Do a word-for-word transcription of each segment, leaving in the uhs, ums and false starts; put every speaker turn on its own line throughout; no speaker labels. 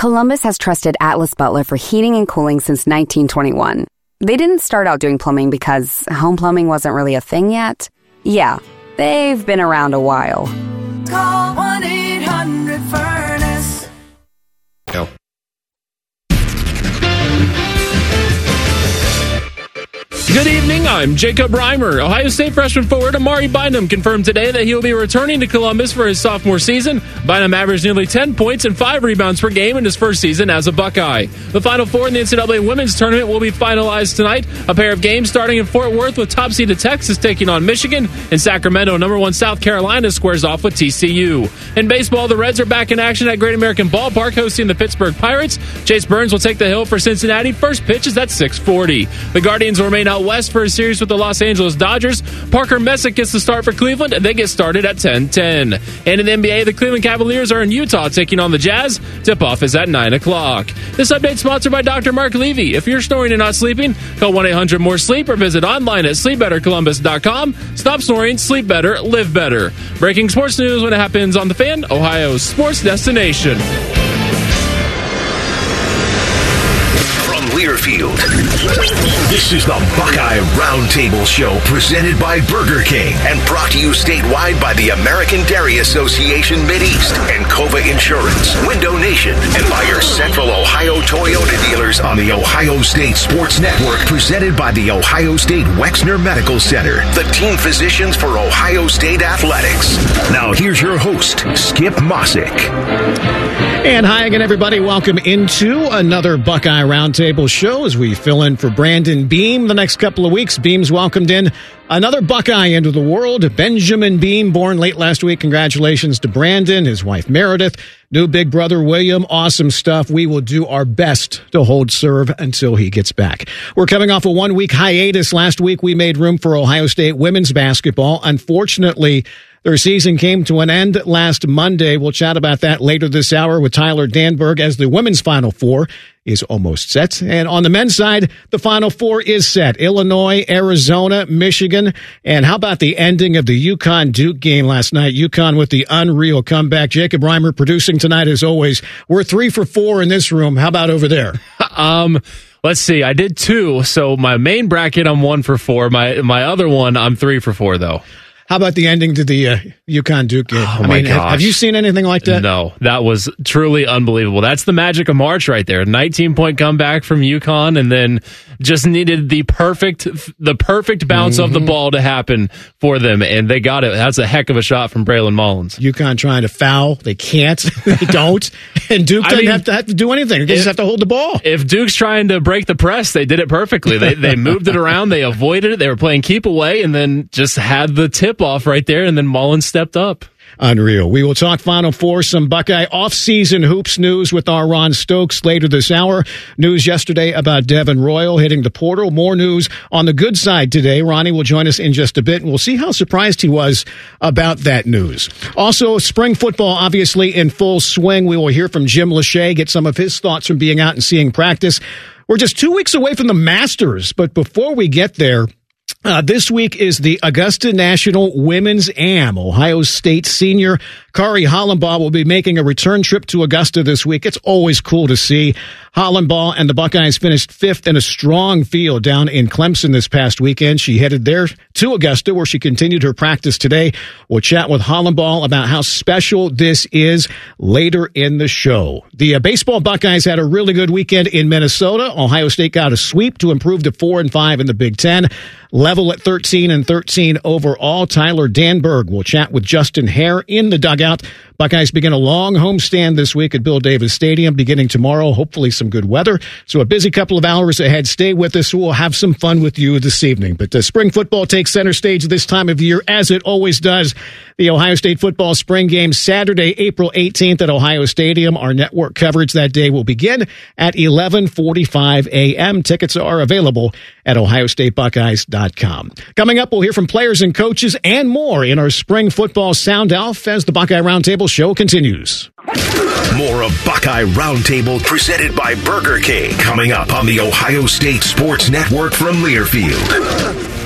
Columbus has trusted Atlas Butler for heating and cooling since nineteen twenty-one. They didn't start out doing plumbing because home plumbing wasn't really a thing yet. Yeah, they've been around a while.
Call one eight hundred furnace.
No. Good evening, I'm Jacob Reimer. Ohio State freshman forward Amari Bynum confirmed today that he will be returning to Columbus for his sophomore season. Bynum averaged nearly ten points and five rebounds per game in his first season as a Buckeye. The Final Four in the N C double A Women's Tournament will be finalized tonight. A pair of games starting in Fort Worth with top seeded Texas taking on Michigan. In Sacramento, number one South Carolina squares off with T C U. In baseball, the Reds are back in action at Great American Ballpark hosting the Pittsburgh Pirates. Chase Burns will take the hill for Cincinnati. First pitch is at six forty. The Guardians will remain out west for a series with the Los Angeles Dodgers. Parker Messick gets the start for Cleveland, and they get started at ten ten. And in the N B A, the Cleveland Cavaliers are in Utah taking on the Jazz. Tip-off is at nine o'clock. This update sponsored by Doctor Mark Levy. If you're snoring and not sleeping, call one eight hundred more sleep or visit online at sleep better columbus dot com. Stop snoring, sleep better, live better. Breaking sports news when it happens on The Fan, Ohio's sports destination.
Learfield. This is the Buckeye Roundtable Show presented by Burger King and brought to you statewide by the American Dairy Association Mideast and Cova Insurance, Window Nation, and by your Central Ohio Toyota dealers on the Ohio State Sports Network presented by the Ohio State Wexner Medical Center, the team physicians for Ohio State Athletics. Now here's your host, Skip Mossick.
And hi again, everybody. Welcome into another Buckeye Roundtable show as we fill in for Brandon Beam the next couple of weeks. Beam's welcomed in another Buckeye into the world. Benjamin Beam, born late last week. Congratulations to Brandon, his wife Meredith, new big brother William. Awesome stuff. We will do our best to hold serve until he gets back. We're coming off a one-week hiatus. Last week we made room for Ohio State women's basketball. Unfortunately, their season came to an end last Monday. We'll chat about that later this hour with Tyler Danberg as the women's Final Four is almost set. And on the men's side, the Final Four is set. Illinois, Arizona, Michigan. And how about the ending of the UConn-Duke game last night? UConn with the unreal comeback. Jacob Reimer producing tonight as always. We're three for four in this room. How about over there?
um... Let's see. I did two. So my main bracket, I'm one for four. My my other one, I'm three for four, though.
How about the ending to the uh, UConn-Duke game?
Oh,
I
my
mean,
gosh.
Have you seen anything like that?
No, that was truly unbelievable. That's the magic of March right there. nineteen-point comeback from UConn, and then just needed the perfect the perfect bounce mm-hmm. of the ball to happen for them, and they got it. That's a heck of a shot from Braylon Mullins.
UConn trying to foul. They can't. They don't. And Duke doesn't I mean, have, to have to do anything. They if, just have to hold the ball.
If Duke's trying to break the press, they did it perfectly. They, they moved it around. They avoided it. They were playing keep away, and then just had the tip-off right there, and then Mullins stepped up.
Unreal. We will talk Final Four, some Buckeye off-season hoops news with our Ron Stokes later this hour. News yesterday about Devin Royal hitting the portal. More news on the good side today. Ronnie will join us in just a bit, and we'll see how surprised he was about that news. Also, spring football obviously in full swing. We will hear from Jim Lachey, get some of his thoughts from being out and seeing practice. We're just two weeks away from the Masters, but before we get there, Uh, this week is the Augusta National Women's Am. Ohio State senior Kari Hollenbaugh will be making a return trip to Augusta this week. It's always cool to see. Hollenbaugh and the Buckeyes finished fifth in a strong field down in Clemson this past weekend. She headed there to Augusta where she continued her practice today. We'll chat with Hollenbaugh about how special this is later in the show. The uh, baseball Buckeyes had a really good weekend in Minnesota. Ohio State got a sweep to improve to four and five in the Big Ten. Level at thirteen and thirteen overall. Tyler Danberg will chat with Justin Hare in the dugout. Buckeyes begin a long homestand this week at Bill Davis Stadium beginning tomorrow. Hopefully some good weather. So a busy couple of hours ahead. Stay with us. We'll have some fun with you this evening. But uh, spring football takes center stage this time of year, as it always does. The Ohio State football spring game Saturday, April eighteenth at Ohio Stadium. Our network coverage that day will begin at eleven forty-five a.m. Tickets are available at ohio state buckeyes dot com. Coming up, we'll hear from players and coaches and more in our spring football sound off as the Buckeye Roundtable show continues.
More of Buckeye Roundtable presented by Burger King coming up on the Ohio State Sports Network from Learfield.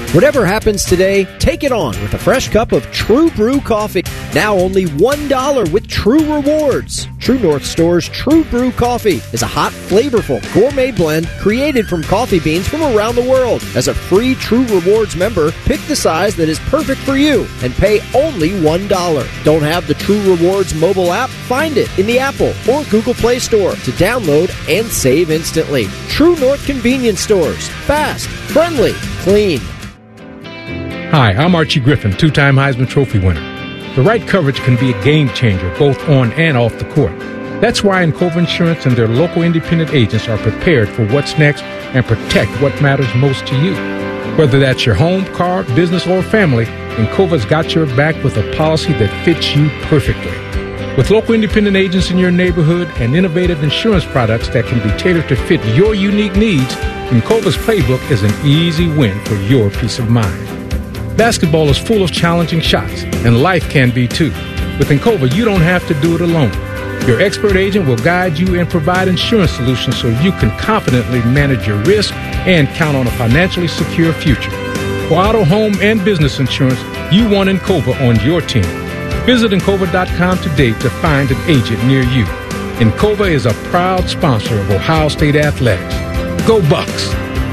Whatever happens today, take it on with a fresh cup of True Brew coffee. Now only one dollar with True Rewards. True North Store's True Brew coffee is a hot, flavorful gourmet blend created from coffee beans from around the world. As a free True Rewards member, pick the size that is perfect for you and pay only one dollar. Don't have the True Rewards mobile app? Find it in the Apple or Google Play Store to download and save instantly. True North Convenience Stores. Fast, friendly, clean.
Hi, I'm Archie Griffin, two-time Heisman Trophy winner. The right coverage can be a game changer both on and off the court. That's why Encova Insurance and their local independent agents are prepared for what's next and protect what matters most to you. Whether that's your home, car, business, or family, Encova's got your back with a policy that fits you perfectly. With local independent agents in your neighborhood and innovative insurance products that can be tailored to fit your unique needs, Encova's playbook is an easy win for your peace of mind. Basketball is full of challenging shots, and life can be too. With Encova, you don't have to do it alone. Your expert agent will guide you and provide insurance solutions so you can confidently manage your risk and count on a financially secure future. For auto, home, and business insurance, you want Encova on your team. Visit Encova dot com today to find an agent near you. Encova is a proud sponsor of Ohio State Athletics. Go Bucks!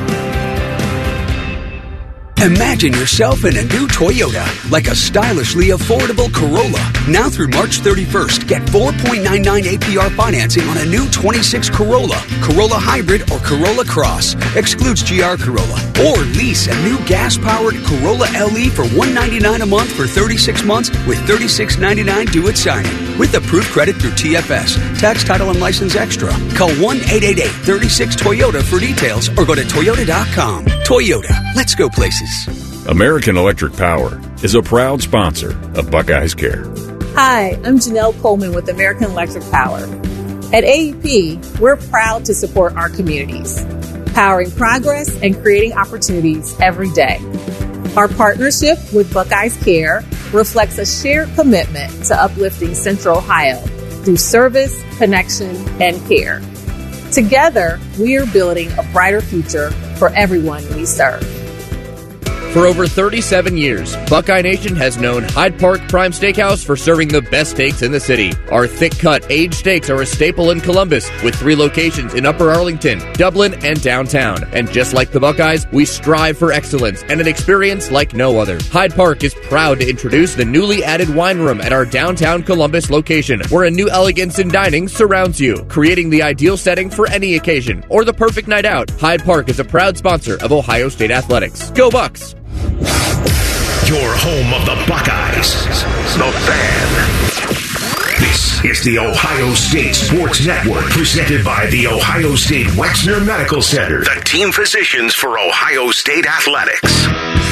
Imagine yourself in a new Toyota, like a stylishly affordable Corolla. Now through March thirty-first, get four point nine nine A P R financing on a new twenty-six Corolla, Corolla Hybrid, or Corolla Cross. Excludes G R Corolla. Or lease a new gas-powered Corolla L E for one hundred ninety-nine dollars a month for thirty-six months with thirty-six ninety-nine due at signing. With approved credit through T F S. Tax, title, and license extra. Call one eight eight eight, three six, Toyota for details or go to Toyota dot com. Toyota. Let's go places.
American Electric Power is a proud sponsor of Buckeyes Care.
Hi, I'm Janelle Coleman with American Electric Power. At A E P, we're proud to support our communities, powering progress and creating opportunities every day. Our partnership with Buckeyes Care reflects a shared commitment to uplifting Central Ohio through service, connection, and care. Together, we are building a brighter future for everyone we serve.
For over thirty-seven years, Buckeye Nation has known Hyde Park Prime Steakhouse for serving the best steaks in the city. Our thick-cut, aged steaks are a staple in Columbus, with three locations in Upper Arlington, Dublin, and downtown. And just like the Buckeyes, we strive for excellence and an experience like no other. Hyde Park is proud to introduce the newly added wine room at our downtown Columbus location, where a new elegance in dining surrounds you, creating the ideal setting for any occasion or the perfect night out. Hyde Park is a proud sponsor of Ohio State Athletics. Go Bucks!
Your home of the Buckeyes, the Fan. This is the Ohio State Sports Network, presented by the Ohio State Wexner Medical Center, the team physicians for Ohio State Athletics.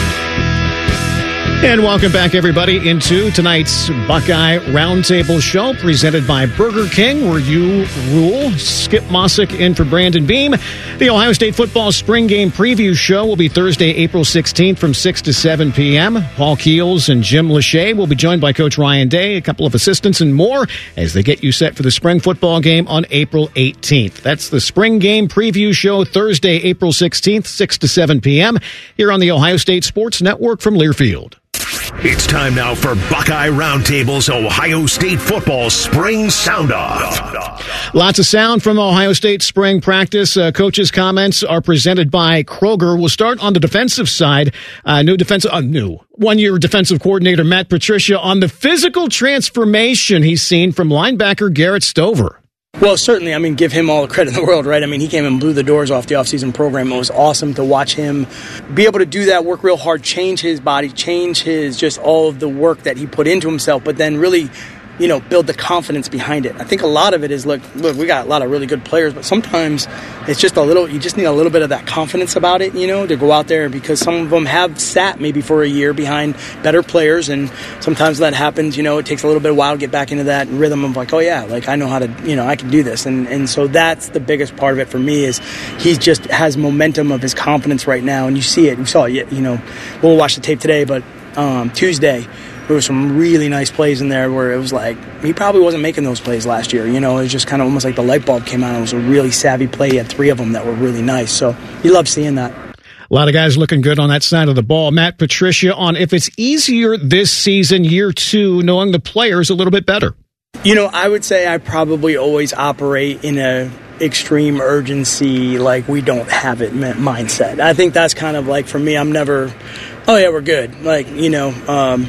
And welcome back, everybody, into tonight's Buckeye Roundtable Show, presented by Burger King, where you rule. Skip Mossick in for Brandon Beam. The Ohio State football spring game preview show will be Thursday, April sixteenth from six to seven p.m. Paul Keels and Jim Lachey will be joined by Coach Ryan Day, a couple of assistants, and more as they get you set for the spring football game on April eighteenth. That's the spring game preview show, Thursday, April sixteenth, six to seven p.m. here on the Ohio State Sports Network from Learfield.
It's time now for Buckeye Roundtable's Ohio State football spring sound-off.
Lots of sound from Ohio State spring practice. Uh, coaches' comments are presented by Kroger. We'll start on the defensive side. Uh, new defensive, uh, new one-year defensive coordinator Matt Patricia on the physical transformation he's seen from linebacker Garrett Stover.
Well, certainly, I mean, give him all the credit in the world, right? I mean, he came and blew the doors off the offseason program. It was awesome to watch him be able to do that, work real hard, change his body, change his, just all of the work that he put into himself, but then really, you know, build the confidence behind it. I think a lot of it is, look, look, we got a lot of really good players, but sometimes it's just a little, you just need a little bit of that confidence about it, you know, to go out there, because some of them have sat maybe for a year behind better players, and sometimes that happens, you know, it takes a little bit of a while to get back into that rhythm of like, oh yeah, like I know how to, you know, I can do this. And, and so that's the biggest part of it for me, is he just has momentum of his confidence right now, and you see it, you saw it, you know, we'll watch the tape today, but um, Tuesday, there were some really nice plays in there where it was like, he probably wasn't making those plays last year. You know, it was just kind of almost like the light bulb came on. It was a really savvy play. He had three of them that were really nice. So you love seeing that.
A lot of guys looking good on that side of the ball. Matt Patricia on if it's easier this season, year two, knowing the players a little bit better.
You know, I would say I probably always operate in a extreme urgency, like we don't have it mindset. I think that's kind of like, for me, I'm never, oh yeah, we're good. Like, you know, um,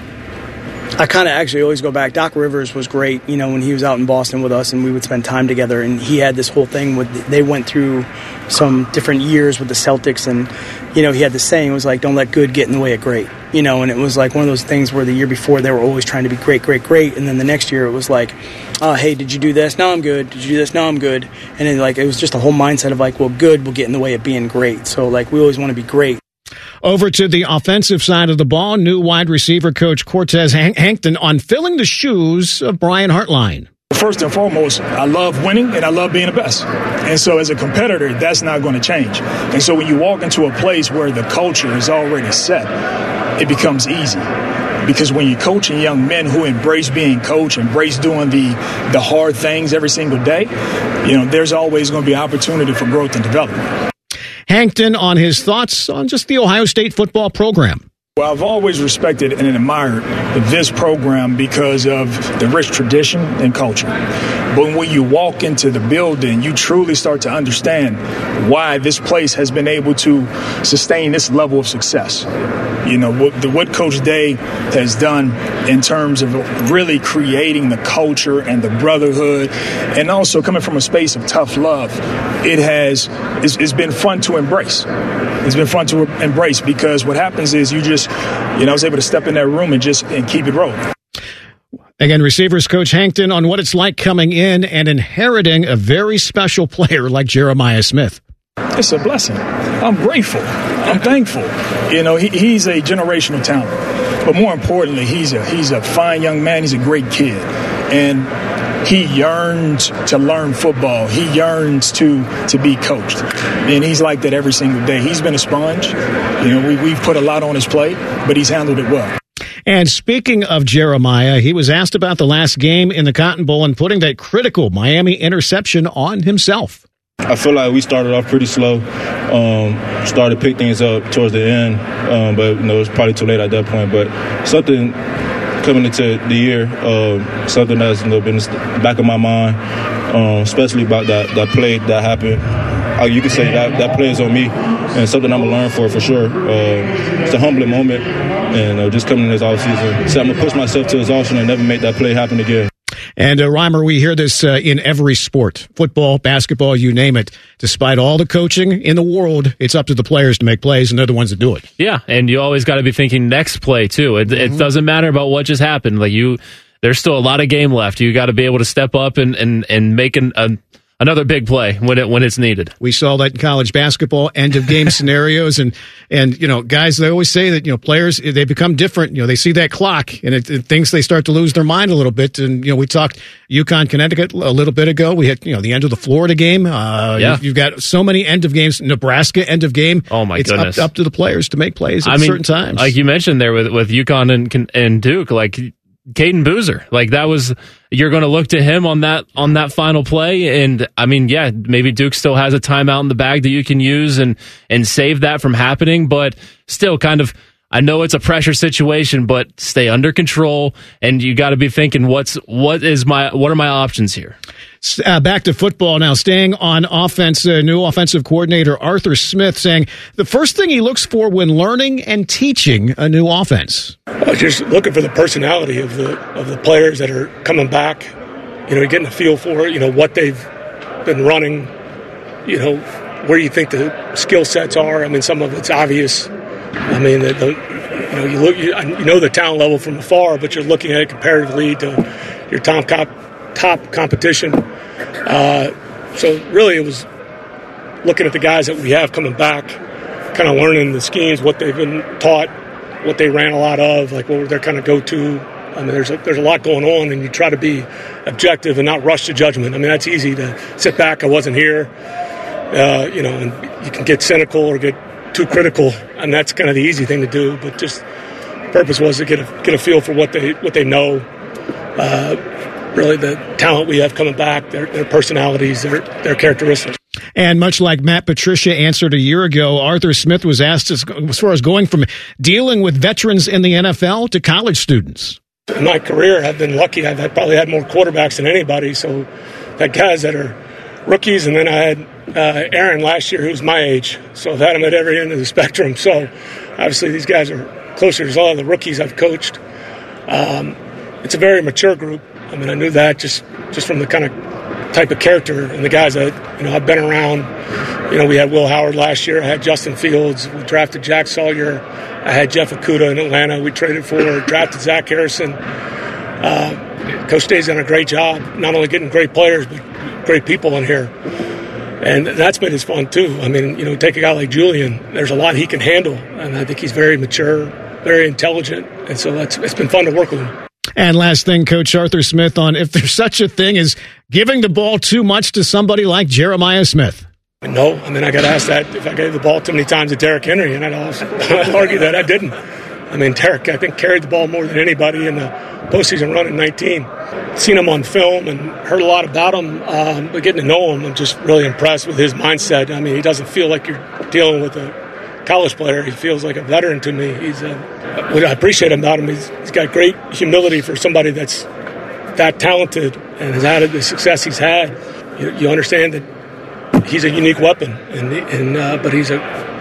I kind of actually always go back. Doc Rivers was great, you know, when he was out in Boston with us and we would spend time together, and he had this whole thing with, they went through some different years with the Celtics, and, you know, he had this saying, it was like, don't let good get in the way of great, you know, and it was like one of those things where the year before they were always trying to be great, great, great, and then the next year it was like, oh, hey, did you do this? No, I'm good. Did you do this? No, I'm good. And then, like, it was just a whole mindset of like, well, good will get in the way of being great. So, like, we always want to be great.
Over to the offensive side of the ball, new wide receiver coach Cortez Han- Hankton on filling the shoes of Brian Hartline.
First and foremost, I love winning and I love being the best. And so as a competitor, that's not going to change. And so when you walk into a place where the culture is already set, it becomes easy. Because when you're coaching young men who embrace being coached, embrace doing the, the hard things every single day, you know, there's always going to be opportunity for growth and development.
Hankton on his thoughts on just the Ohio State football program.
Well, I've always respected and admired this program because of the rich tradition and culture. But when you walk into the building, you truly start to understand why this place has been able to sustain this level of success. You know, what, the, what Coach Day has done in terms of really creating the culture and the brotherhood, and also coming from a space of tough love, it has it's, it's been fun to embrace. It's been fun to embrace because what happens is you just, you know, I was able to step in that room and just and keep it rolling.
Again, receivers coach Hankton on what it's like coming in and inheriting a very special player like Jeremiah Smith.
It's a blessing. I'm grateful. I'm thankful. You know, he, he's a generational talent. But more importantly, he's a he's a fine young man. He's a great kid. And he yearns to learn football. He yearns to to be coached. And he's like that every single day. He's been a sponge. You know, we, we've put a lot on his plate, but he's handled it well.
And speaking of Jeremiah, he was asked about the last game in the Cotton Bowl and putting that critical Miami interception on himself.
I feel like we started off pretty slow, um, started to pick things up towards the end, um, but you know, it was probably too late at that point. But something coming into the year, uh, something that's you know, been in the back of my mind, um, especially about that, that play that happened. Uh, you could say that that play is on me, and something I'm going to learn for for sure. Uh, it's a humbling moment, and uh, just coming in this offseason, so I'm going to push myself to exhaustion and never make that play happen again.
And, uh, Reimer, we hear this uh, in every sport, football, basketball, you name it. Despite all the coaching in the world, it's up to the players to make plays, and they're the ones that do it.
Yeah, and you always got to be thinking next play, too. It, mm-hmm. it doesn't matter about what just happened. Like you, there's still a lot of game left. You got to be able to step up and, and, and make an, a, another big play when it when it's needed.
We saw that in college basketball, end of game scenarios, and and you know, guys, they always say that you know players they become different. You know, they see that clock and it, it thinks they start to lose their mind a little bit. And you know, we talked UConn, Connecticut a little bit ago. We had you know the end of the Florida game. Uh,
yeah.
you've, you've got so many end of games. Nebraska end of game.
Oh my
it's
goodness!
Up, up to the players to make plays at
I mean,
certain times.
Like you mentioned there with with UConn and and Duke, like Caden Boozer, like that was you're going to look to him on that on that final play, and I mean, yeah, maybe Duke still has a timeout in the bag that you can use and and save that from happening, but still, kind of, I know it's a pressure situation, but stay under control, and you got to be thinking, what's what is my what are my options here?
Uh, back to football now. Staying on offense, uh, new offensive coordinator Arthur Smith saying the first thing he looks for when learning and teaching a new offense.
Uh, just looking for the personality of the of the players that are coming back. You know, getting a feel for you know what they've been running. You know, where you think the skill sets are. I mean, some of it's obvious. I mean, the, the you know you look you, you know the talent level from afar, but you're looking at it comparatively to your top cop. top competition. Uh, so really it was looking at the guys that we have coming back, kind of learning the schemes, what they've been taught, what they ran a lot of, like what were their kind of go-to. I mean, there's a, there's a lot going on, and you try to be objective and not rush to judgment. I mean, that's easy to sit back, I wasn't here, uh, you know, and you can get cynical or get too critical, and that's kind of the easy thing to do, but just the purpose was to get a, get a feel for what they, what they know, uh, really the talent we have coming back, their, their personalities, their, their characteristics.
And much like Matt Patricia answered a year ago, Arthur Smith was asked as, as far as going from dealing with veterans in the N F L to college students.
In my career, I've been lucky. I've had, probably had more quarterbacks than anybody. So that guys that are rookies, and then I had uh, Aaron last year, who's my age. So I've had him at every end of the spectrum. So obviously these guys are closer to a lot of the rookies I've coached. Um, it's a very mature group. I mean, I knew that just, just from the kind of type of character and the guys that, you know, I've been around. You know, we had Will Howard last year. I had Justin Fields. We drafted Jack Sawyer. I had Jeff Okudah in Atlanta. We traded for, drafted Zach Harrison. Uh, Coach Day's done a great job, not only getting great players, but great people in here. And that's made it fun, too. I mean, you know, take a guy like Julian. There's a lot he can handle, and I think he's very mature, very intelligent, and so that's, it's been fun to work with him.
And last thing, Coach Arthur Smith, on if there's such a thing as giving the ball too much to somebody like Jeremiah Smith.
No, I mean, I got asked that if I gave the ball too many times to Derrick Henry, and I'd argue that I didn't. I mean, Derrick, I think, carried the ball more than anybody in the postseason run in nineteen. Seen him on film and heard a lot about him, um, but getting to know him, I'm just really impressed with his mindset. I mean, he doesn't feel like you're dealing with a college player. He feels like a veteran to me. He's uh, what I appreciate about him, he's, he's got great humility for somebody that's that talented and has had the success he's had. You, you understand that he's a unique weapon, and, and uh, but he's a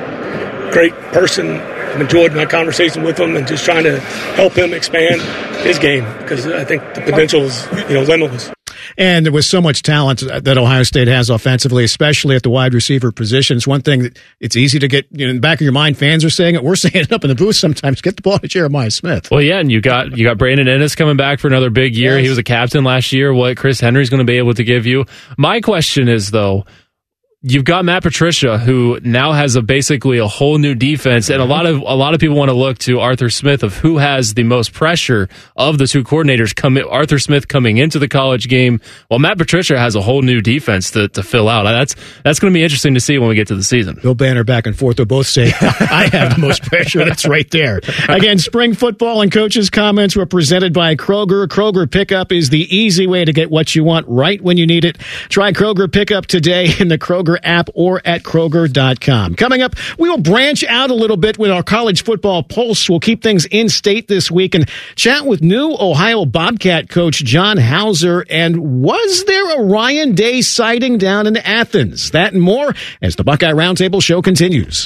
great person. I've enjoyed my conversation with him and just trying to help him expand his game because I think the potential is, you know, limitless.
And there was so much talent that Ohio State has offensively, especially at the wide receiver position. It's one thing that it's easy to get, you know, in the back of your mind. Fans are saying it. We're saying it up in the booth sometimes. Get the ball to Jeremiah Smith.
Well, yeah, and you got you got Brandon Ennis coming back for another big year. Yes. He was a captain last year. What Chris Henry's going to be able to give you. My question is, though, you've got Matt Patricia, who now has a basically a whole new defense, and a lot of a lot of people want to look to Arthur Smith of who has the most pressure of the two coordinators. Come, Arthur Smith coming into the college game, while Matt Patricia has a whole new defense to, to fill out. That's that's going to be interesting to see when we get to the season.
Bill Banner back and forth. They'll both say, "I have the most pressure." That's right there. Again, spring football and coaches' comments were presented by Kroger. Kroger Pickup is the easy way to get what you want right when you need it. Try Kroger Pickup today in the Kroger app or at Kroger dot com. Coming up, we will branch out a little bit with our college football pulse. We'll keep things in state this week and chat with new Ohio Bobcat coach John Hauser. And was there a Ryan Day sighting down in Athens? That and more as the Buckeye Roundtable show continues.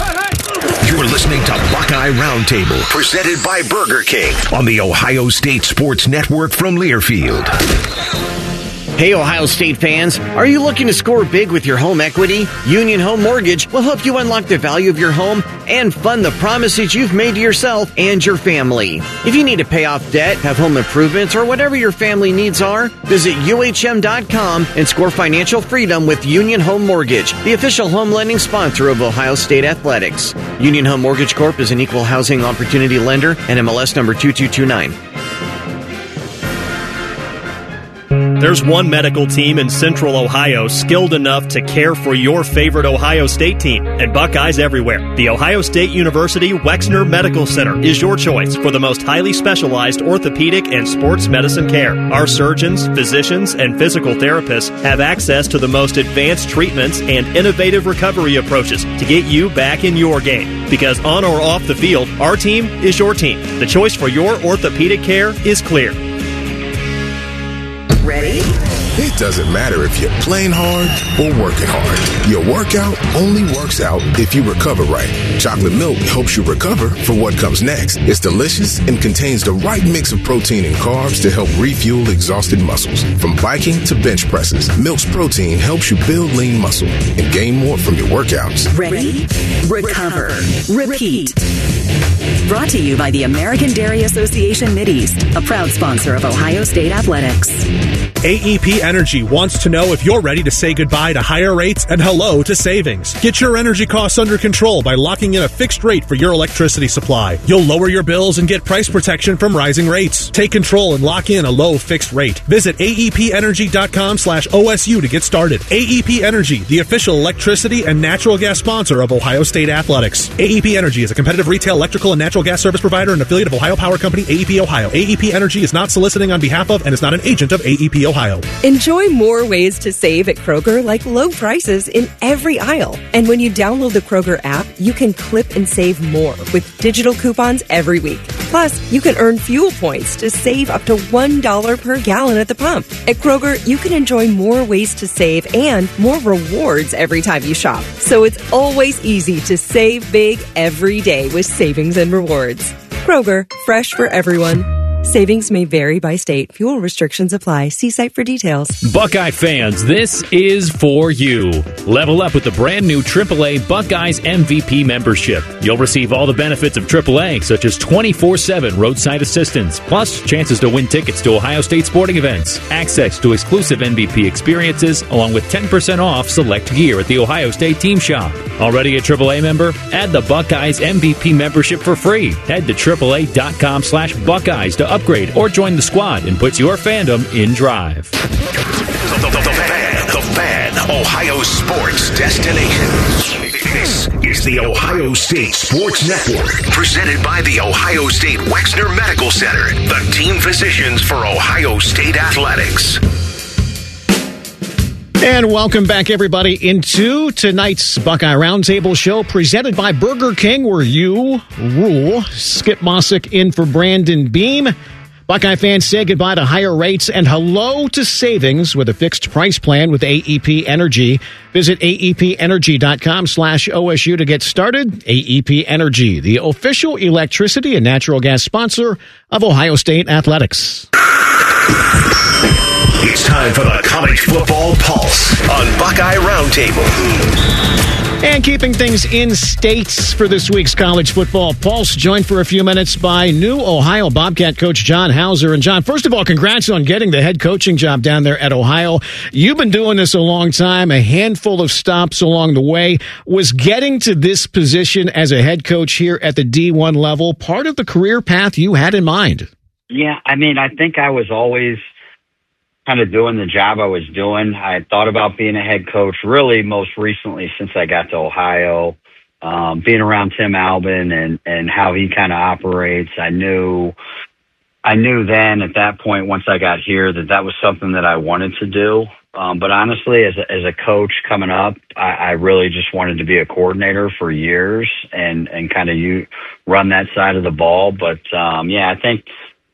You're listening to Buckeye Roundtable, presented by Burger King on the Ohio State Sports Network from Learfield.
Hey, Ohio State fans, are you looking to score big with your home equity? Union Home Mortgage will help you unlock the value of your home and fund the promises you've made to yourself and your family. If you need to pay off debt, have home improvements, or whatever your family needs are, visit U H M dot com and score financial freedom with Union Home Mortgage, the official home lending sponsor of Ohio State Athletics. Union Home Mortgage Corp is an equal housing opportunity lender and M L S number two two two nine.
There's one medical team in Central Ohio skilled enough to care for your favorite Ohio State team, and Buckeyes everywhere. The Ohio State University Wexner Medical Center is your choice for the most highly specialized orthopedic and sports medicine care. Our surgeons, physicians, and physical therapists have access to the most advanced treatments and innovative recovery approaches to get you back in your game. Because on or off the field, our team is your team. The choice for your orthopedic care is clear.
Ready? It doesn't matter if you're playing hard or working hard. Your workout only works out if you recover right. Chocolate milk helps you recover for what comes next. It's delicious and contains the right mix of protein and carbs to help refuel exhausted muscles. From biking to bench presses, Milk's protein helps you build lean muscle and gain more from your workouts.
Ready? Recover. Repeat. Brought to you by the American Dairy Association Mideast, a proud sponsor of Ohio State Athletics.
A E P Energy wants to know if you're ready to say goodbye to higher rates and hello to savings. Get your energy costs under control by locking in a fixed rate for your electricity supply. You'll lower your bills and get price protection from rising rates. Take control and lock in a low fixed rate. Visit A E P energy dot com slash O S U to get started. A E P Energy, the official electricity and natural gas sponsor of Ohio State Athletics. A E P Energy is a competitive retail electrical and natural gas service provider and affiliate of Ohio Power Company, A E P Ohio. A E P Energy is not soliciting on behalf of and is not an agent of A E P Ohio. Ohio.
Enjoy more ways to save at Kroger, like low prices in every aisle. And when you download the Kroger app, you can clip and save more with digital coupons every week. Plus, you can earn fuel points to save up to one dollar per gallon at the pump. At Kroger, you can enjoy more ways to save and more rewards every time you shop. So it's always easy to save big every day with savings and rewards. Kroger, fresh for everyone. Savings may vary by state. Fuel restrictions apply. See site for details.
Buckeye fans, this is for you. Level up with the brand new triple A Buckeyes M V P membership. You'll receive all the benefits of triple A, such as twenty-four seven roadside assistance, plus chances to win tickets to Ohio State sporting events, access to exclusive M V P experiences, along with ten percent off select gear at the Ohio State team shop. Already a triple A member? Add the Buckeyes M V P membership for free. Head to triple A dot com slash Buckeyes to upgrade or join the squad and put your fandom in drive.
The, the, the Fan, the Fan, Ohio sports destination. This is the Ohio State Sports Network, presented by the Ohio State Wexner Medical Center, the team physicians for Ohio State athletics.
And welcome back, everybody, into tonight's Buckeye Roundtable show presented by Burger King, where you rule. Skip Mossick in for Brandon Beam. Buckeye fans, say goodbye to higher rates and hello to savings with a fixed price plan with A E P Energy. Visit A E P energy dot com slash O S U to get started. A E P Energy, the official electricity and natural gas sponsor of Ohio State athletics.
It's time for the College Football Pulse on Buckeye Roundtable.
And keeping things in states for this week's College Football Pulse, joined for a few minutes by new Ohio Bobcat coach John Hauser. And John, first of all, congrats on getting the head coaching job down there at Ohio. You've been doing this a long time, a handful of stops along the way. Was getting to this position as a head coach here at the D one level part of the career path you had in mind?
Yeah, I mean, I think I was always kind of doing the job I was doing. I had thought about being a head coach really most recently since I got to Ohio, um, being around Tim Albin and, and how he kind of operates. I knew, I knew then at that point, once I got here, that that was something that I wanted to do. Um, but honestly, as a, as a coach coming up, I, I really just wanted to be a coordinator for years and, and kind of you run that side of the ball. But, um, yeah, I think,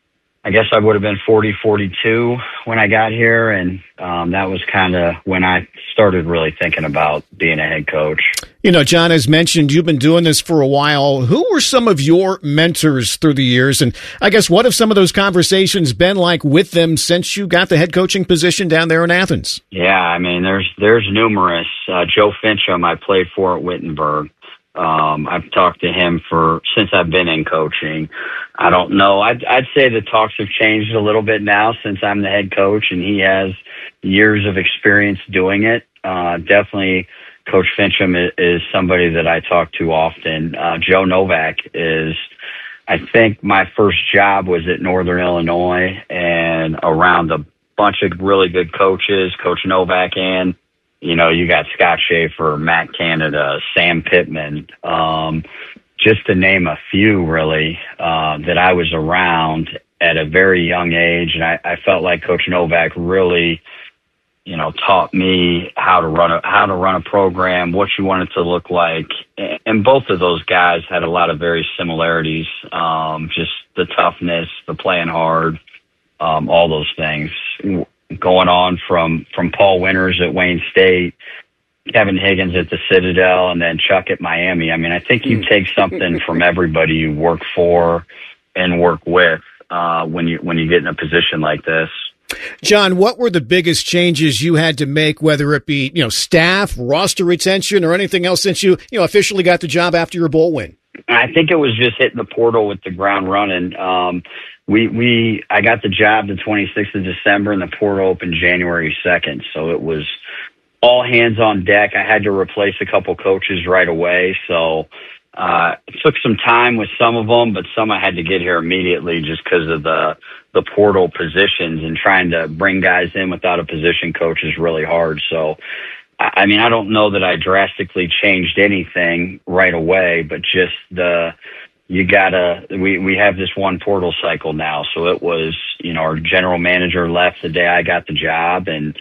I guess I would have been forty, forty-two when I got here, and um, that was kind of when I started really thinking about being a head coach.
You know, John, as mentioned, you've been doing this for a while. Who were some of your mentors through the years? And I guess what have some of those conversations been like with them since you got the head coaching position down there in Athens?
Yeah, I mean, there's there's numerous. Uh, Joe Fincham, I played for at Wittenberg. Um, I've talked to him for since I've been in coaching. I don't know. I'd, I'd say the talks have changed a little bit now since I'm the head coach and he has years of experience doing it. Uh, definitely Coach Fincham is, is somebody that I talk to often. Uh, Joe Novak is, I think my first job was at Northern Illinois and around a bunch of really good coaches, Coach Novak and You know, you got Scott Schaefer, Matt Canada, Sam Pittman, um, just to name a few, really, uh, that I was around at a very young age. And I, I felt like Coach Novak really, you know, taught me how to run a, how to run a program, what you want it to look like. And both of those guys had a lot of very similarities, um, just the toughness, the playing hard, um, all those things. Going on from, from Paul Winters at Wayne State, Kevin Higgins at the Citadel, and then Chuck at Miami. I mean, I think you take something from everybody you work for and work with uh, when you when you get in a position like this.
John, what were the biggest changes you had to make, whether it be, you know, staff, roster retention, or anything else since you, you know, officially got the job after your bowl win?
I think it was just hitting the portal with the ground running. Um, we, we, I got the job the twenty-sixth of December and the portal opened January second. So it was all hands on deck. I had to replace a couple coaches right away. So, uh, it took some time with some of them, but some I had to get here immediately just because of the, the portal positions, and trying to bring guys in without a position coach is really hard. So, I mean, I don't know that I drastically changed anything right away, but just the you gotta, we, we have this one portal cycle now. So it was, you know, our general manager left the day I got the job, and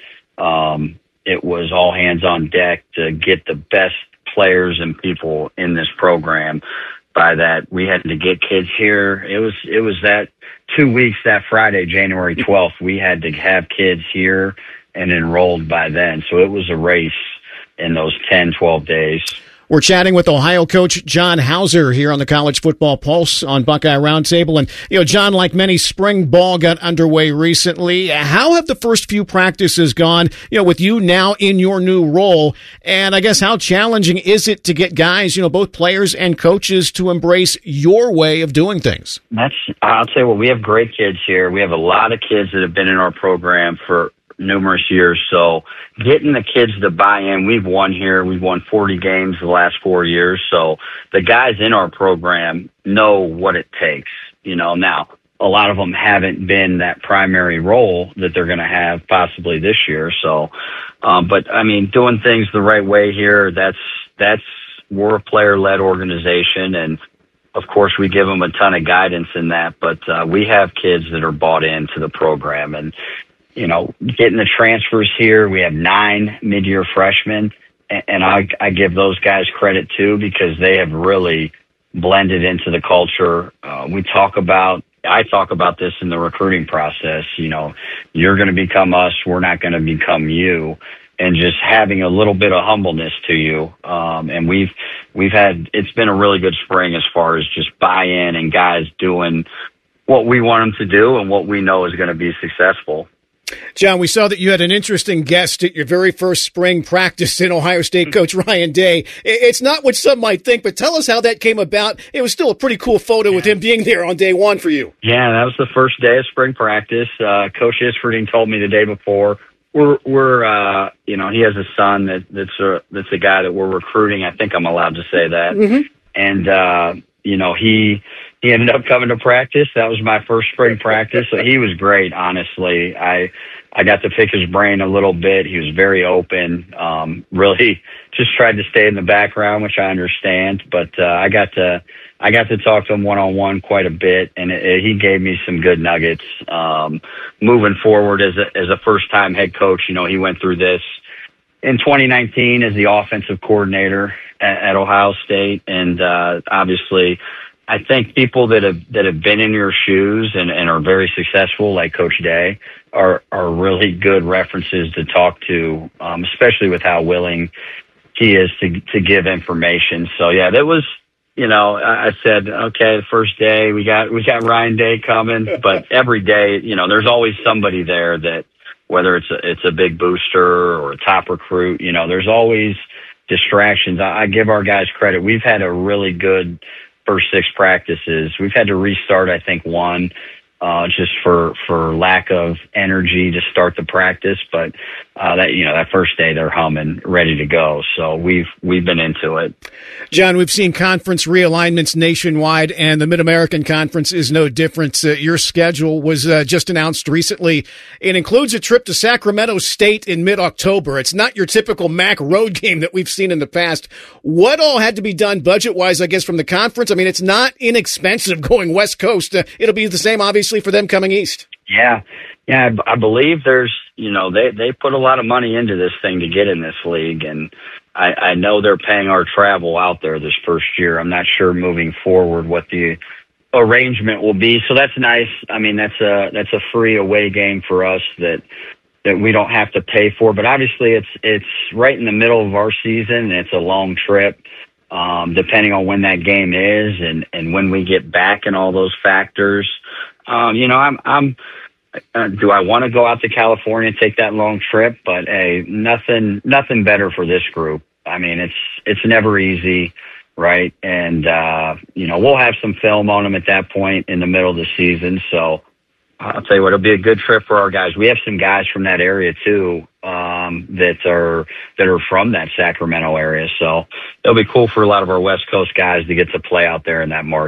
um, it was all hands on deck to get the best players and people in this program. By that, we had to get kids here. It was, it was that two weeks, that Friday, January twelfth, we had to have kids here and enrolled by then. So it was a race in those ten, twelve days.
We're chatting with Ohio coach John Hauser here on the College Football Pulse on Buckeye Roundtable. And, you know, John, like many, spring ball got underway recently. How have the first few practices gone, you know, with you now in your new role? And I guess how challenging is it to get guys, you know, both players and coaches to embrace your way of doing things?
That's, I'll tell you what, we have great kids here. We have a lot of kids that have been in our program for numerous years. So getting the kids to buy in, we've won here. We've won forty games the last four years. So the guys in our program know what it takes. You know, now a lot of them haven't been that primary role that they're going to have possibly this year. So, um, but I mean, doing things the right way here, that's, that's, we're a player led organization. And of course we give them a ton of guidance in that, but uh, we have kids that are bought into the program. And, you know, getting the transfers here, we have nine mid-year freshmen, and I, I give those guys credit too, because they have really blended into the culture. Uh, we talk about, I talk about this in the recruiting process. You know, you're going to become us, we're not going to become you, and just having a little bit of humbleness to you. Um, and we've we've had, it's been a really good spring as far as just buy-in and guys doing what we want them to do and what we know is going to be successful.
John, we saw that you had an interesting guest at your very first spring practice in Ohio State, Coach Ryan Day. It's not what some might think, but tell us how that came about. It was still a pretty cool photo with him being there on day one for you.
Yeah, that was the first day of spring practice. Uh, Coach Isfordine told me the day before, we're, we're, uh, you know, he has a son that, that's a, that's a guy that we're recruiting. I think I'm allowed to say that. Mm-hmm. And, uh, you know, he, He ended up coming to practice. That was my first spring practice. So he was great, honestly. I I got to pick his brain a little bit. He was very open, um, really just tried to stay in the background, which I understand. But uh, I got to I got to talk to him one-on-one quite a bit, and it, it, he gave me some good nuggets. Um, moving forward as a, as a first-time head coach, you know, he went through this in twenty nineteen as the offensive coordinator at, at Ohio State, and uh, obviously – I think people that have that have been in your shoes and, and are very successful, like Coach Day, are are really good references to talk to, um, especially with how willing he is to to give information. So yeah, that was, you know, I said, okay, the first day we got we got Ryan Day coming, but every day, you know, there's always somebody there that, whether it's a, it's a big booster or a top recruit, you know, there's always distractions. I, I give our guys credit. We've had a really good first six practices. We've had to restart, I think, one uh, just for for lack of energy to start the practice. But uh, that you know that first day they're humming, ready to go. So we've we've been into it.
John, we've seen conference realignments nationwide, and the Mid-American Conference is no different. Uh, your schedule was uh, just announced recently. It includes a trip to Sacramento State in mid-October. It's not your typical M A C road game that we've seen in the past. What all had to be done budget-wise, I guess, from the conference? I mean, it's not inexpensive going West Coast. Uh, it'll be the same, obviously, for them coming east.
Yeah. Yeah, I, I believe there's, you know, they, they put a lot of money into this thing to get in this league, and I, I know they're paying our travel out there this first year. I'm not sure moving forward what the arrangement will be. So that's nice. I mean, that's a that's a free away game for us that that we don't have to pay for. But obviously, it's it's right in the middle of our season, and it's a long trip. Um, depending on when that game is and, and when we get back and all those factors. Um, you know, I'm, I'm, uh, do I want to go out to California and take that long trip? But hey, nothing, nothing better for this group. I mean, it's, it's never easy, right? And, uh, you know, we'll have some film on them at that point in the middle of the season. So I'll tell you what, it'll be a good trip for our guys. We have some guys from that area too, um, that are, that are from that Sacramento area. So it'll be cool for a lot of our West Coast guys to get to play out there in that market.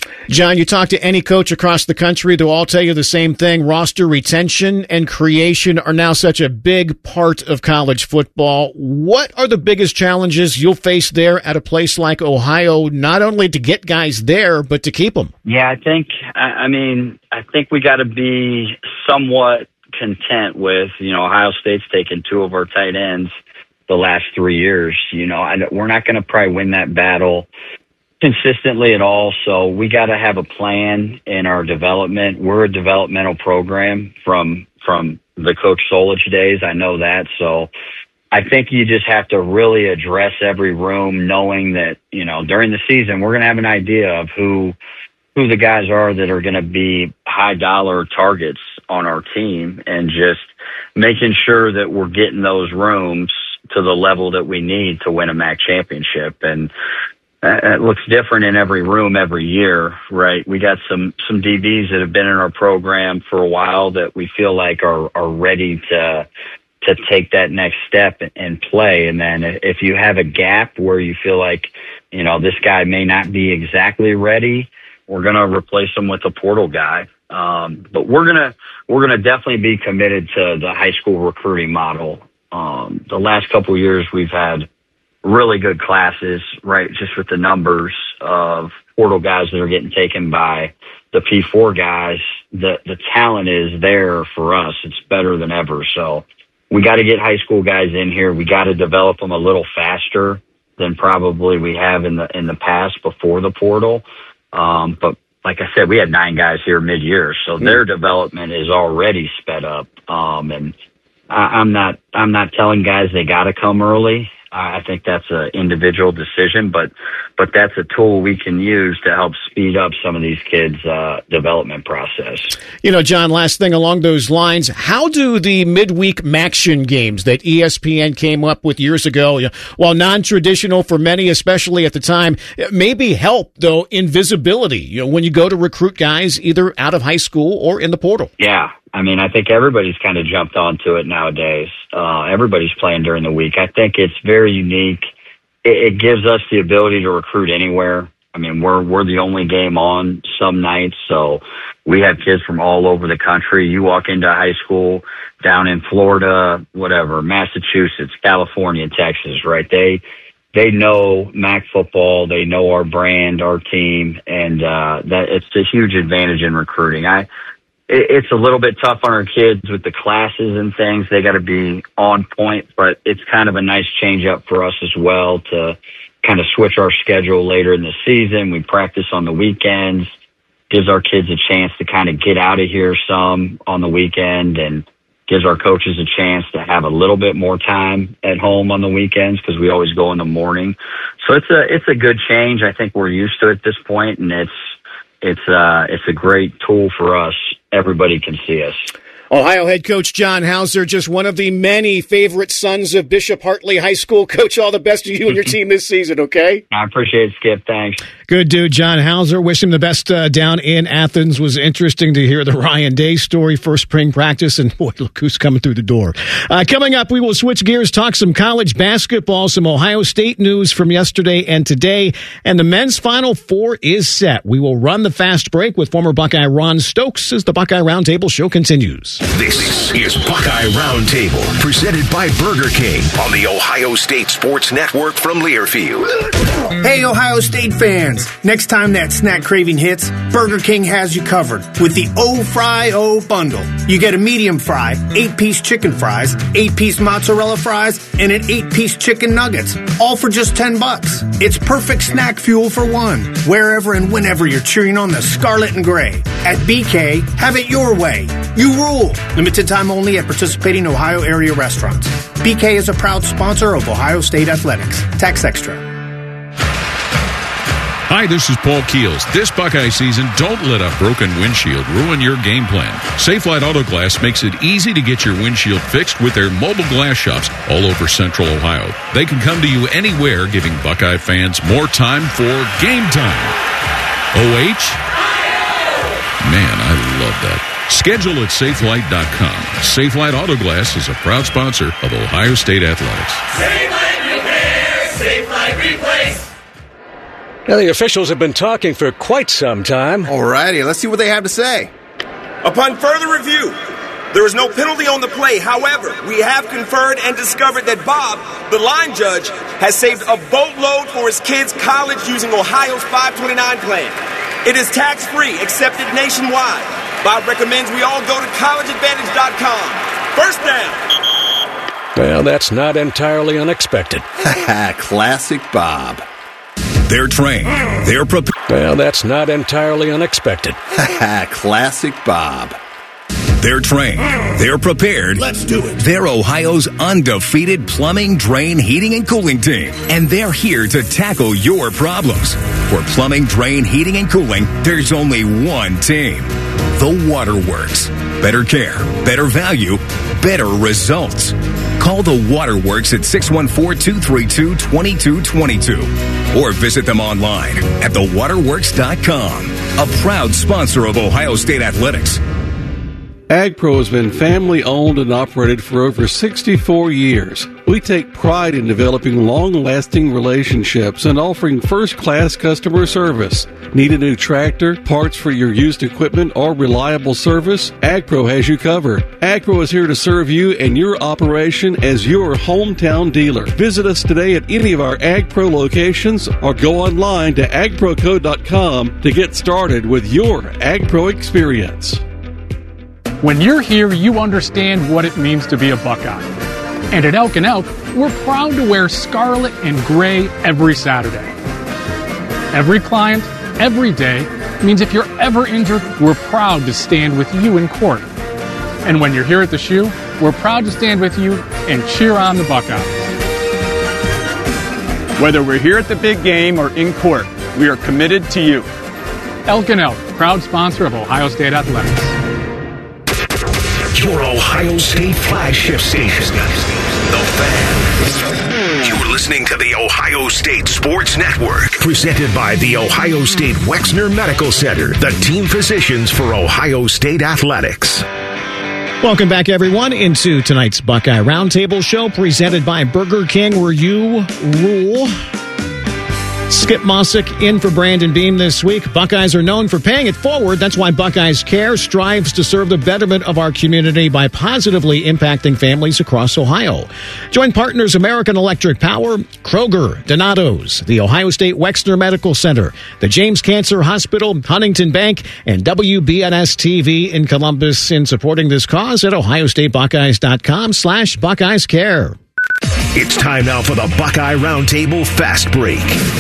John, you talk to any coach across the country, they'll all tell you the same thing. Roster retention and creation are now such a big part of college football. What are the biggest challenges you'll face there at a place like Ohio, not only to get guys there, but to keep them?
Yeah, I think, I mean, I think we got to be somewhat content with, you know, Ohio State's taken two of our tight ends the last three years. You know, I, we're not going to probably win that battle consistently at all, so we got to have a plan in our development. We're a developmental program from from the Coach Solich days. I know that, so I think you just have to really address every room, knowing that, you know, during the season we're going to have an idea of who who the guys are that are going to be high dollar targets on our team, and just making sure that we're getting those rooms to the level that we need to win a M A C championship. And Uh, it looks different in every room every year, right? We got some, some D Bs that have been in our program for a while that we feel like are, are ready to, to take that next step and play. And then if you have a gap where you feel like, you know, this guy may not be exactly ready, we're going to replace him with a portal guy. Um, but we're going to, we're going to definitely be committed to the high school recruiting model. Um, the last couple of years we've had really good classes, right? Just with the numbers of portal guys that are getting taken by the P four guys, the, the talent is there for us. It's better than ever. So we got to get high school guys in here. We got to develop them a little faster than probably we have in the, in the past before the portal. Um, but like I said, we had nine guys here mid-year, so their development is already sped up. Um, and I, I'm not, I'm not telling guys they got to come early. I think that's an individual decision, but but that's a tool we can use to help speed up some of these kids' uh, development process.
You know, John, last thing along those lines, how do the midweek Maction games that E S P N came up with years ago, you know, while non-traditional for many, especially at the time, maybe help, though, in visibility, you know, when you go to recruit guys either out of high school or in the portal?
Yeah. I mean, I think everybody's kind of jumped onto it nowadays. Uh, everybody's playing during the week. I think it's very unique. It, it gives us the ability to recruit anywhere. I mean, we're we're the only game on some nights, so we have kids from all over the country. You walk into high school down in Florida, whatever, Massachusetts, California, Texas, right? They they know M A C football. They know our brand, our team, and uh, that it's a huge advantage in recruiting. I. It's a little bit tough on our kids with the classes and things. They got to be on point, but it's kind of a nice change up for us as well to kind of switch our schedule later in the season. We practice on the weekends, gives our kids a chance to kind of get out of here some on the weekend, and gives our coaches a chance to have a little bit more time at home on the weekends because we always go in the morning. So it's a, it's a good change. I think we're used to it at this point, and it's, it's, uh, it's a great tool for us. Everybody can see us.
Ohio head coach John Hauser, just one of the many favorite sons of Bishop Hartley High School. Coach, all the best to you and your team this season, okay?
I appreciate it, Skip. Thanks.
Good dude, John Hauser. Wish him the best uh, down in Athens. Was interesting to hear the Ryan Day story, first spring practice, and boy, look who's coming through the door. Uh, coming up, we will switch gears, talk some college basketball, some Ohio State news from yesterday and today, and the men's Final Four is set. We will run the fast break with former Buckeye Ron Stokes as the Buckeye Roundtable show continues.
This is Buckeye Roundtable, presented by Burger King on the Ohio State Sports Network from Learfield.
Hey, Ohio State fans. Next time that snack craving hits, Burger King has you covered with the O-Fry-O bundle. You get a medium fry, eight-piece chicken fries, eight-piece mozzarella fries, and an eight-piece chicken nuggets, all for just ten bucks. It's perfect snack fuel for one, wherever and whenever you're cheering on the scarlet and gray. At B K, have it your way. You rule. Limited time only at participating Ohio area restaurants. B K is a proud sponsor of Ohio State Athletics. Tax extra.
Hi, this is Paul Keels. This Buckeye season, don't let a broken windshield ruin your game plan. Safelite Auto Glass makes it easy to get your windshield fixed with their mobile glass shops all over Central Ohio. They can come to you anywhere, giving Buckeye fans more time for game time. O H? Man, I love that. Schedule at safelite dot com. Safelite Auto Glass is a proud sponsor of Ohio State Athletics.
Safelite Repair, Safelite Replace. Now, the officials have been talking for quite some time.
Alrighty, let's see what they have to say.
Upon further review, there is no penalty on the play. However, we have conferred and discovered that Bob, the line judge, has saved a boatload for his kids' college using Ohio's five twenty-nine plan. It is tax-free, accepted nationwide. Bob recommends we all go to college advantage dot com. First down.
Well, that's not entirely unexpected.
Classic Bob.
They're trained. They're prepared.
Well, that's not entirely unexpected.
Classic Bob.
They're trained. They're prepared.
Let's do it.
They're Ohio's undefeated plumbing, drain, heating, and cooling team. And they're here to tackle your problems. For plumbing, drain, heating, and cooling, there's only one team. The Waterworks. Better care, better value, better results. Call the Waterworks at six one four, two three two, two two two two or visit them online at the waterworks dot com. A proud sponsor of Ohio State Athletics.
AgPro has been family-owned and operated for over sixty-four years. We take pride in developing long-lasting relationships and offering first-class customer service. Need a new tractor, parts for your used equipment, or reliable service? AgPro has you covered. AgPro is here to serve you and your operation as your hometown dealer. Visit us today at any of our AgPro locations or go online to ag pro co dot com to get started with your AgPro experience.
When you're here, you understand what it means to be a Buckeye. And at Elk and Elk, we're proud to wear scarlet and gray every Saturday. Every client, every day, means if you're ever injured, we're proud to stand with you in court. And when you're here at the shoe, we're proud to stand with you and cheer on the Buckeyes.
Whether we're here at the big game or in court, we are committed to you.
Elk and Elk, proud sponsor of Ohio State Athletics.
Your Ohio State flagship station, The Fan. You're listening to the Ohio State Sports Network, presented by the Ohio State Wexner Medical Center, the team physicians for Ohio State Athletics.
Welcome back, everyone, into tonight's Buckeye Roundtable show, presented by Burger King, where you rule. Skip Mossick in for Brandon Beam this week. Buckeyes are known for paying it forward. That's why Buckeyes Care strives to serve the betterment of our community by positively impacting families across Ohio. Join partners American Electric Power, Kroger, Donato's, the Ohio State Wexner Medical Center, the James Cancer Hospital, Huntington Bank, and W B N S T V in Columbus in supporting this cause at ohio state buckeyes dot com slash Buckeyes Care.
It's time now for the Buckeye Roundtable Fast Break.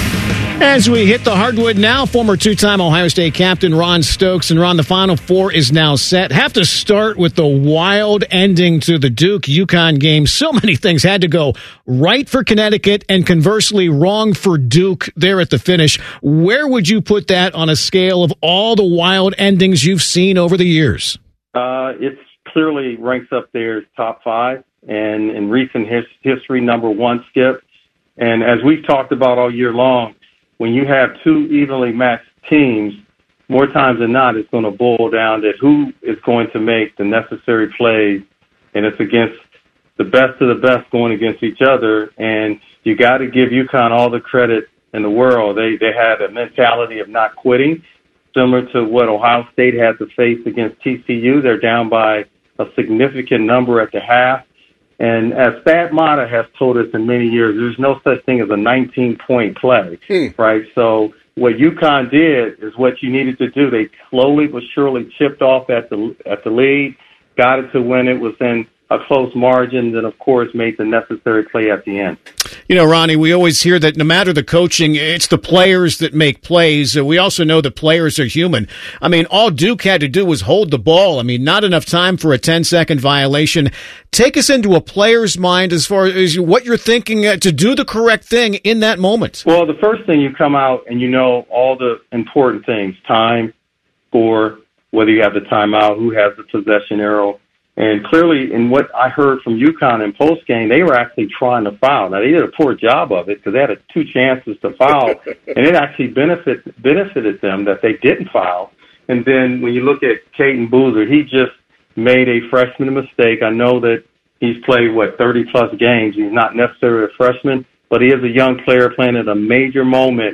As we hit the hardwood now, former two-time Ohio State captain Ron Stokes. And Ron, the Final Four is now set. Have to start with the wild ending to the Duke-UConn game. So many things had to go right for Connecticut and conversely wrong for Duke there at the finish. Where would you put that on a scale of all the wild endings you've seen over the years?
Uh, it clearly ranks up there as top five. And in recent his- history, number one, Skip. And as we've talked about all year long, when you have two evenly matched teams, more times than not, it's going to boil down to who is going to make the necessary plays, and it's against the best of the best going against each other. And you got to give UConn all the credit in the world. They they had a mentality of not quitting, similar to what Ohio State had to face against T C U. They're down by a significant number at the half. And as Thad Matta has told us in many years, there's no such thing as a nineteen-point play, hmm. right? So what UConn did is what you needed to do. They slowly but surely chipped off at the at the lead, got it to when it was in a close margin, and, of course, made the necessary play at the end.
You know, Ronnie, we always hear that no matter the coaching, it's the players that make plays. We also know that players are human. I mean, all Duke had to do was hold the ball. I mean, not enough time for a ten-second violation. Take us into a player's mind as far as what you're thinking to do the correct thing in that moment.
Well, the first thing, you come out and you know all the important things, time, score, whether you have the timeout, who has the possession arrow. And clearly, in what I heard from UConn in postgame, they were actually trying to foul. Now, they did a poor job of it because they had two chances to foul, and it actually benefit, benefited them that they didn't foul. And then when you look at Caden Boozer, he just made a freshman mistake. I know that he's played, what, thirty-plus games. He's not necessarily a freshman, but he is a young player playing at a major moment.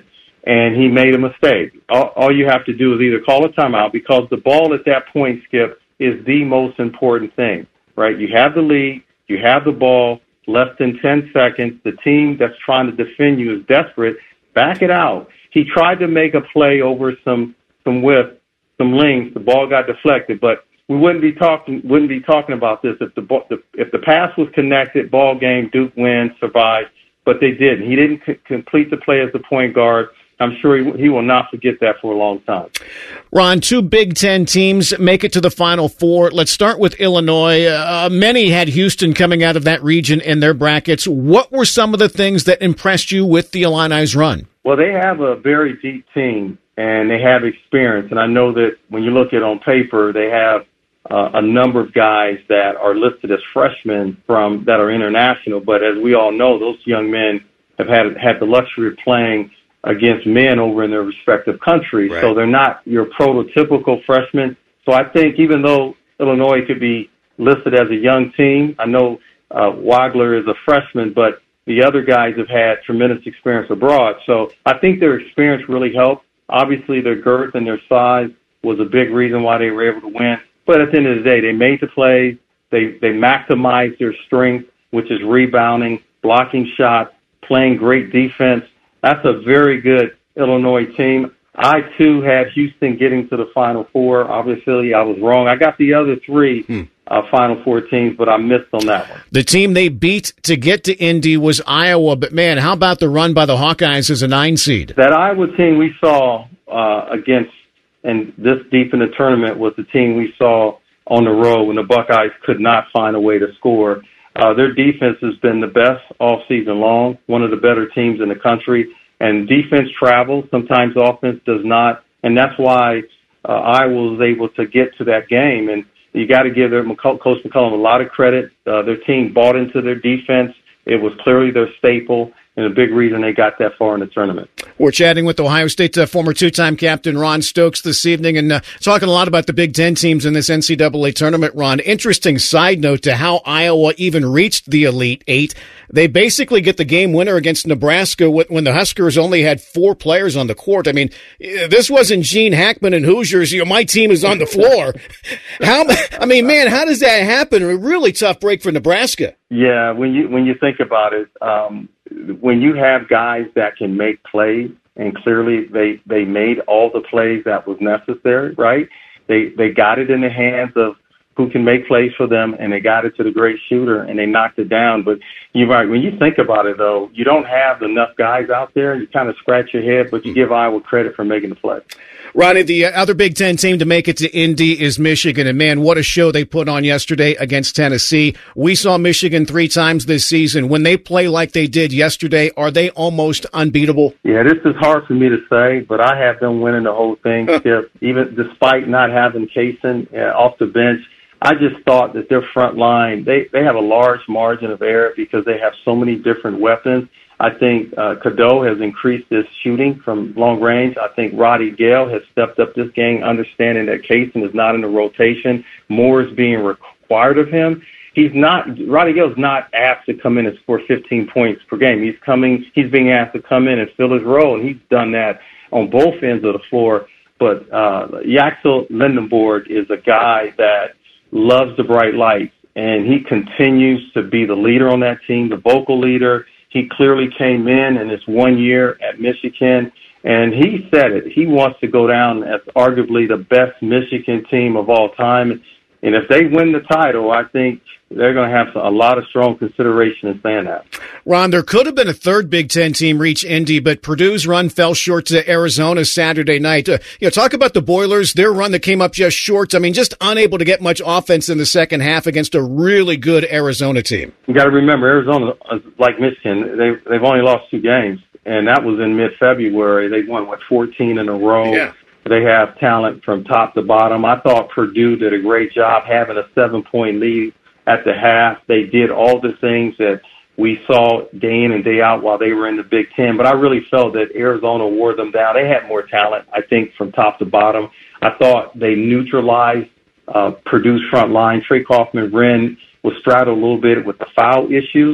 and he made a mistake. All, all you have to do is either call a timeout, because the ball at that point, Skip, is the most important thing, right? You have the lead, you have the ball, less than ten seconds. The team that's trying to defend you is desperate. Back it out. He tried to make a play over some some width, some lanes. The ball got deflected, but we wouldn't be talking wouldn't be talking about this if the, the if the pass was connected. Ball game, Duke wins, survived, but they didn't. He didn't c- complete the play as the point guard. I'm sure he, he will not forget that for a long time.
Ron, two Big Ten teams make it to the Final Four. Let's start with Illinois. Uh, many had Houston coming out of that region in their brackets. What were some of the things that impressed you with the Illini's run?
Well, they have a very deep team, and they have experience. And I know that when you look at it on paper, they have uh, a number of guys that are listed as freshmen from that are international. But as we all know, those young men have had had the luxury of playing against men over in their respective countries. Right. So they're not your prototypical freshmen. So I think even though Illinois could be listed as a young team, I know uh, Wagler is a freshman, but the other guys have had tremendous experience abroad. So I think their experience really helped. Obviously, their girth and their size was a big reason why they were able to win. But at the end of the day, they made the plays. They, they maximized their strength, which is rebounding, blocking shots, playing great defense. That's a very good Illinois team. I, too, had Houston getting to the Final Four. Obviously, I was wrong. I got the other three hmm. uh, Final Four teams, but I missed on that one.
The team they beat to get to Indy was Iowa. But, man, how about the run by the Hawkeyes as a nine seed?
That Iowa team we saw uh, against, and this deep in the tournament, was the team we saw on the road when the Buckeyes could not find a way to score. Uh, their defense has been the best all season long, one of the better teams in the country. And defense travels. Sometimes offense does not. And that's why uh, Iowa was able to get to that game. And you got to give their, Coach McCollum a lot of credit. Uh, their team bought into their defense. It was clearly their staple and a big reason they got that far in the tournament.
We're chatting with Ohio State uh, former two-time captain Ron Stokes this evening and uh, talking a lot about the Big Ten teams in this N C double A tournament, Ron. Interesting side note to how Iowa even reached the Elite Eight. They basically get the game winner against Nebraska when the Huskers only had four players on the court. I mean, this wasn't Gene Hackman and Hoosiers. You know, my team is on the floor. How? I mean, man, how does that happen? A really tough break for Nebraska.
Yeah, when you when you think about it, um, when you have guys that can make plays, and clearly they, they made all the plays that was necessary, right? They they got it in the hands of who can make plays for them, and they got it to the great shooter, and they knocked it down. But you're right. When you think about it, though, you don't have enough guys out there. You kind of scratch your head, but you give Iowa credit for making the play.
Ronnie, the other Big Ten team to make it to Indy is Michigan. And, man, what a show they put on yesterday against Tennessee. We saw Michigan three times this season. When they play like they did yesterday, are they almost unbeatable?
Yeah, this is hard for me to say, but I have them winning the whole thing, Skip, even despite not having Kaysen uh, off the bench. I just thought that their front line, they, they have a large margin of error because they have so many different weapons. I think uh, Cadeau has increased his shooting from long range. I think Roddy Gale has stepped up this game, understanding that Kaysen is not in the rotation. More is being required of him. He's not, Roddy Gale is not asked to come in and score fifteen points per game. He's coming, he's being asked to come in and fill his role, and he's done that on both ends of the floor. But uh, Yaxel Lindenborg is a guy that loves the bright lights, and he continues to be the leader on that team, the vocal leader. He clearly came in in his one year at Michigan, and he said it. He wants to go down as arguably the best Michigan team of all time. And if they win the title, I think they're going to have a lot of strong consideration in saying that.
Ron, there could have been a third Big Ten team reach Indy, but Purdue's run fell short to Arizona Saturday night. Uh, you know, talk about the Boilers, their run that came up just short. I mean, just unable to get much offense in the second half against a really good Arizona team.
You got to remember, Arizona, like Michigan, they've, they've only lost two games, and that was in mid-February. They won, what, fourteen in a row. Yeah. They have talent from top to bottom. I thought Purdue did a great job having a seven-point lead at the half. They did all the things that we saw day in and day out while they were in the Big Ten. But I really felt that Arizona wore them down. They had more talent, I think, from top to bottom. I thought they neutralized uh, Purdue's front line. Trey Kaufman-Wren was straddled a little bit with the foul issues.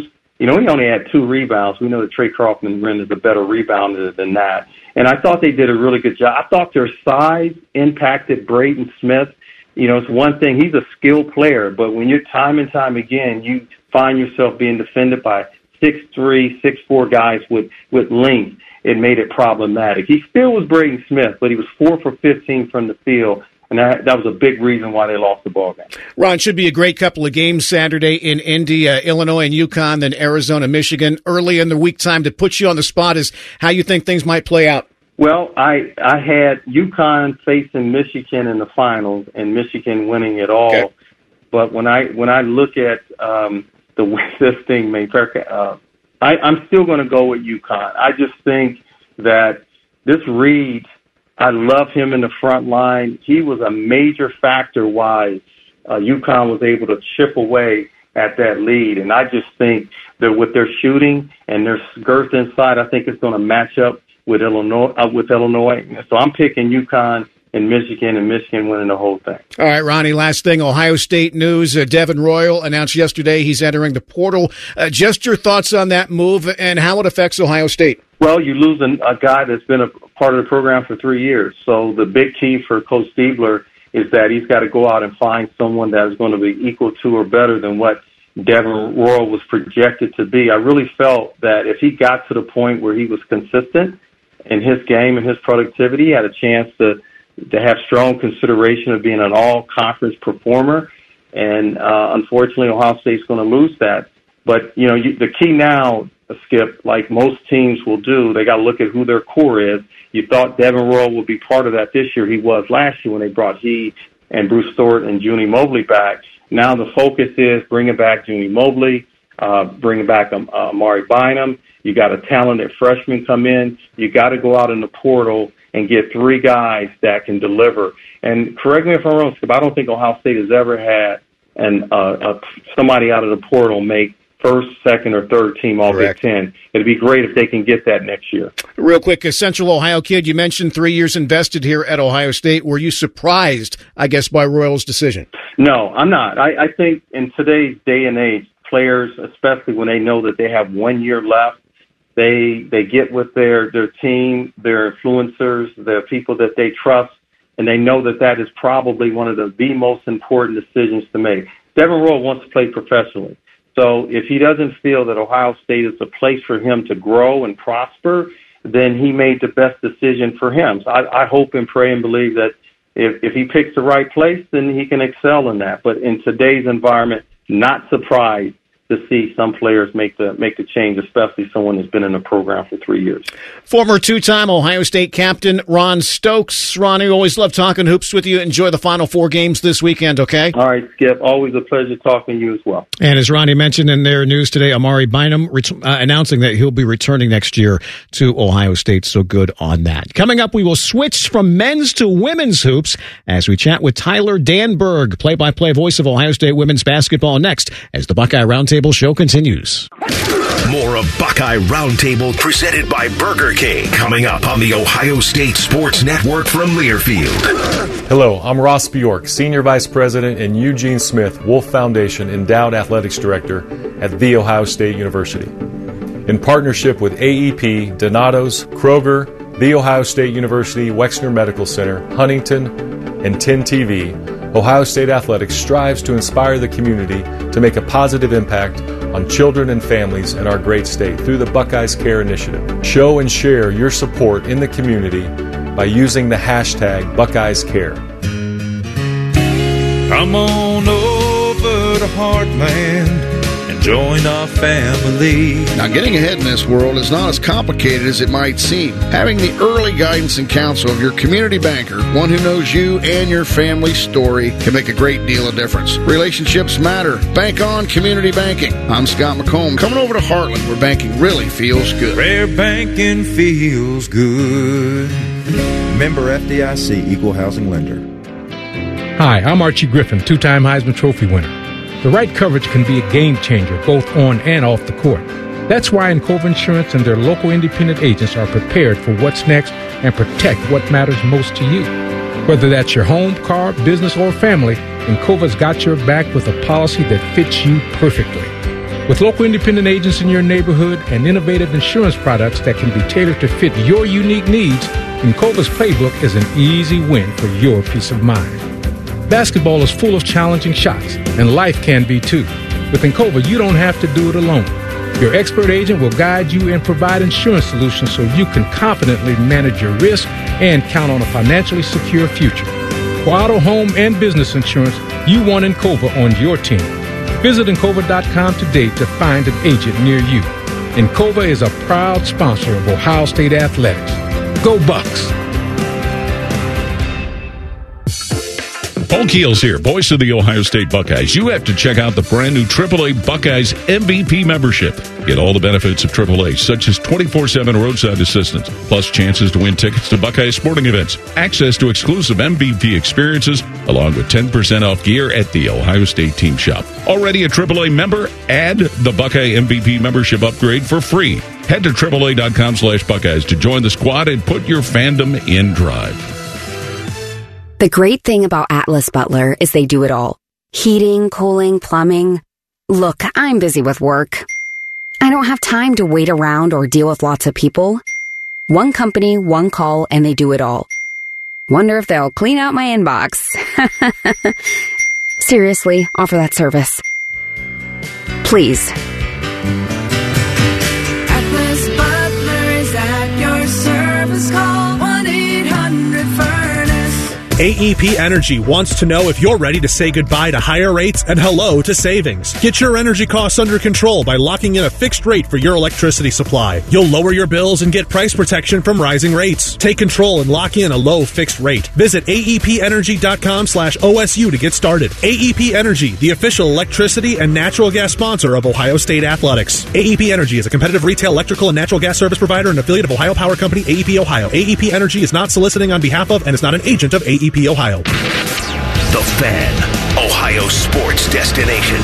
You know, he only had two rebounds. We know that Trey Kaufman is a better rebounder than that. And I thought they did a really good job. I thought their size impacted Braden Smith. You know, it's one thing. He's a skilled player, but when you're time and time again, you find yourself being defended by six three, six four guys with, with length. It made it problematic. He still was Braden Smith, but he was four for fifteen from the field. And that, that was a big reason why they lost the ball game.
Ron, should be a great couple of games Saturday in Indy, uh, Illinois and UConn, then Arizona, Michigan. Early in the week time to put you on the spot is how you think things might play out.
Well, I I had UConn facing Michigan in the finals and Michigan winning it all. Okay. But when I when I look at um, the way this thing may uh, I, I'm still going to go with UConn. I just think that this Reed, I love him in the front line. He was a major factor why uh, UConn was able to chip away at that lead. And I just think that with their shooting and their girth inside, I think it's going to match up with Illinois. Uh, with Illinois. So I'm picking UConn and Michigan, and Michigan winning the whole thing.
All right, Ronnie, last thing, Ohio State news. Uh, Devin Royal announced yesterday he's entering the portal. Uh, just your thoughts on that move and how it affects Ohio State.
Well, you lose a, a guy that's been a part of the program for three years. So the big key for Coach Diebler is that he's got to go out and find someone that is going to be equal to or better than what Devin Royal was projected to be. I really felt that if he got to the point where he was consistent in his game and his productivity, he had a chance to to have strong consideration of being an all-conference performer. And uh, unfortunately, Ohio State's going to lose that. But, you know, you, the key now, Skip, like most teams will do, they got to look at who their core is. You thought Devin Royal would be part of that this year. He was last year when they brought he and Bruce Stewart and Junie Mobley back. Now the focus is bringing back Junie Mobley, uh, bringing back um, uh, Amari Bynum. You got a talented freshman come in. You got to go out in the portal and get three guys that can deliver. And correct me if I'm wrong, Skip, I don't think Ohio State has ever had an, uh, a, somebody out of the portal make first, second, or third team all Big Ten. It'd be great if they can get that next year.
Real quick, a Central Ohio kid, you mentioned three years invested here at Ohio State. Were you surprised, I guess, by Royal's decision?
No, I'm not. I, I think in today's day and age, players, especially when they know that they have one year left, They they get with their, their team, their influencers, the people that they trust, and they know that that is probably one of the, the most important decisions to make. Devin Royal wants to play professionally. So if he doesn't feel that Ohio State is a place for him to grow and prosper, then he made the best decision for him. So I, I hope and pray and believe that if, if he picks the right place, then he can excel in that. But in today's environment, not surprised to see some players make the make the change, especially someone who's been in the program for three years.
Former two-time Ohio State captain Ron Stokes. Ronnie, always love talking hoops with you. Enjoy the Final Four games this weekend, okay?
All right, Skip. Always a pleasure talking to you as well.
And as Ronnie mentioned in their news today, Amari Bynum ret- uh, announcing that he'll be returning next year to Ohio State, so good on that. Coming up, we will switch from men's to women's hoops as we chat with Tyler Danberg, play-by-play voice of Ohio State women's basketball, next as the Buckeye Roundtable show continues.
More of Buckeye Roundtable presented by Burger King coming up on the Ohio State Sports Network from Learfield.
Hello, I'm Ross Bjork, Senior Vice President and Eugene Smith Wolf Foundation Endowed Athletics Director at The Ohio State University. In partnership with A E P, Donato's, Kroger, The Ohio State University Wexner Medical Center, Huntington, and ten T V, Ohio State Athletics strives to inspire the community to make a positive impact on children and families in our great state through the Buckeyes Care Initiative. Show and share your support in the community by using the hashtag Buckeyes Care.
Come on over to Heartland and join our family.
Now, getting ahead in this world is not as complicated as it might seem. Having the early guidance and counsel of your community banker, one who knows you and your family's story, can make a great deal of difference. Relationships matter. Bank on community banking. I'm Scott McComb, coming over to Heartland, where banking really feels good.
Where banking feels good.
Member F D I C, Equal Housing Lender.
Hi, I'm Archie Griffin, two-time Heisman Trophy winner. The right coverage can be a game changer, both on and off the court. That's why Encova Insurance and their local independent agents are prepared for what's next and protect what matters most to you. Whether that's your home, car, business, or family, Encova's got your back with a policy that fits you perfectly. With local independent agents in your neighborhood and innovative insurance products that can be tailored to fit your unique needs, Encova's playbook is an easy win for your peace of mind. Basketball is full of challenging shots, and life can be too. With Encova, you don't have to do it alone. Your expert agent will guide you and provide insurance solutions so you can confidently manage your risk and count on a financially secure future. For auto, home, and business insurance, you want Encova on your team. Visit Encova dot com today to find an agent near you. Encova is a proud sponsor of Ohio State Athletics. Go Bucks!
Paul Keels here, voice of the Ohio State Buckeyes. You have to check out the brand new triple A Buckeyes M V P membership. Get all the benefits of triple A, such as twenty-four seven roadside assistance, plus chances to win tickets to Buckeyes sporting events, access to exclusive M V P experiences, along with ten percent off gear at the Ohio State Team Shop. Already a triple A member? Add the Buckeye M V P membership upgrade for free. Head to triple A dot com slash Buckeyes to join the squad and put your fandom in drive.
The great thing about Atlas Butler is they do it all. Heating, cooling, plumbing. Look, I'm busy with work. I don't have time to wait around or deal with lots of people. One company, one call, and they do it all. Wonder if they'll clean out my inbox. Seriously, offer that service. Please.
Atlas Butler is at your service. Call one eight hundred furnace.
A E P Energy wants to know if you're ready to say goodbye to higher rates and hello to savings. Get your energy costs under control by locking in a fixed rate for your electricity supply. You'll lower your bills and get price protection from rising rates. Take control and lock in a low fixed rate. Visit A E P energy dot com slash O S U to get started. A E P Energy, the official electricity and natural gas sponsor of Ohio State Athletics. A E P Energy is a competitive retail electrical and natural gas service provider and affiliate of Ohio Power Company, A E P Ohio. A E P Energy is not soliciting on behalf of and is not an agent of A E P Ohio.
The Fan, Ohio sports destination.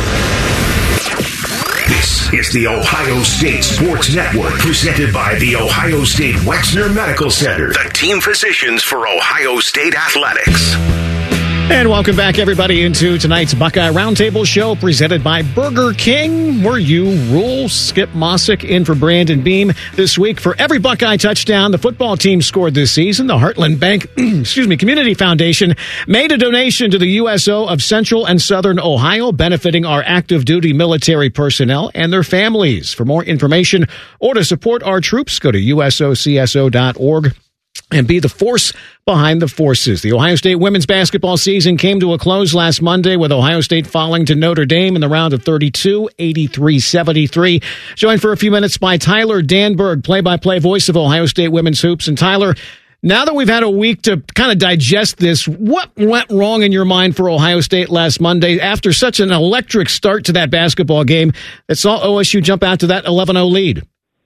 This is the Ohio State Sports Network, presented by the Ohio State Wexner Medical Center, the team physicians for Ohio State Athletics.
And welcome back, everybody, into tonight's Buckeye Roundtable Show presented by Burger King. Were you Rule? Skip Mossick in for Brandon Beam this week. For every Buckeye touchdown the football team scored this season, the Heartland Bank excuse me, Community Foundation made a donation to the U S O of Central and Southern Ohio, benefiting our active duty military personnel and their families. For more information or to support our troops, go to U S O C S O dot org. And be the force behind the forces. The Ohio State women's basketball season came to a close last Monday with Ohio State falling to Notre Dame in the round of thirty-two, eighty-three seventy-three. Joined for a few minutes by Tyler Danberg, play-by-play voice of Ohio State women's hoops. And Tyler, now that we've had a week to kind of digest this, what went wrong in your mind for Ohio State last Monday after such an electric start to that basketball game that saw O S U jump out to that eleven oh lead?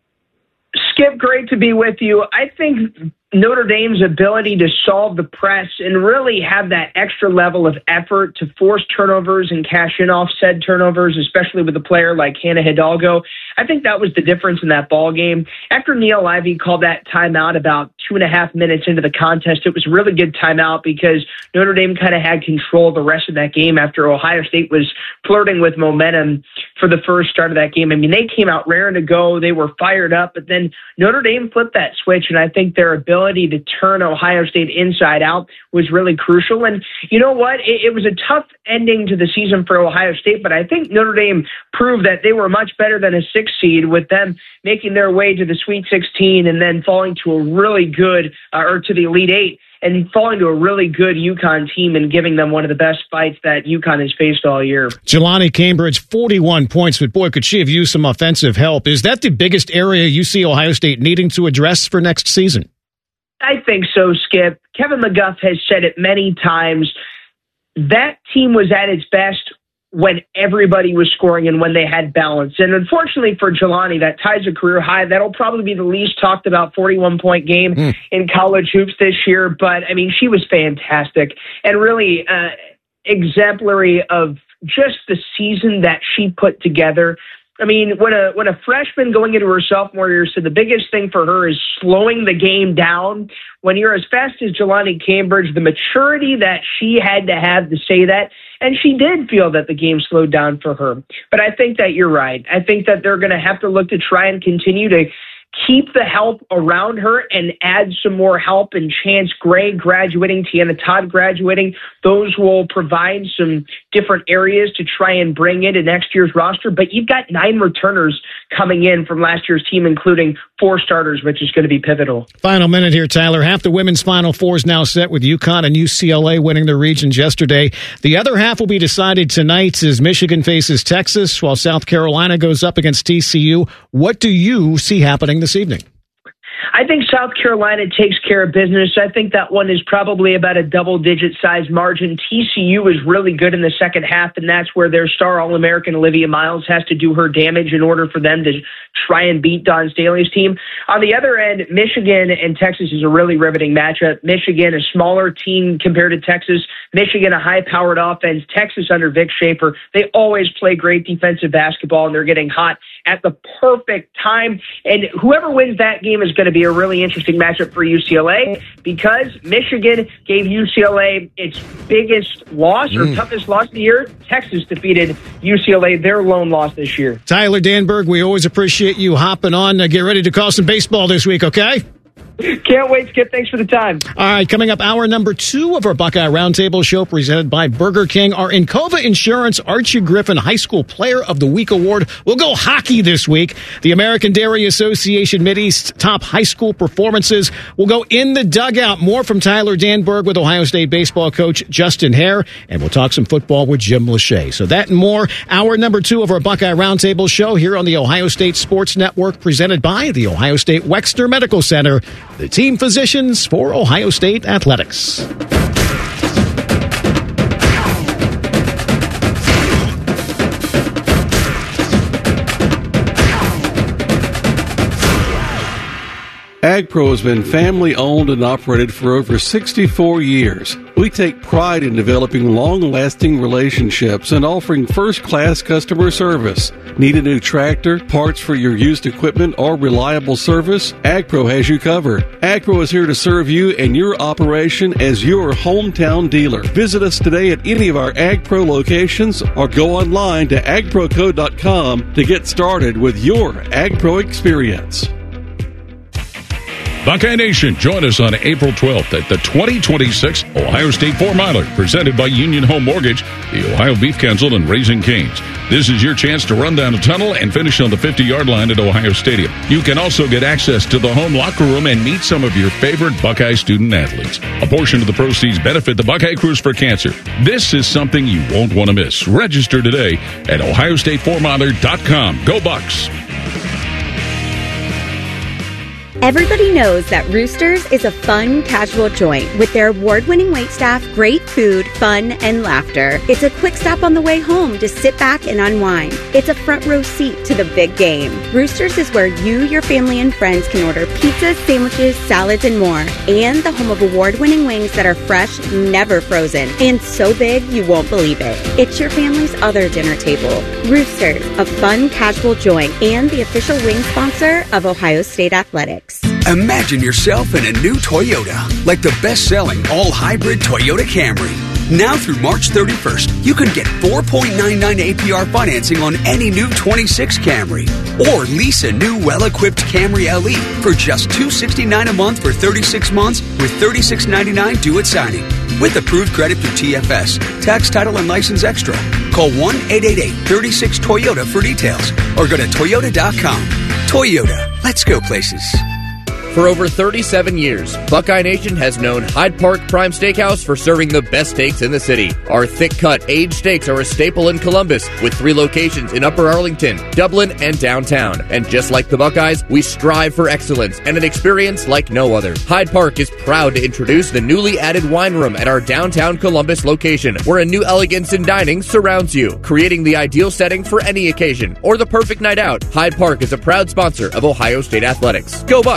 Skip, great to be with you. I think Notre Dame's ability to solve the press and really have that extra level of effort to force turnovers and cash in off said turnovers, especially with a player like Hannah Hidalgo, I think that was the difference in that ball game. After Neil Ivey called that timeout about two and a half minutes into the contest, it was a really good timeout because Notre Dame kind of had control of the rest of that game after Ohio State was flirting with momentum for the first start of that game. I mean, they came out raring to go. They were fired up, but then Notre Dame flipped that switch, and I think their ability to turn Ohio State inside out was really crucial. And you know what? It, it was a tough ending to the season for Ohio State, but I think Notre Dame proved that they were much better than a six seed, with them making their way to the Sweet sixteen and then falling to a really good, uh, or to the Elite Eight, and falling to a really good UConn team and giving them one of the best fights that UConn has faced all year.
Jelani Cambridge, forty-one points, but boy, could she have used some offensive help. Is that the biggest area you see Ohio State needing to address for next season?
I think so, Skip. Kevin McGuff has said it many times. That team was at its best when everybody was scoring and when they had balance. And unfortunately for Jelani, that ties a career high. That'll probably be the least talked about forty-one point game mm. in college hoops this year. But, I mean, she was fantastic and really uh, exemplary of just the season that she put together. I mean, when a when a freshman going into her sophomore year said the biggest thing for her is slowing the game down, when you're as fast as Jelani Cambridge, the maturity that she had to have to say that, and she did feel that the game slowed down for her. But I think that you're right. I think that they're going to have to look to try and continue to keep the help around her and add some more help. And Chance Gray graduating, Tiana Todd graduating, those will provide some different areas to try and bring into next year's roster. But you've got nine returners coming in from last year's team, including four starters, which is going to be pivotal.
Final minute here, Tyler. Half the women's Final Four is now set with UConn and U C L A winning their regions yesterday. The other half will be decided tonight as Michigan faces Texas, while South Carolina goes up against T C U. What do you see happening this evening?
I think South Carolina takes care of business. I think that one is probably about a double-digit size margin. T C U is really good in the second half, and that's where their star All-American Olivia Miles has to do her damage in order for them to try and beat Dawn Staley's team. On the other end, Michigan and Texas is a really riveting matchup. Michigan, a smaller team compared to Texas. Michigan, a high-powered offense. Texas under Vic Schaefer. They always play great defensive basketball, and they're getting hot at the perfect time. And whoever wins that game is going to be a really interesting matchup for U C L A, because Michigan gave U C L A its biggest loss or mm. toughest loss of the year. Texas defeated U C L A, their lone loss this year.
Tyler Danberg, we always appreciate you hopping on. Uh, get ready to call some baseball this week, okay?
Can't wait, Skip. Thanks for the time.
All right, coming up, hour number two of our Buckeye Roundtable show presented by Burger King. Our Encova Insurance Archie Griffin High School Player of the Week Award will go hockey this week. The American Dairy Association Mideast top high school performances will go in the dugout. More from Tyler Danberg with Ohio State baseball coach Justin Hare, and we'll talk some football with Jim Lachey. So that and more, hour number two of our Buckeye Roundtable show here on the Ohio State Sports Network, presented by the Ohio State Wexner Medical Center, the team physicians for Ohio State Athletics.
AgPro has been family owned and operated for over sixty-four years. We take pride in developing long-lasting relationships and offering first-class customer service. Need a new tractor, parts for your used equipment, or reliable service? AgPro has you covered. AgPro is here to serve you and your operation as your hometown dealer. Visit us today at any of our AgPro locations or go online to ag pro co dot com to get started with your AgPro experience.
Buckeye Nation, join us on April twelfth at the twenty twenty-six Ohio State Four Miler, presented by Union Home Mortgage, the Ohio Beef Council, and Raising Cane's. This is your chance to run down a tunnel and finish on the fifty-yard line at Ohio Stadium. You can also get access to the home locker room and meet some of your favorite Buckeye student athletes. A portion of the proceeds benefit the Buckeye Cruise for Cancer. This is something you won't want to miss. Register today at ohio state four miler dot com. Go Bucks!
Everybody knows that Roosters is a fun, casual joint with their award-winning waitstaff, great food, fun, and laughter. It's a quick stop on the way home to sit back and unwind. It's a front row seat to the big game. Roosters is where you, your family, and friends can order pizzas, sandwiches, salads, and more. And the home of award-winning wings that are fresh, never frozen, and so big you won't believe it. It's your family's other dinner table. Roosters, a fun, casual joint, and the official wing sponsor of Ohio State Athletics.
Imagine yourself in a new Toyota, like the best-selling all-hybrid Toyota Camry. Now through March thirty-first, you can get four point nine nine A P R financing on any new twenty-six Camry. Or lease a new well-equipped Camry L E for just two hundred sixty-nine dollars a month for thirty-six months with thirty-six ninety-nine due at signing. With approved credit through T F S, tax, title, and license extra. Call one eight eight eight, three six, Toyota for details or go to toyota dot com. Toyota, let's go places.
For over thirty-seven years, Buckeye Nation has known Hyde Park Prime Steakhouse for serving the best steaks in the city. Our thick-cut, aged steaks are a staple in Columbus, with three locations in Upper Arlington, Dublin, and downtown. And just like the Buckeyes, we strive for excellence and an experience like no other. Hyde Park is proud to introduce the newly added wine room at our downtown Columbus location, where a new elegance in dining surrounds you, creating the ideal setting for any occasion or the perfect night out. Hyde Park is a proud sponsor of Ohio State Athletics. Go Bucks! Go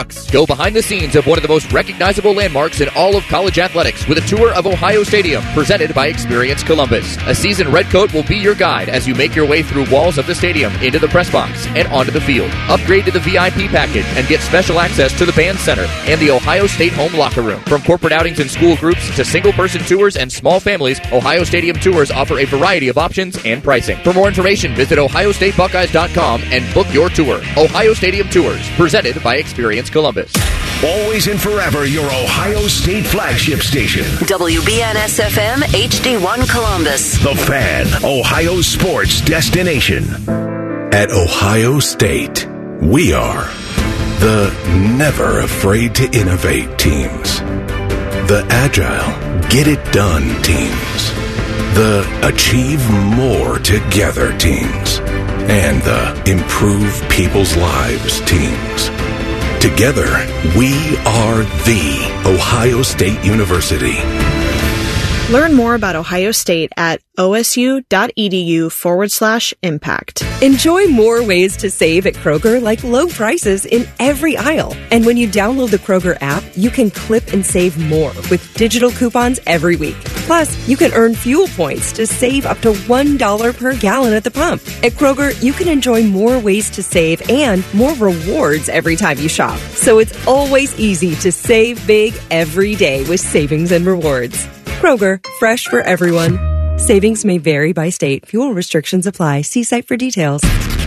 behind the scenes of one of the most recognizable landmarks in all of college athletics with a tour of Ohio Stadium presented by Experience Columbus. A seasoned redcoat will be your guide as you make your way through walls of the stadium, into the press box, and onto the field. Upgrade to the V I P package and get special access to the band center and the Ohio State home locker room. From corporate outings and school groups to single-person tours and small families, Ohio Stadium Tours offer a variety of options and pricing. For more information, visit ohio state buckeyes dot com and book your tour. Ohio Stadium Tours, presented by Experience Columbus.
Always and forever your Ohio State flagship station.
W B N S F M H D one Columbus.
The Fan, Ohio sports destination.
At Ohio State, we are the never afraid to innovate teams. The agile, get it done teams. The achieve more together teams. And the improve people's lives teams. Together, we are the Ohio State University.
Learn more about Ohio State at osu.edu forward slash impact.
Enjoy more ways to save at Kroger, like low prices in every aisle. And when you download the Kroger app, you can clip and save more with digital coupons every week. Plus, you can earn fuel points to save up to one dollar per gallon at the pump. At Kroger, you can enjoy more ways to save and more rewards every time you shop. So it's always easy to save big every day with savings and rewards. Kroger, fresh for everyone. Savings may vary by state. Fuel restrictions apply. See site for details.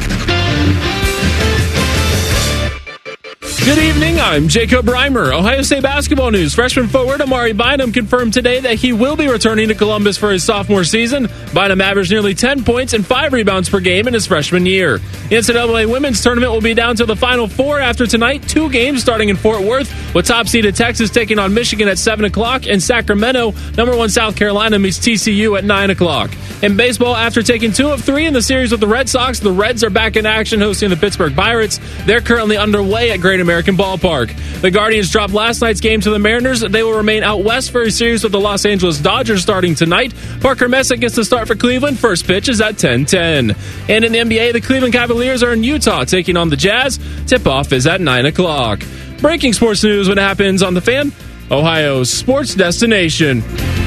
Good evening, I'm Jacob Reimer. Ohio State basketball news. Freshman forward Amari Bynum confirmed today that he will be returning to Columbus for his sophomore season. Bynum averaged nearly ten points and five rebounds per game in his freshman year. The N C double A women's tournament will be down to the Final Four after tonight. Two games starting in Fort Worth, with top-seeded Texas taking on Michigan at seven o'clock, and Sacramento, number one South Carolina, meets T C U at nine o'clock. In baseball, after taking two of three in the series with the Red Sox, the Reds are back in action hosting the Pittsburgh Pirates. They're currently underway at Great American Ballpark. The Guardians dropped last night's game to the Mariners. They will remain out west for a series with the Los Angeles Dodgers starting tonight. Parker Messick gets the start for Cleveland. First pitch is at ten ten. And in the N B A, the Cleveland Cavaliers are in Utah taking on the Jazz. Tip-off is at nine o'clock. Breaking sports news when it happens on The Fan, Ohio's sports destination.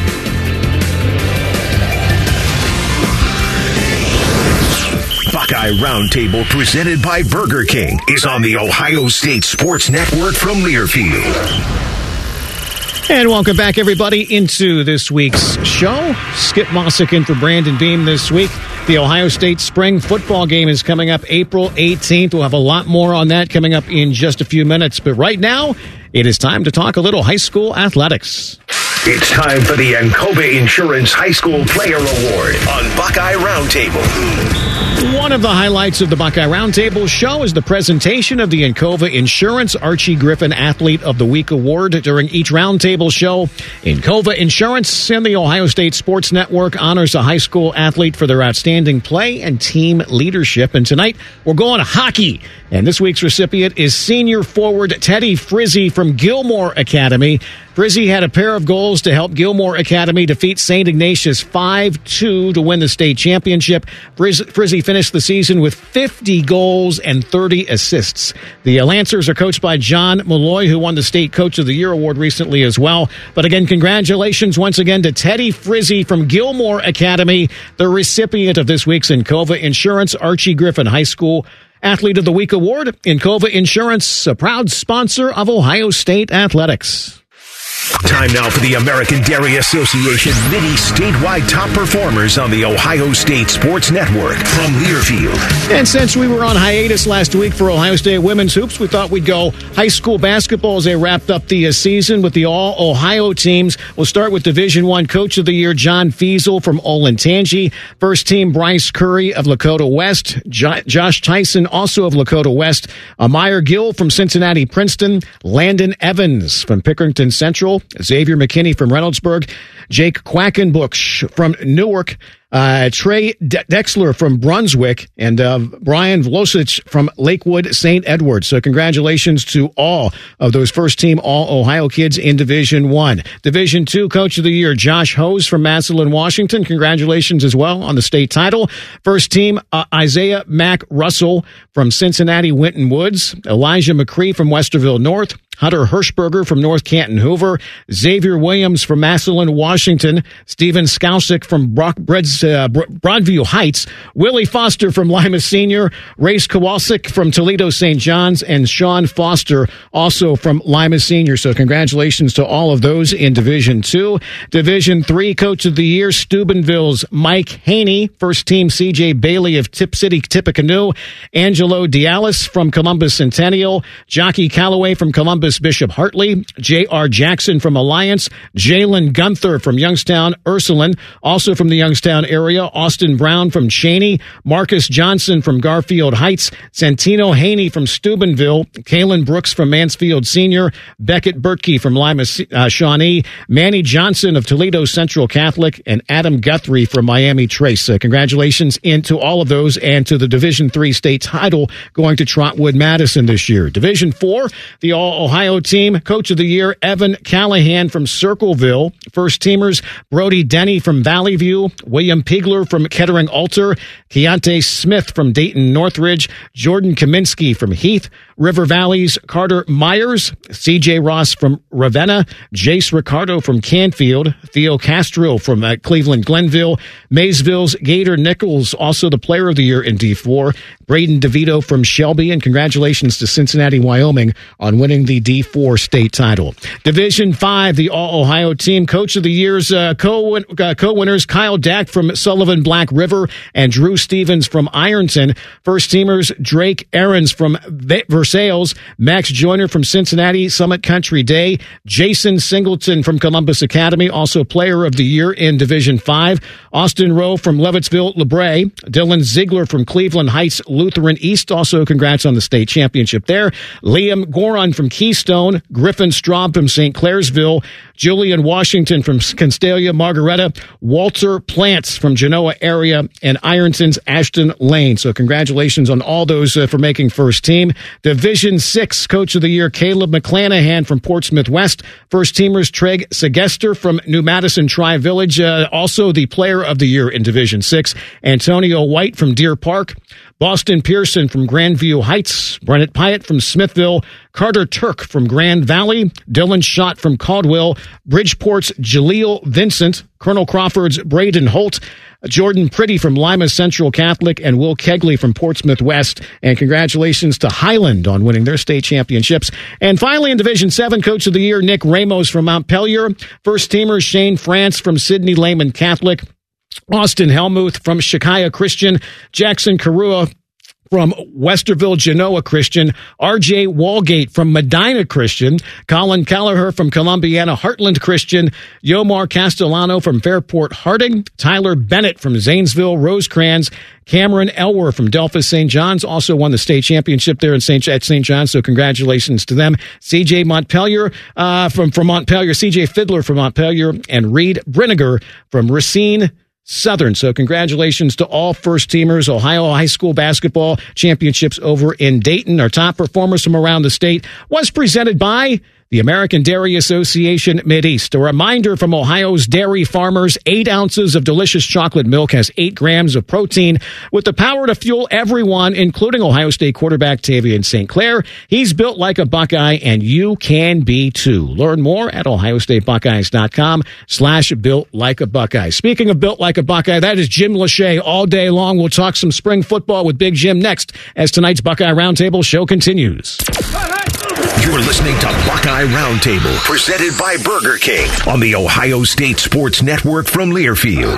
Buckeye Roundtable, presented by Burger King, is on the Ohio State Sports Network from Learfield.
And welcome back, everybody, into this week's show. Skip Mossick in for Brandon Beam this week. The Ohio State spring football game is coming up April eighteenth. We'll have a lot more on that coming up in just a few minutes. But right now, it is time to talk a little high school athletics.
It's time for the Encova Insurance High School Player Award on Buckeye Roundtable.
One of the highlights of the Buckeye Roundtable show is the presentation of the Encova Insurance Archie Griffin Athlete of the Week Award. During each Roundtable show, Encova Insurance and the Ohio State Sports Network honors a high school athlete for their outstanding play and team leadership. And tonight, we're going to hockey. And this week's recipient is senior forward Teddy Frizzy from Gilmore Academy. Frizzy had a pair of goals to help Gilmore Academy defeat Saint Ignatius five two to win the state championship. Frizz- Frizzy finished the season with fifty goals and thirty assists. The Lancers are coached by John Malloy, who won the State Coach of the Year award recently as well. But again, congratulations once again to Teddy Frizzy from Gilmore Academy, the recipient of this week's Encova Insurance Archie Griffin High School Athlete of the Week Award. Encova Insurance, a proud sponsor of Ohio State Athletics.
Time now for the American Dairy Association Mini Statewide Top Performers on the Ohio State Sports Network from Learfield.
And since we were on hiatus last week for Ohio State women's hoops, we thought we'd go high school basketball as they wrapped up the uh, season with the all-Ohio teams. We'll start with Division One Coach of the Year John Fiesel from Olentangy. First team Bryce Curry of Lakota West. Jo- Josh Tyson also of Lakota West. Amir Gill from Cincinnati Princeton. Landon Evans from Pickerington Central. Xavier McKinney from Reynoldsburg, Jake Quackenbush from Newark, uh, Trey De- Dexler from Brunswick, and uh, Brian Vlosic from Lakewood Saint Edward. So congratulations to all of those first-team All-Ohio kids in Division One. Division Two Coach of the Year, Josh Hose from Massillon, Washington. Congratulations as well on the state title. First team, uh, Isaiah Mack Russell from Cincinnati Winton Woods, Elijah McCree from Westerville North, Hunter Hirschberger from North Canton Hoover, Xavier Williams from Massillon, Washington, Stephen Skousick from Brock, uh, Broadview Heights, Willie Foster from Lima Senior, Race Kowalczyk from Toledo Saint John's, and Sean Foster also from Lima Senior. So congratulations to all of those in Division two. Division three Coach of the Year, Steubenville's Mike Haney, first team C J Bailey of Tip City Tippecanoe, Angelo Dialis from Columbus Centennial, Jockey Calloway from Columbus Bishop Hartley, J R Jackson from Alliance, Jalen Gunther from Youngstown Ursuline, also from the Youngstown area, Austin Brown from Cheney, Marcus Johnson from Garfield Heights, Santino Haney from Steubenville, Kalen Brooks from Mansfield Senior, Beckett Bertkey from Lima uh, Shawnee, Manny Johnson of Toledo Central Catholic, and Adam Guthrie from Miami Trace. Uh, congratulations into all of those and to the Division three state title going to Trotwood Madison this year. Division four, the All Ohio team, Coach of the Year, Evan Callahan from Circleville. First teamers, Brody Denny from Valley View, William Pigler from Kettering Alter, Keontae Smith from Dayton Northridge, Jordan Kaminsky from Heath, River Valley's Carter Myers, C J Ross from Ravenna, Jace Ricardo from Canfield, Theo Castro from uh, Cleveland Glenville, Maysville's Gator Nichols, also the Player of the Year in D four, Braden DeVito from Shelby, and congratulations to Cincinnati, Wyoming on winning the D four state title. Division five, the All-Ohio team, Coach of the Year's uh, co- uh, co-winners, Kyle Dack from Sullivan Black River and Drew Stevens from Ironton. First teamers, Drake Aarons from Versailles, Max Joyner from Cincinnati Summit Country Day, Jason Singleton from Columbus Academy, also Player of the Year in Division five, Austin Rowe from Leavittsville LeBray, Dylan Ziegler from Cleveland Heights Lutheran East, also congrats on the state championship there, Liam Goron from Keystone, Griffin Straub from Saint Clairsville, Julian Washington from Constalia Margaretta, Walter Plants from Genoa area, and Ironton's Ashton Lane. So congratulations on all those uh, for making first team. Division six, Coach of the Year, Caleb McClanahan from Portsmouth West. First teamers, Treg Segester from New Madison Tri-Village, uh, also the Player of the Year in Division six. Antonio White from Deer Park, Boston Pearson from Grandview Heights, Brennett Pyatt from Smithville, Carter Turk from Grand Valley, Dylan Schott from Caldwell, Bridgeport's Jaleel Vincent, Colonel Crawford's Braden Holt, Jordan Pretty from Lima Central Catholic, and Will Kegley from Portsmouth West. And congratulations to Highland on winning their state championships. And finally in Division seven, Coach of the Year, Nick Ramos from Montpelier. First teamer, Shane France from Sidney Lehman Catholic, Austin Helmuth from Shekiah Christian, Jackson Karua from Westerville Genoa Christian, R J Walgate from Medina Christian, Colin Callagher from Columbiana Heartland Christian, Yomar Castellano from Fairport Harding, Tyler Bennett from Zanesville Rosecrans, Cameron Elwer from Delphus Saint John's also won the state championship there in Saint at Saint John's, so congratulations to them. C J Montpelier uh, from from Montpelier, C J Fiddler from Montpelier, and Reed Brinegar from Racine Southern. So congratulations to all first teamers. Ohio High School Basketball Championships over in Dayton. Our top performers from around the state was presented by the American Dairy Association Mideast. A reminder from Ohio's dairy farmers, eight ounces of delicious chocolate milk has eight grams of protein with the power to fuel everyone, including Ohio State quarterback Tavian Saint Clair. He's built like a Buckeye, and you can be too. Learn more at ohio state buckeyes dot com slash built like a Buckeye. Speaking of built like a Buckeye, that is Jim Lachey all day long. We'll talk some spring football with Big Jim next as tonight's Buckeye Roundtable show continues.
You're listening to Buckeye Roundtable, presented by Burger King on the Ohio State Sports Network from Learfield.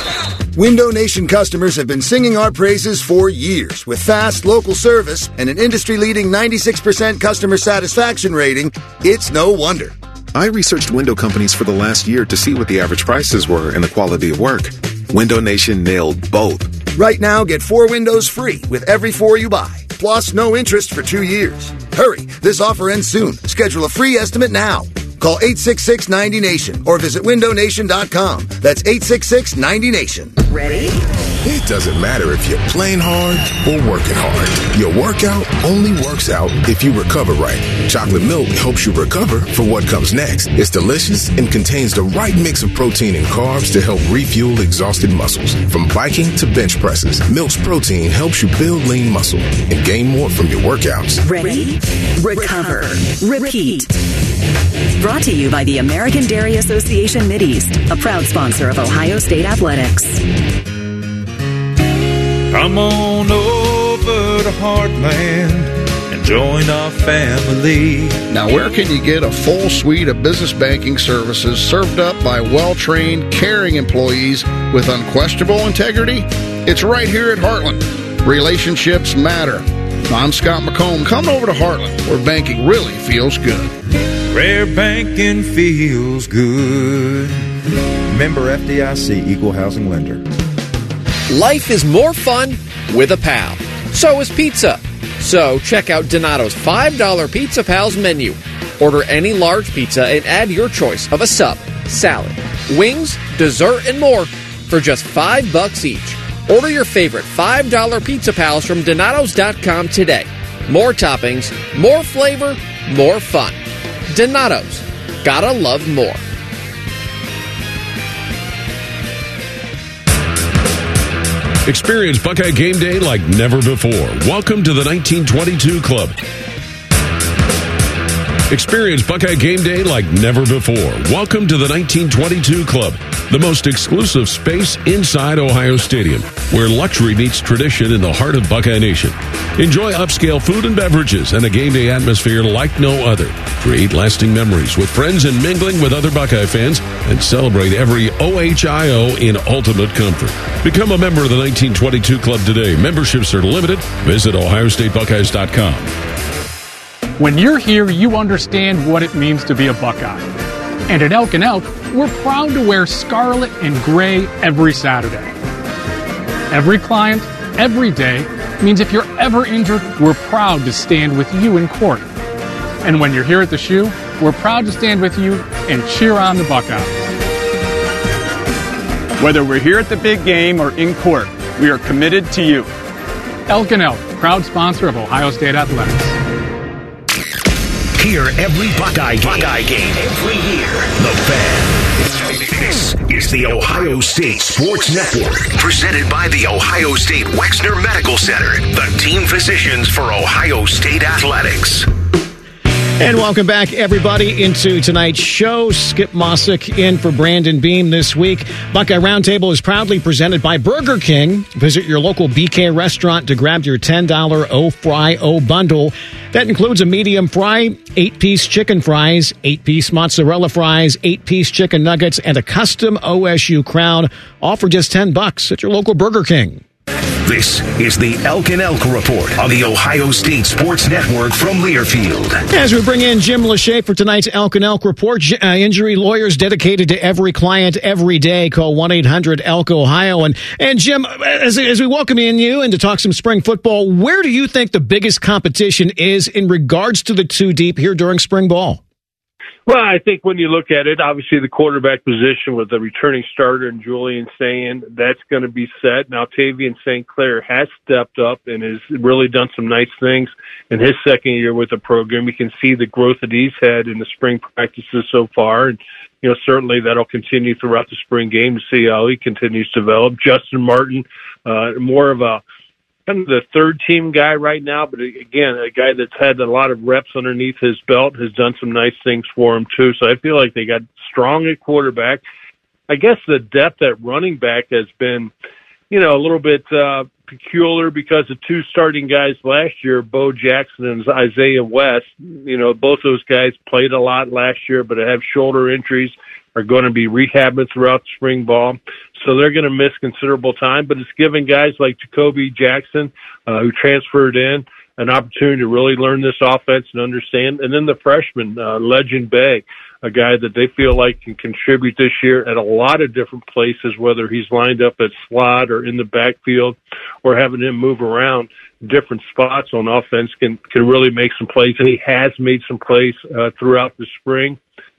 Window Nation customers have been singing our praises for years. With fast local service and an industry-leading ninety-six percent customer satisfaction rating, it's no wonder.
I researched window companies for the last year to see what the average prices were and the quality of work. Window Nation nailed both.
Right now, get four windows free with every four you buy, plus no interest for two years. Hurry, this offer ends soon. Schedule a free estimate now. Call eight six six ninety nation or visit window nation dot com. That's eight six six ninety nation.
Ready?
It doesn't matter if you're playing hard or working hard. Your workout only works out if you recover right. Chocolate milk helps you recover for what comes next. It's delicious and contains the right mix of protein and carbs to help refuel exhausted muscles. From biking to bench presses, Milk's protein helps you build lean muscle and gain more from your workouts.
Ready? Recover. Repeat. Brought to you by the American Dairy Association Mideast, a proud sponsor of Ohio State Athletics.
Come on over to Heartland and join our family.
Now, where can you get a full suite of business banking services served up by well-trained, caring employees with unquestionable integrity? It's right here at Heartland. Relationships matter. I'm Scott McComb. Come over to Heartland, where banking really feels good.
Rare banking feels good. Member F D I C, Equal Housing Lender.
Life is more fun with a pal. So is pizza. So check out Donato's five dollar Pizza Pals menu. Order any large pizza and add your choice of a sub, salad, wings, dessert, and more for just five bucks each. Order your favorite five dollar Pizza Pals from Donatos dot com today. More toppings, more flavor, more fun. Donatos. Gotta love more.
Experience Buckeye Game Day like never before. Welcome to the nineteen twenty-two Club. Experience Buckeye Game Day like never before. Welcome to the nineteen twenty-two Club, the most exclusive space inside Ohio Stadium, where luxury meets tradition in the heart of Buckeye Nation. Enjoy upscale food and beverages and a game day atmosphere like no other. Create lasting memories with friends and mingling with other Buckeye fans, and celebrate every O H I O in ultimate comfort. Become a member of the nineteen twenty-two Club today. Memberships are limited. Visit ohio state buckeyes dot com.
When you're here, you understand what it means to be a Buckeye. And at Elk and Elk, we're proud to wear scarlet and gray every Saturday. Every client, every day, means if you're ever injured, we're proud to stand with you in court. And when you're here at the Shoe, we're proud to stand with you and cheer on the Buckeyes.
Whether we're here at the big game or in court, we are committed to you.
Elk and Elk, proud sponsor of Ohio State Athletics.
Hear every Buckeye game, Buckeye game every year. The Fan. This is the Ohio State Sports Network, presented by the Ohio State Wexner Medical Center, the team physicians for Ohio State Athletics.
And welcome back, everybody, into tonight's show. Skip Mossick in for Brandon Beam this week. Buckeye Roundtable is proudly presented by Burger King. Visit your local B K restaurant to grab your ten dollar O-Fry-O bundle. That includes a medium fry, eight-piece chicken fries, eight-piece mozzarella fries, eight-piece chicken nuggets, and a custom O S U crown, all for just ten bucks at your local Burger King.
This is the Elk and Elk Report on the Ohio State Sports Network from Learfield.
As we bring in Jim Lachey for tonight's Elk and Elk Report, uh, injury lawyers dedicated to every client every day. Call one eight hundred elk ohio. And, and Jim, as, as we welcome in you and to talk some spring football, where do you think the biggest competition is in regards to the two deep here during spring ball?
Well, I think when you look at it, obviously the quarterback position with the returning starter and Julian Sayin, that's going to be set. Now, Tavian Saint Clair has stepped up and has really done some nice things in his second year with the program. You can see the growth that he's had in the spring practices so far. And, you know, certainly that'll continue throughout the spring game to see how he continues to develop. Justin Martin, uh, more of a kind of the third team guy right now, but again, a guy that's had a lot of reps underneath his belt, has done some nice things for him too. So I feel like they got strong at quarterback. I guess the depth at running back has been, you know, a little bit uh, peculiar because the two starting guys last year, Bo Jackson and Isaiah West, you know, both those guys played a lot last year, but have shoulder injuries, are going to be rehabbing throughout the spring ball. So they're going to miss considerable time, but it's giving guys like Jacoby Jackson, uh, who transferred in, an opportunity to really learn this offense and understand. And then the freshman, uh, Legend Bay, a guy that they feel like can contribute this year at a lot of different places, whether he's lined up at slot or in the backfield or having him move around different spots on offense can, can really make some plays. And he has made some plays uh, throughout the spring.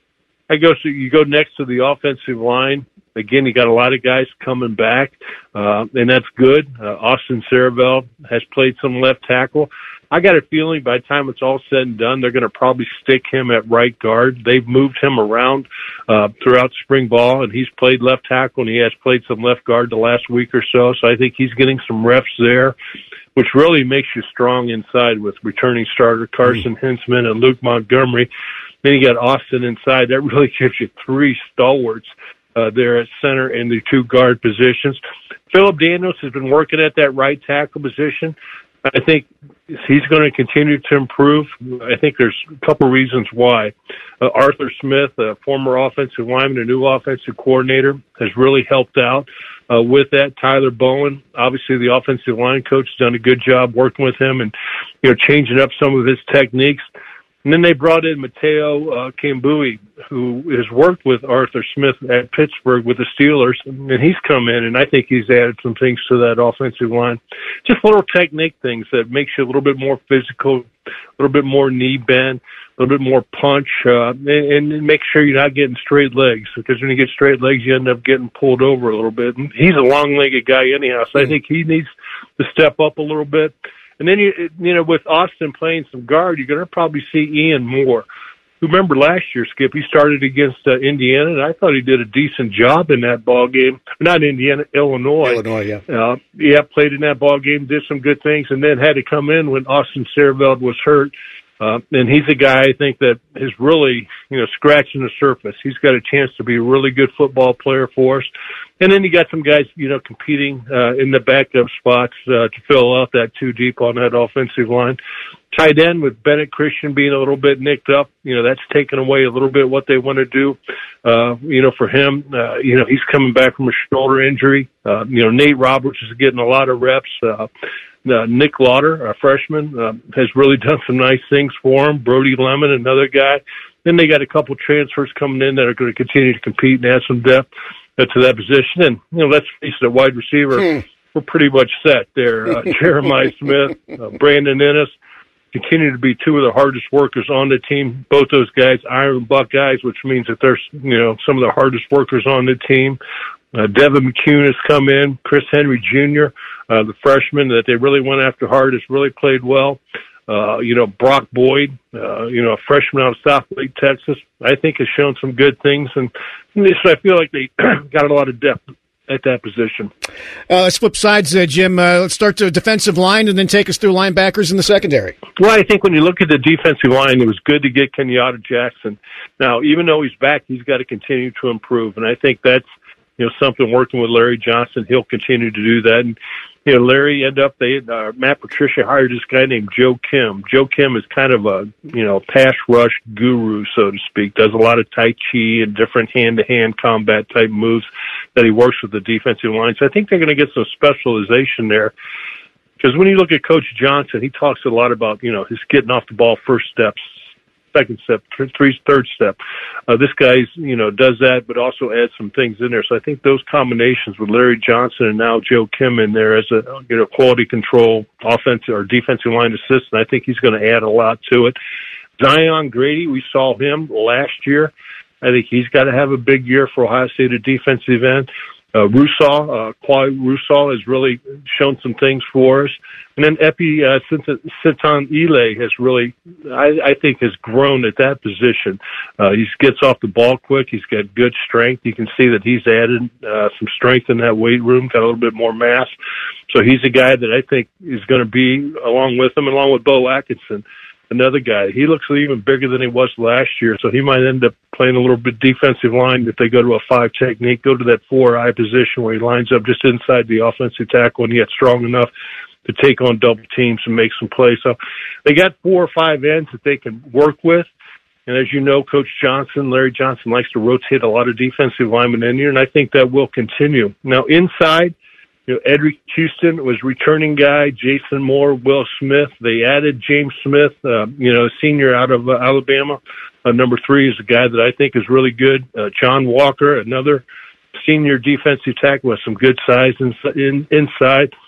I go so you go next to the offensive line. Again, you got a lot of guys coming back, uh, and that's good. Uh, Austin Saravel has played some left tackle. I got a feeling by the time it's all said and done, they're going to probably stick him at right guard. They've moved him around uh, throughout spring ball, and he's played left tackle, and he has played some left guard the last week or so. So I think he's getting some reps there, which really makes you strong inside with returning starter Carson mm-hmm. Hinsman and Luke Montgomery. Then you got Austin inside. That really gives you three stalwarts uh, there at center and the two guard positions. Philip Daniels has been working at that right tackle position. I think he's going to continue to improve. I think there's a couple reasons why. Uh, Arthur Smith, a former offensive lineman, a new offensive coordinator, has really helped out uh, with that. Tyler Bowen, obviously the offensive line coach, has done a good job working with him and, you know, changing up some of his techniques. And then they brought in Mateo uh, Kambui, who has worked with Arthur Smith at Pittsburgh with the Steelers, and he's come in, and I think he's added some things to that offensive line. Just little technique things that makes you a little bit more physical, a little bit more knee bend, a little bit more punch, uh, and, and make sure you're not getting straight legs, because when you get straight legs, you end up getting pulled over a little bit. And he's a long-legged guy anyhow, so I think he needs to step up a little bit. And then, you you know, with Austin playing some guard, you're going to probably see Ian Moore. Remember last year, Skip, he started against uh, Indiana, and I thought he did a decent job in that ball game. Not Indiana, Illinois.
Illinois, yeah.
Uh, yeah, played in that ball game, did some good things, and then had to come in when Austin Saravel was hurt. Uh, and he's a guy, I think, that is really, you know, scratching the surface. He's got a chance to be a really good football player for us. And then you got some guys, you know, competing uh, in the backup spots uh, to fill out that two deep on that offensive line. Tight end with Bennett Christian being a little bit nicked up, you know, that's taken away a little bit what they want to do, uh, you know, for him. Uh, you know, he's coming back from a shoulder injury. Uh, you know, Nate Roberts is getting a lot of reps. Uh, uh, Nick Lauder, a freshman, uh, has really done some nice things for him. Brody Lemon, another guy. Then they got a couple transfers coming in that are going to continue to compete and add some depth uh, to that position. And, you know, let's face it, at wide receiver, hmm. we're pretty much set there. Uh, Jeremiah Smith, uh, Brandon Ennis, continue to be two of the hardest workers on the team. Both those guys, Iron Buckeyes, which means that they're, you know, some of the hardest workers on the team. Uh, Devin McCune has come in. Chris Henry Junior, uh, the freshman that they really went after hard, has really played well. Uh, you know, Brock Boyd, uh, you know, a freshman out of South Lake, Texas, I think has shown some good things. And so I feel like they got a lot of depth at that position.
Uh, let's flip sides, uh, Jim. Uh, let's start the defensive line and then take us through linebackers in the secondary.
Well, I think when you look at the defensive line, it was good to get Kenyatta Jackson. Now, even though he's back, he's got to continue to improve. And I think that's, you know, something working with Larry Johnson. He'll continue to do that. And, you know, Larry ended up, they, uh, Matt Patricia hired this guy named Joe Kim. Joe Kim is kind of a, you know, pass rush guru, so to speak. Does a lot of Tai Chi and different hand-to-hand combat type moves that he works with the defensive line. So I think they're going to get some specialization there. Because when you look at Coach Johnson, he talks a lot about, you know, his getting off the ball first steps, second step, three, third step. Uh, this guy's, you know, does that, but also adds some things in there. So I think those combinations with Larry Johnson and now Joe Kim in there as a, you know, quality control offensive or defensive line assistant, I think he's going to add a lot to it. Zion Grady, we saw him last year. I think he's got to have a big year for Ohio State at defensive end. Uh, Rusal, uh, Kwai Rusal has really shown some things for us. And then Epi uh, Sitan Ile has really, I, I think, has grown at that position. Uh, he gets off the ball quick. He's got good strength. You can see that he's added uh, some strength in that weight room, got a little bit more mass. So he's a guy that I think is going to be, along with him, along with Bo Atkinson, another guy. He looks even bigger than he was last year, so he might end up playing a little bit defensive line if they go to a five technique, go to that four-eye position where he lines up just inside the offensive tackle and he gets strong enough to take on double teams and make some plays. So they got four or five ends that they can work with. And as you know, Coach Johnson, Larry Johnson, likes to rotate a lot of defensive linemen in here, and I think that will continue. Now, inside, you know, Edric Houston was returning guy, Jason Moore, Will Smith. They added James Smith, uh, you know, senior out of uh, Alabama. Uh, number three is a guy that I think is really good. Uh, John Walker, another senior defensive tackle with some good size in, in, inside.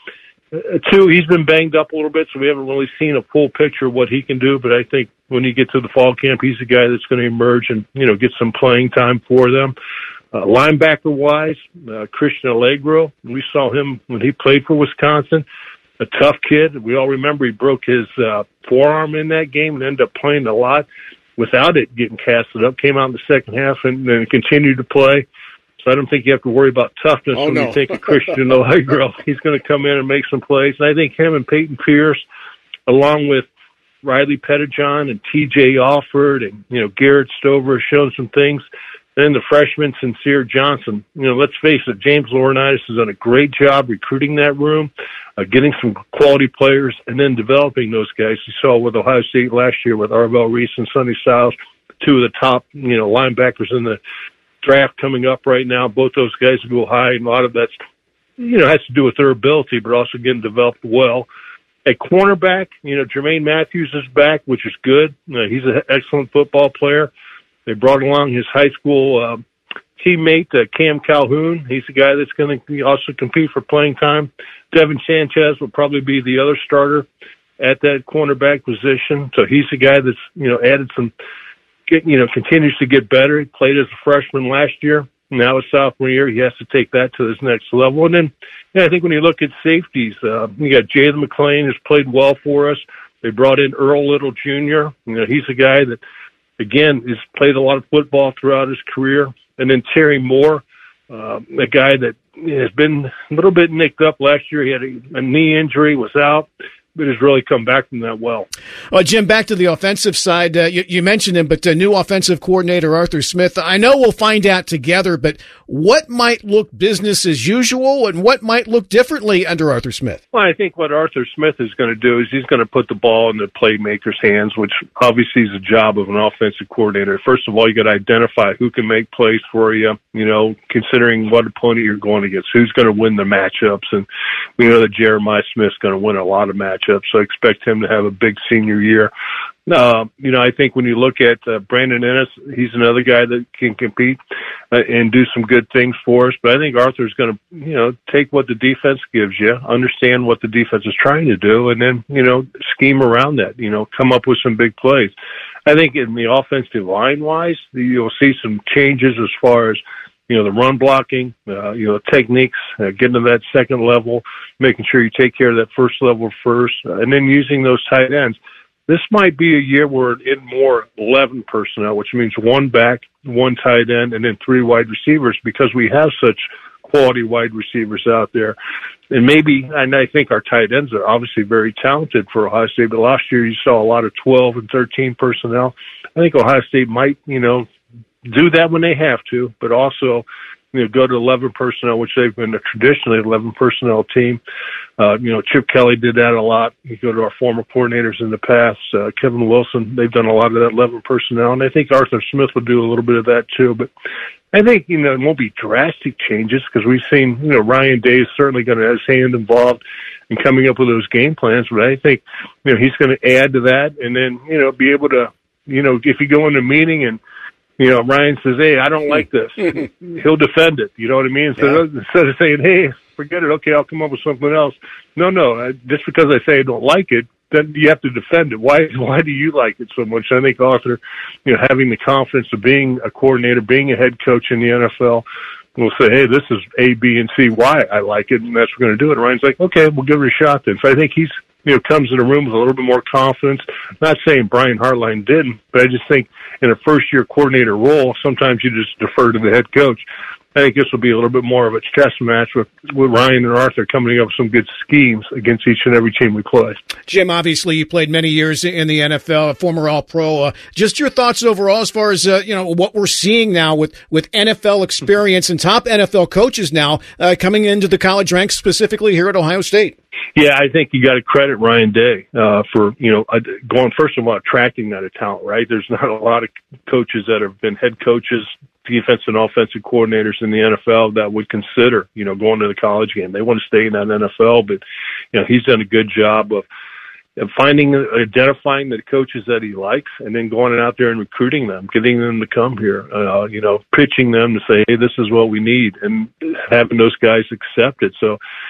Uh, two, he's been banged up a little bit, so we haven't really seen a full picture of what he can do. But I think when you get to the fall camp, he's the guy that's going to emerge and, you know, get some playing time for them. Uh, linebacker-wise, uh, Christian Allegro, we saw him when he played for Wisconsin. A tough kid. We all remember he broke his uh, forearm in that game and ended up playing a lot without it getting casted up. Came out in the second half and then continued to play. So I don't think you have to worry about toughness
oh,
when
no.
you think of Christian Allegro. He's going to come in and make some plays. And I think him and Peyton Pierce, along with Riley Pettijohn and T J Alford and, you know, Garrett Stover, have shown some things. Then the freshman, Sincere Johnson. You know, let's face it, James Laurinaitis has done a great job recruiting that room, uh, getting some quality players, and then developing those guys. You saw with Ohio State last year with Arvell Reese and Sonny Styles, two of the top, you know, linebackers in the draft coming up right now. Both those guys go high, and a lot of that's, you know, has to do with their ability, but also getting developed well. At cornerback, you know, Jermaine Matthews is back, which is good. Uh, he's an excellent football player. They brought along his high school uh, teammate, uh, Cam Calhoun. He's the guy that's going to also compete for playing time. Devin Sanchez will probably be the other starter at that cornerback position. So he's the guy that's, you know, added some, get, you know, continues to get better. He played as a freshman last year. Now his sophomore year, he has to take that to his next level. And then, yeah, I think when you look at safeties, uh, you got Jalen McClain, who's played well for us. They brought in Earl Little Junior You know, he's a guy that, again, he's played a lot of football throughout his career. And then Terry Moore, uh, a guy that has been a little bit nicked up last year. He had a, a knee injury, was out, but has really come back from that well.
Uh, Jim, back to the offensive side. Uh, you, you mentioned him, but uh, new offensive coordinator Arthur Smith. I know we'll find out together, but what might look business as usual and what might look differently under Arthur Smith?
Well, I think what Arthur Smith is going to do is he's going to put the ball in the playmaker's hands, which obviously is the job of an offensive coordinator. First of all, you got to identify who can make plays for you, you know, considering what opponent you're going against, who's going to win the matchups. And we know that Jeremiah Smith's going to win a lot of matchups, so I expect him to have a big senior year. Uh, you know, I think when you look at uh, Brandon Ennis, he's another guy that can compete uh, and do some good things for us. But I think Arthur's going to, you know, take what the defense gives you, understand what the defense is trying to do, and then, you know, scheme around that, you know, come up with some big plays. I think in the offensive line-wise, you'll see some changes as far as, you know, the run blocking, uh, you know, techniques, uh, getting to that second level, making sure you take care of that first level first, uh, and then using those tight ends. This might be a year where we're in more eleven personnel, which means one back, one tight end, and then three wide receivers because we have such quality wide receivers out there. And maybe, and I think our tight ends are obviously very talented for Ohio State, but last year you saw a lot of twelve and thirteen personnel. I think Ohio State might, you know, do that when they have to, but also, you know, go to eleven personnel, which they've been a traditionally eleven personnel team. Uh, you know, Chip Kelly did that a lot. You go to our former coordinators in the past, uh, Kevin Wilson, they've done a lot of that eleven personnel, and I think Arthur Smith will do a little bit of that too. But I think, you know, it won't be drastic changes because we've seen, you know, Ryan Day is certainly going to have his hand involved in coming up with those game plans, but I think, you know, he's going to add to that and then, you know, be able to, you know, if you go in a meeting and, you know, Ryan says, hey, I don't like this, he'll defend it. You know what I mean? Instead, yeah. of, instead of saying, hey, forget it, okay, I'll come up with something else. No, no, just because I say I don't like it, then you have to defend it. Why Why do you like it so much? I think Arthur, you know, having the confidence of being a coordinator, being a head coach in the N F L, will say, hey, this is A, B, and C, why I like it, and that's what we're going to do it. And Ryan's like, okay, we'll give it a shot then. So I think he's, you know, comes in the room with a little bit more confidence. Not saying Brian Hartline didn't, but I just think in a first-year coordinator role, sometimes you just defer to the head coach. I think this will be a little bit more of a chess match with, with Ryan and Arthur coming up with some good schemes against each and every team we play.
Jim, obviously you played many years in the N F L, a former All-Pro. Uh, just your thoughts overall as far as uh, you know what we're seeing now with, with N F L experience and top N F L coaches now uh, coming into the college ranks, specifically here at Ohio State.
Yeah, I think you got to credit Ryan Day uh, for, you know, going, first of all, attracting that talent, right? There's not a lot of coaches that have been head coaches, defensive and offensive coordinators in the N F L that would consider, you know, going to the college game. They want to stay in that N F L, but, you know, he's done a good job of, of finding, identifying the coaches that he likes and then going out there and recruiting them, getting them to come here, uh, you know, pitching them to say, hey, this is what we need, and having those guys accept it. So,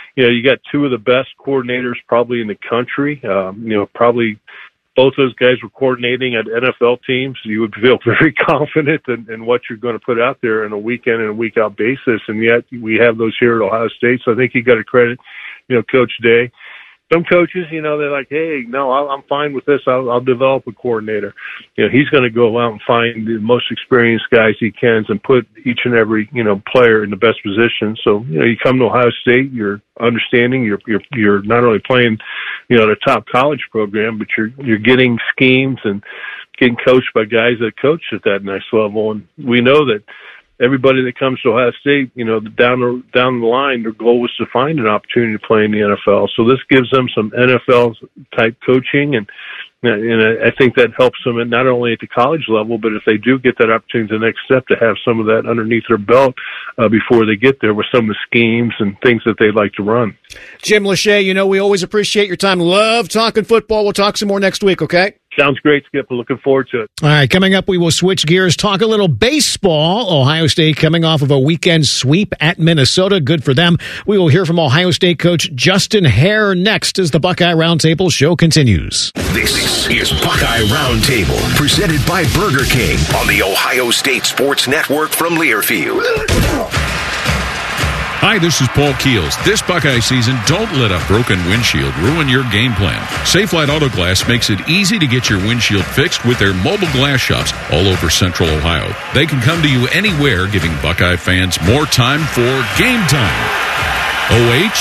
you know, you got two of the best coordinators probably in the country. Um, you know, probably both those guys were coordinating at N F L teams. You would feel very confident in, in what you're going to put out there on a week-in and a week-out basis, and yet we have those here at Ohio State. So I think you got to credit, you know, Coach Day. Some coaches, you know, they're like, hey, no, I'm fine with this. I'll, I'll develop a coordinator. You know, he's going to go out and find the most experienced guys he can and put each and every, you know, player in the best position. So, you know, you come to Ohio State, you're understanding, you're, you're, you're not only playing, you know, the top college program, but you're, you're getting schemes and getting coached by guys that coach at that next level. And we know that everybody that comes to Ohio State, you know, down the, down the line, their goal was to find an opportunity to play in the N F L. So this gives them some N F L-type coaching, and and I think that helps them not only at the college level, but if they do get that opportunity, the next step to have some of that underneath their belt uh, before they get there with some of the schemes and things that they like to run.
Jim Lachey, you know, we always appreciate your time. Love talking football. We'll talk some more next week, okay?
Sounds great, Skip. We're looking forward to it.
All right, coming up, we will switch gears, talk a little baseball. Ohio State coming off of a weekend sweep at Minnesota. Good for them. We will hear from Ohio State coach Justin Hare next as the Buckeye Roundtable show continues.
This is Buckeye Roundtable, presented by Burger King on the Ohio State Sports Network from Learfield.
Hi, this is Paul Keels. This Buckeye season, don't let a broken windshield ruin your game plan. Safelite Auto Glass makes it easy to get your windshield fixed with their mobile glass shops all over Central Ohio. They can come to you anywhere, giving Buckeye fans more time for game time. O H?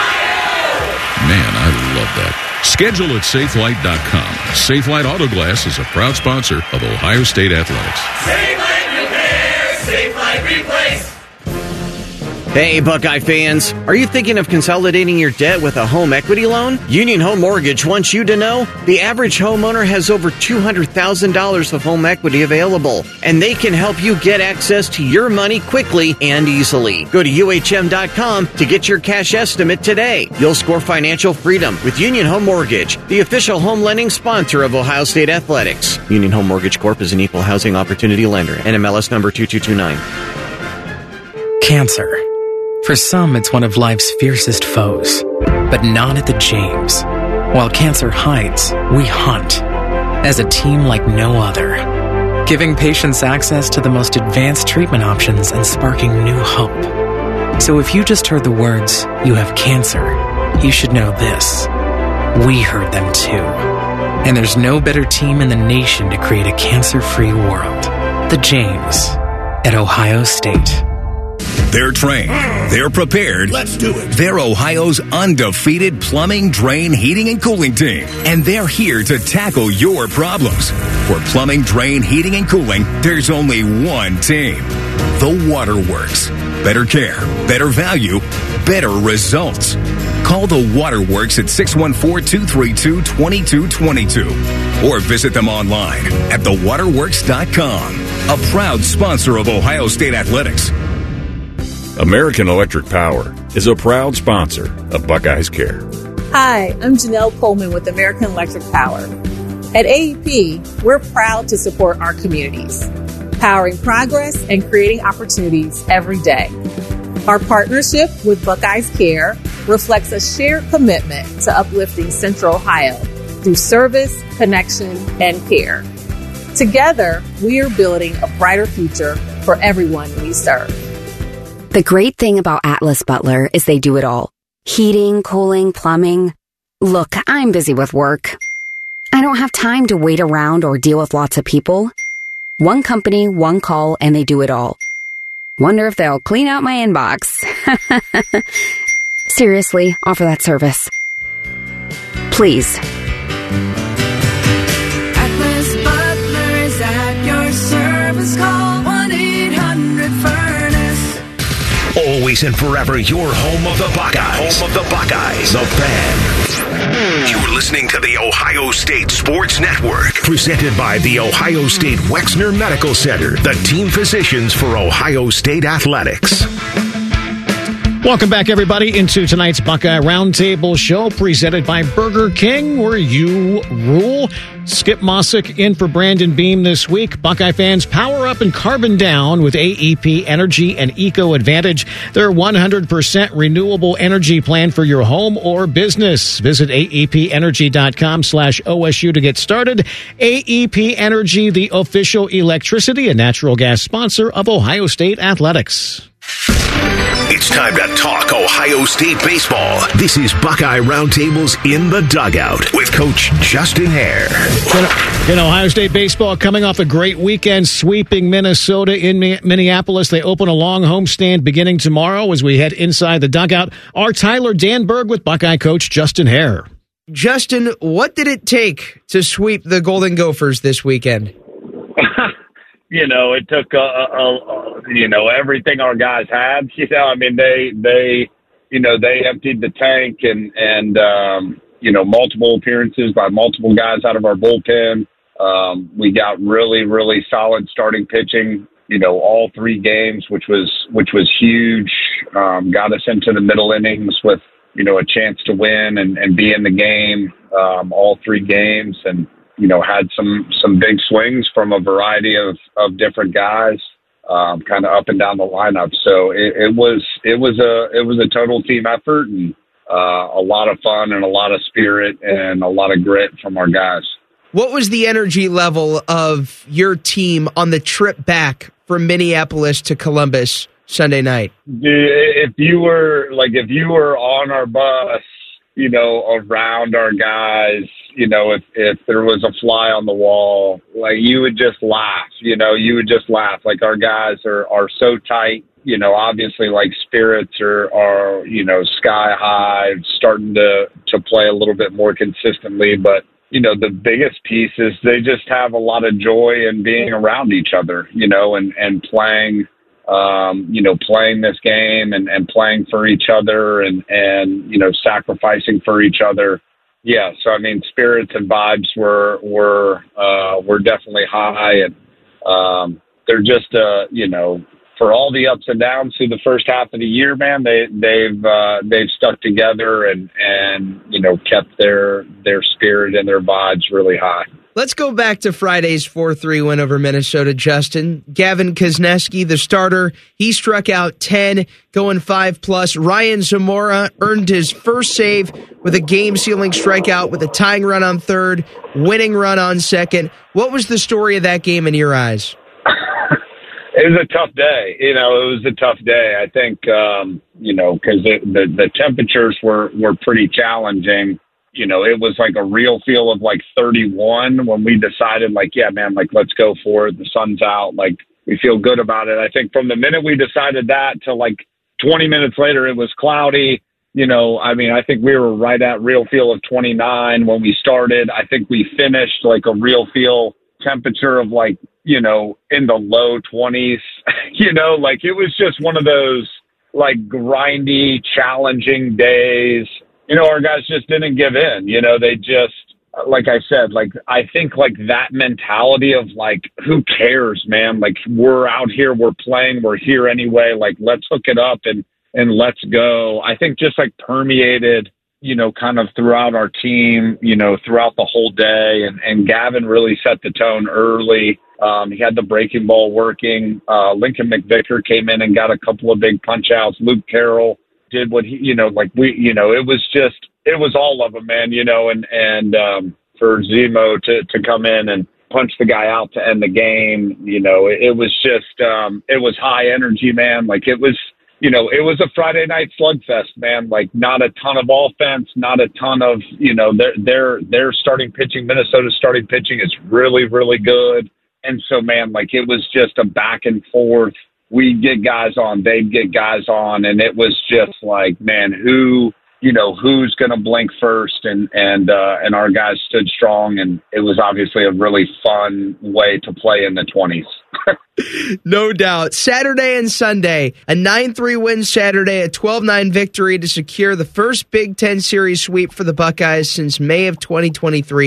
Man, I love that. Schedule at safelite dot com. Safelite Auto Glass is a proud sponsor of Ohio State Athletics.
Safelite Repair, Safelite Replace.
Hey, Buckeye fans. Are you thinking of consolidating your debt with a home equity loan? Union Home Mortgage wants you to know the average homeowner has over two hundred thousand dollars of home equity available, and they can help you get access to your money quickly and easily. Go to U H M dot com to get your cash estimate today. You'll score financial freedom with Union Home Mortgage, the official home lending sponsor of Ohio State Athletics. Union Home Mortgage Corp is an equal housing opportunity lender. N M L S number two two two nine.
Cancer. For some, it's one of life's fiercest foes, but not at the James. While cancer hides, we hunt as a team like no other, giving patients access to the most advanced treatment options and sparking new hope. So if you just heard the words, "you have cancer," you should know this. We heard them too. And there's no better team in the nation to create a cancer-free world. The James at Ohio State.
They're trained. They're prepared.
Let's do it.
They're Ohio's undefeated plumbing, drain, heating, and cooling team. And they're here to tackle your problems. For plumbing, drain, heating, and cooling, there's only one team. The Waterworks. Better care, better value, better results. Call the Waterworks at six one four, two three two, two two two two or visit them online at the waterworks dot com. A proud sponsor of Ohio State Athletics.
American Electric Power is a proud sponsor of Buckeyes Care.
Hi, I'm Janelle Coleman with American Electric Power. At A E P, we're proud to support our communities, powering progress and creating opportunities every day. Our partnership with Buckeyes Care reflects a shared commitment to uplifting Central Ohio through service, connection, and care. Together, we are building a brighter future for everyone we serve.
The great thing about Atlas Butler is they do it all. Heating, cooling, plumbing. Look, I'm busy with work. I don't have time to wait around or deal with lots of people. One company, one call, and they do it all. Wonder if they'll clean out my inbox. Seriously, offer that service. Please.
Atlas Butler is at your service. Call one eight hundred furnace.
Always and forever your home of the Buckeyes. Home of the Buckeyes. The Fan. You're listening to the Ohio State Sports Network, presented by the Ohio State Wexner Medical Center, the team physicians for Ohio State Athletics.
Welcome back, everybody, into tonight's Buckeye Roundtable show presented by Burger King, where you rule. Skip Mossick in for Brandon Beam this week. Buckeye fans, power up and carbon down with A E P Energy and Eco Advantage, their one hundred percent renewable energy plan for your home or business. Visit aepenergy.com slash OSU to get started. A E P Energy, the official electricity and natural gas sponsor of Ohio State Athletics.
It's time to talk Ohio State baseball. This is Buckeye Roundtables in the Dugout with Coach Justin Hare.
In Ohio State baseball, coming off a great weekend sweeping Minnesota in Minneapolis. They open a long homestand beginning tomorrow as we head inside the dugout. Our Tyler Danberg with Buckeye coach Justin Hare.
Justin, what did it take to sweep the Golden Gophers this weekend?
You know, it took, uh, uh, you know, everything our guys had. You know, I mean, they, they, you know, they emptied the tank and, and um, you know, multiple appearances by multiple guys out of our bullpen. Um, we got really, really solid starting pitching, you know, all three games, which was, which was huge. Um, got us into the middle innings with, you know, a chance to win and, and be in the game, um, all three games. And, you know, had some, some big swings from a variety of, of different guys, um, kind of up and down the lineup. So it, it was, it was a, it was a total team effort and uh, a lot of fun and a lot of spirit and a lot of grit from our guys.
What was the energy level of your team on the trip back from Minneapolis to Columbus Sunday night?
If you were like, if you were on our bus, you know, around our guys, you know, if, if there was a fly on the wall, like you would just laugh, you know, you would just laugh. Like our guys are, are so tight, you know, obviously like spirits are, are, you know, sky high, starting to, to play a little bit more consistently. But, you know, the biggest piece is they just have a lot of joy in being around each other, you know, and, and playing, um, you know, playing this game and, and playing for each other and, and, you know, sacrificing for each other. Yeah. So, I mean, spirits and vibes were, were, uh, were definitely high and, um, they're just, uh, you know, for all the ups and downs through the first half of the year, man, they, they've, uh, they've stuck together and, and, you know, kept their, their spirit and their vibes really high.
Let's go back to Friday's four three win over Minnesota, Justin. Gavin Kuzneski, the starter, he struck out ten, going five plus. Ryan Zamora earned his first save with a game-sealing strikeout with a tying run on third, winning run on second. What was the story of that game in your eyes?
It was a tough day. You know, it was a tough day. I think, um, you know, because the, the, the temperatures were, were pretty challenging. You know, it was like a real feel of like thirty-one when we decided like, yeah, man, like, let's go for it. The sun's out. Like, we feel good about it. I think from the minute we decided that to like twenty minutes later, it was cloudy. You know, I mean, I think we were right at real feel of twenty-nine when we started. I think we finished like a real feel temperature of like, you know, in the low twenties, you know, like it was just one of those like grindy, challenging days. You know, our guys just didn't give in. You know, they just, like I said, like, I think like that mentality of like, who cares, man? Like, we're out here, we're playing, we're here anyway. Like, let's hook it up and, and let's go. I think just like permeated, you know, kind of throughout our team, you know, throughout the whole day. And, and Gavin really set the tone early. Um, he had the breaking ball working. Uh, Lincoln McVicker came in and got a couple of big punch outs. Luke Carroll did what he, you know, like we, you know, it was just, it was all of them, man, you know, and, and, um, for Zemo to, to come in and punch the guy out to end the game, you know, it, it was just, um, it was high energy, man. Like it was, you know, it was a Friday night slugfest, man. Like not a ton of offense, not a ton of, you know, their, their, their starting pitching, Minnesota's starting pitching is really, really good. And so, man, like it was just a back and forth. We'd get guys on, they'd get guys on, and it was just like, man, who, you know, who's going to blink first? And, and, uh, and our guys stood strong, and it was obviously a really fun way to play in the twenties.
No doubt. Saturday and Sunday, a nine three win Saturday, a twelve nine victory to secure the first Big Ten Series sweep for the Buckeyes since May of twenty twenty-three.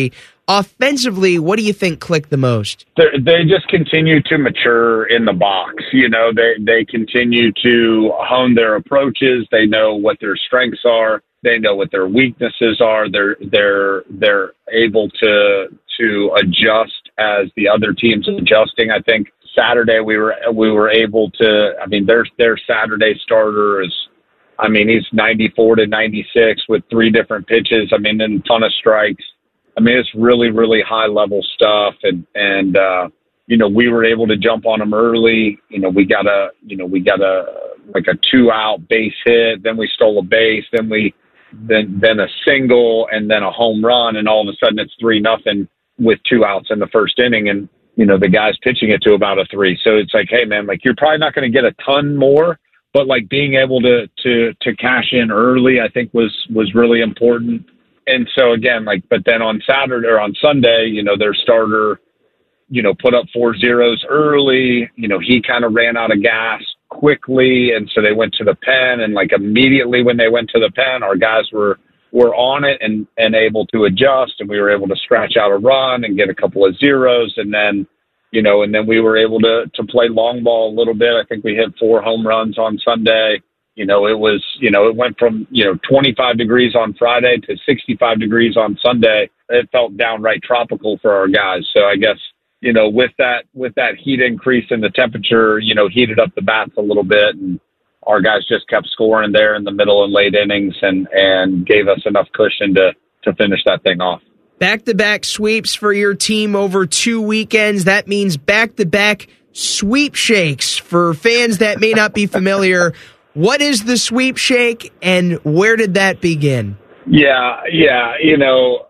Offensively, what do you think clicked the most?
They're, they just continue to mature in the box. You know, they, they continue to hone their approaches. They know what their strengths are. They know what their weaknesses are. They're they're they're able to to adjust as the other teams are adjusting. I think Saturday we were we were able to. I mean, their their Saturday starter is. I mean, he's ninety-four to ninety-six with three different pitches. I mean, and a ton of strikes. I mean, it's really, really high level stuff. And, and, uh, you know, we were able to jump on him early. You know, we got a, you know, we got a, like a two out base hit. Then we stole a base. Then we, then, then a single and then a home run. And all of a sudden it's three nothing with two outs in the first inning. And, you know, the guy's pitching it to about a three. So it's like, hey man, like you're probably not going to get a ton more, but like being able to, to, to cash in early, I think was, was really important. And so again, like, but then on Saturday or on Sunday, you know, their starter, you know, put up four zeros early, you know, he kind of ran out of gas quickly. And so they went to the pen, and like immediately when they went to the pen, our guys were, were on it and, and able to adjust, and we were able to scratch out a run and get a couple of zeros. And then, you know, and then we were able to, to play long ball a little bit. I think we hit four home runs on Sunday. You know, it was, you know, it went from, you know, twenty-five degrees on Friday to sixty-five degrees on Sunday. It felt downright tropical for our guys. So I guess, you know, with that, with that heat increase in the temperature, you know, heated up the bats a little bit, and our guys just kept scoring there in the middle and late innings and, and gave us enough cushion to, to finish that thing off.
Back-to-back sweeps for your team over two weekends. That means back-to-back sweepshakes. For fans that may not be familiar, what is the sweepshake and where did that begin?
Yeah, yeah, you know,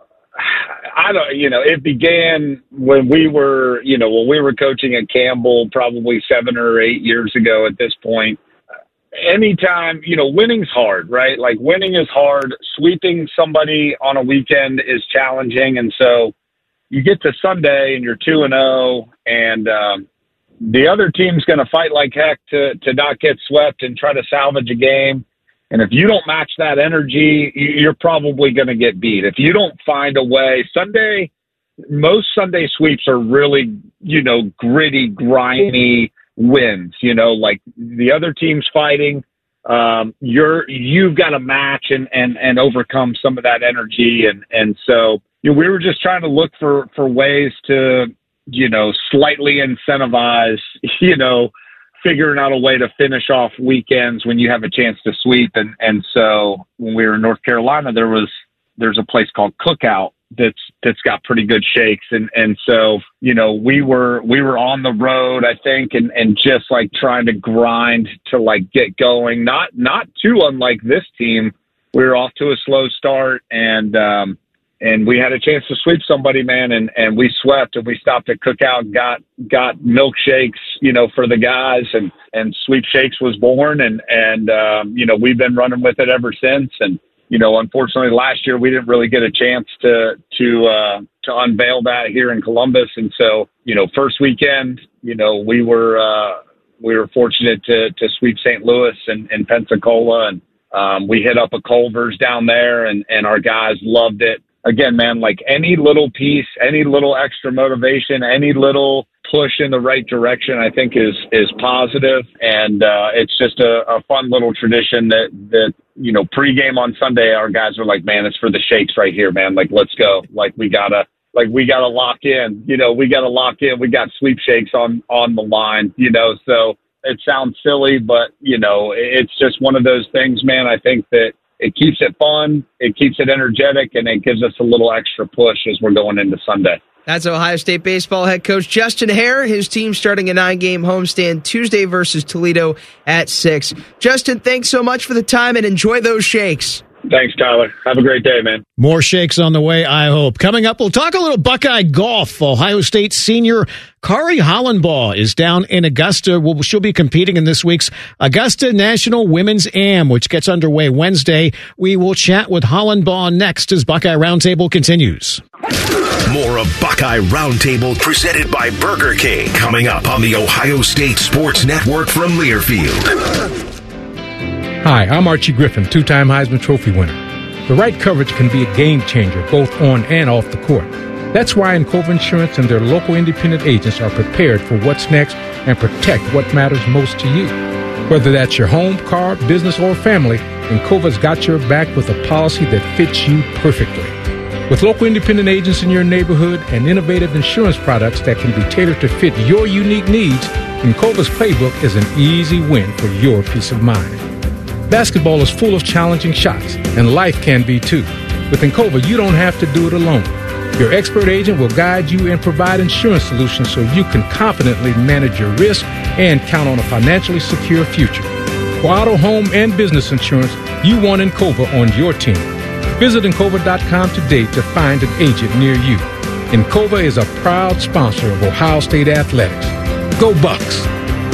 I don't, you know, it began when we were, you know, when we were coaching at Campbell probably seven or eight years ago at this point. Anytime, you know, winning's hard, right? Like winning is hard. Sweeping somebody on a weekend is challenging. And so you get to Sunday and you're two and oh, and um, the other team's going to fight like heck to, to not get swept and try to salvage a game. And if you don't match that energy, you're probably going to get beat. If you don't find a way, Sunday, most Sunday sweeps are really, you know, gritty, grimy wins, you know, like the other team's fighting. Um, you're, you've got to match and, and, and overcome some of that energy. And, and so, you know, we were just trying to look for, for ways to, you know, slightly incentivize, you know, figuring out a way to finish off weekends when you have a chance to sweep. And, and so when we were in North Carolina, there was, there's a place called Cookout that's, that's got pretty good shakes. And, and so, you know, we were, we were on the road, I think, and, and just like trying to grind to like get going, not, not too unlike this team. We were off to a slow start, and, um, and we had a chance to sweep somebody, man. And, and we swept, and we stopped at Cookout and got, got milkshakes, you know, for the guys, and, and Sweepshakes was born. And, and, um, you know, we've been running with it ever since. And, you know, unfortunately last year we didn't really get a chance to, to, uh, to unveil that here in Columbus. And so, you know, first weekend, you know, we were, uh, we were fortunate to, to sweep Saint Louis and, and Pensacola. And, um, we hit up a Culver's down there, and, and our guys loved it. Again, man, like any little piece, any little extra motivation, any little push in the right direction, I think is, is positive. And, uh, it's just a, a fun little tradition that, that, you know, pregame on Sunday, our guys are like, man, it's for the shakes right here, man. Like, let's go. Like, we gotta, like, we gotta lock in, you know, we gotta lock in. We got Sweepshakes on, on the line, you know, so it sounds silly, but you know, it's just one of those things, man. I think that it keeps it fun, it keeps it energetic, and it gives us a little extra push as we're going into Sunday.
That's Ohio State baseball head coach Justin Hare. His team starting a nine-game homestand Tuesday versus Toledo at six. Justin, thanks so much for the time, and enjoy those shakes.
Thanks, Tyler. Have a great day, man.
More shakes on the way, I hope. Coming up, we'll talk a little Buckeye golf. Ohio State senior Kari Hollenbaugh is down in Augusta. Well, she'll be competing in this week's Augusta National Women's Am, which gets underway Wednesday. We will chat with Hollenbaugh next as Buckeye Roundtable continues.
More of Buckeye Roundtable presented by Burger King coming up on the Ohio State Sports Network from Learfield.
Hi, I'm Archie Griffin, two-time Heisman Trophy winner. The right coverage can be a game changer both on and off the court. That's why Encova Insurance and their local independent agents are prepared for what's next and protect what matters most to you. Whether that's your home, car, business, or family, Encova's got your back with a policy that fits you perfectly. With local independent agents in your neighborhood and innovative insurance products that can be tailored to fit your unique needs, Encova's playbook is an easy win for your peace of mind. Basketball is full of challenging shots, and life can be too. With Encova, you don't have to do it alone. Your expert agent will guide you and provide insurance solutions so you can confidently manage your risk and count on a financially secure future. For auto, home, and business insurance, you want Encova on your team. Visit Encova dot com today to find an agent near you. Encova is a proud sponsor of Ohio State Athletics. Go Bucks!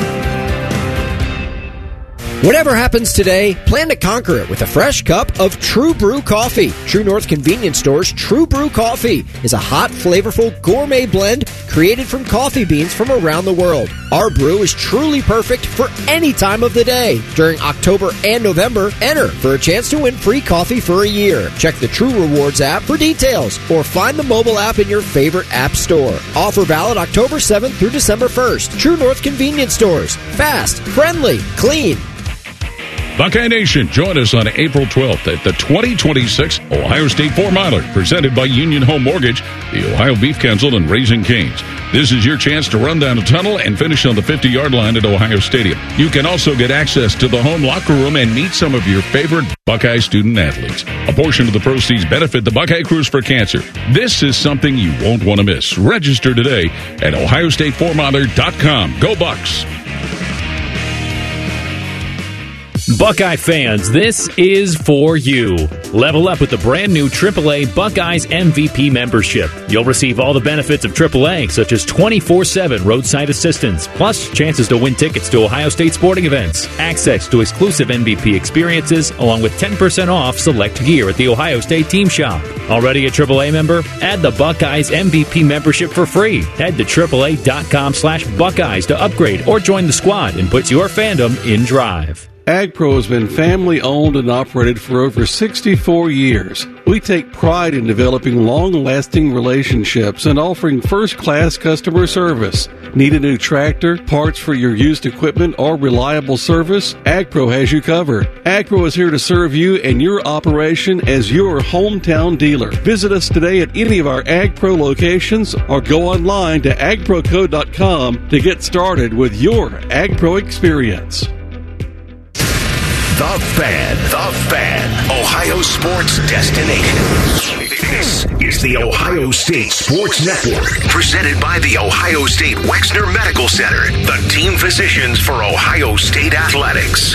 Whatever happens today, plan to conquer it with a fresh cup of True Brew Coffee. True North Convenience Store's True Brew Coffee is a hot, flavorful gourmet blend created from coffee beans from around the world. Our brew is truly perfect for any time of the day. During October and November, enter for a chance to win free coffee for a year. Check the True Rewards app for details or find the mobile app in your favorite app store. Offer valid October seventh through December first. True North Convenience Stores. Fast, friendly, clean.
Buckeye Nation, join us on April twelfth at the twenty twenty-six Ohio State Four Miler, presented by Union Home Mortgage, the Ohio Beef Council, and Raising Cane's. This is your chance to run down a tunnel and finish on the fifty-yard line at Ohio Stadium. You can also get access to the home locker room and meet some of your favorite Buckeye student athletes. A portion of the proceeds benefit the Buckeye Cruise for Cancer. This is something you won't want to miss. Register today at ohio state four miler dot com. Go Bucks!
Buckeye fans, this is for you. Level up with the brand new triple A Buckeyes M V P membership. You'll receive all the benefits of triple A, such as twenty-four seven roadside assistance, plus chances to win tickets to Ohio State sporting events, access to exclusive M V P experiences, along with ten percent off select gear at the Ohio State Team Shop. Already a triple A member? Add the Buckeyes M V P membership for free. Head to triple A dot com slash Buckeyes to upgrade or join the squad and put your fandom in drive.
AgPro has been family-owned and operated for over sixty-four years. We take pride in developing long-lasting relationships and offering first-class customer service. Need a new tractor, parts for your used equipment, or reliable service? AgPro has you covered. AgPro is here to serve you and your operation as your hometown dealer. Visit us today at any of our AgPro locations or go online to ag pro co dot com to get started with your AgPro experience.
The Fan, The Fan, Ohio sports destination. This is the Ohio State Sports Network, presented by the Ohio State Wexner Medical Center, the team physicians for Ohio State Athletics.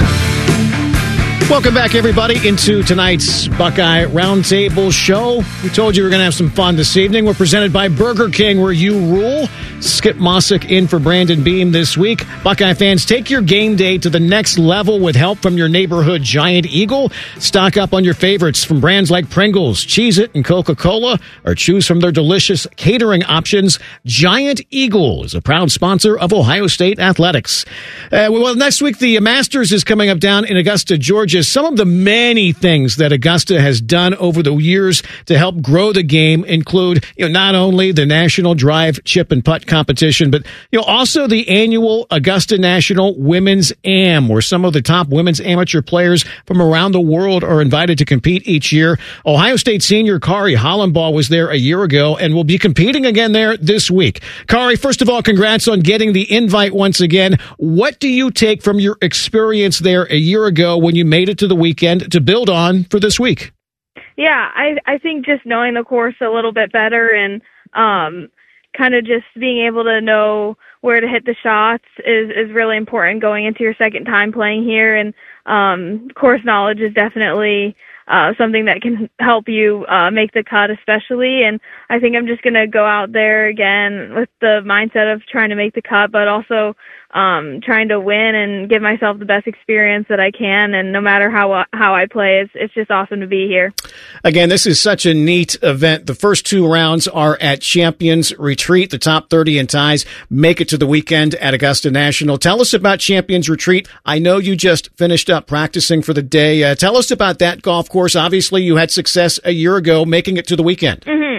Welcome back, everybody, into tonight's Buckeye Roundtable show. We told you we were going to have some fun this evening. We're presented by Burger King, where you rule. Skip Mossick in for Brandon Beam this week. Buckeye fans, take your game day to the next level with help from your neighborhood Giant Eagle. Stock up on your favorites from brands like Pringles, Cheez-It, and Coca-Cola, or choose from their delicious catering options. Giant Eagle is a proud sponsor of Ohio State Athletics. Uh, well, next week, the Masters is coming up down in Augusta, Georgia. Some of the many things that Augusta has done over the years to help grow the game include, you know, not only the National Drive, Chip, and Putt competition, but, you know, also the annual Augusta National Women's Am, where some of the top women's amateur players from around the world are invited to compete each year. Ohio State senior Kari Hollenbaugh was there a year ago and will be competing again there this week. Kari, first of all, congrats on getting the invite once again. What do you take from your experience there a year ago when you made it to the weekend to build on for this week?
Yeah, I I think just knowing the course a little bit better and um, kind of just being able to know where to hit the shots is, is really important going into your second time playing here. And um, course knowledge is definitely uh, something that can help you uh, make the cut especially. And I think I'm just going to go out there again with the mindset of trying to make the cut, but also um, trying to win and give myself the best experience that I can. And no matter how how I play, it's, it's just awesome to be here.
Again, this is such a neat event. The first two rounds are at Champions Retreat. The top thirty in ties make it to the weekend at Augusta National. Tell us about Champions Retreat. I know you just finished up practicing for the day. Uh, tell us about that golf course. Obviously, you had success a year ago making it to the weekend.
Mm-hmm.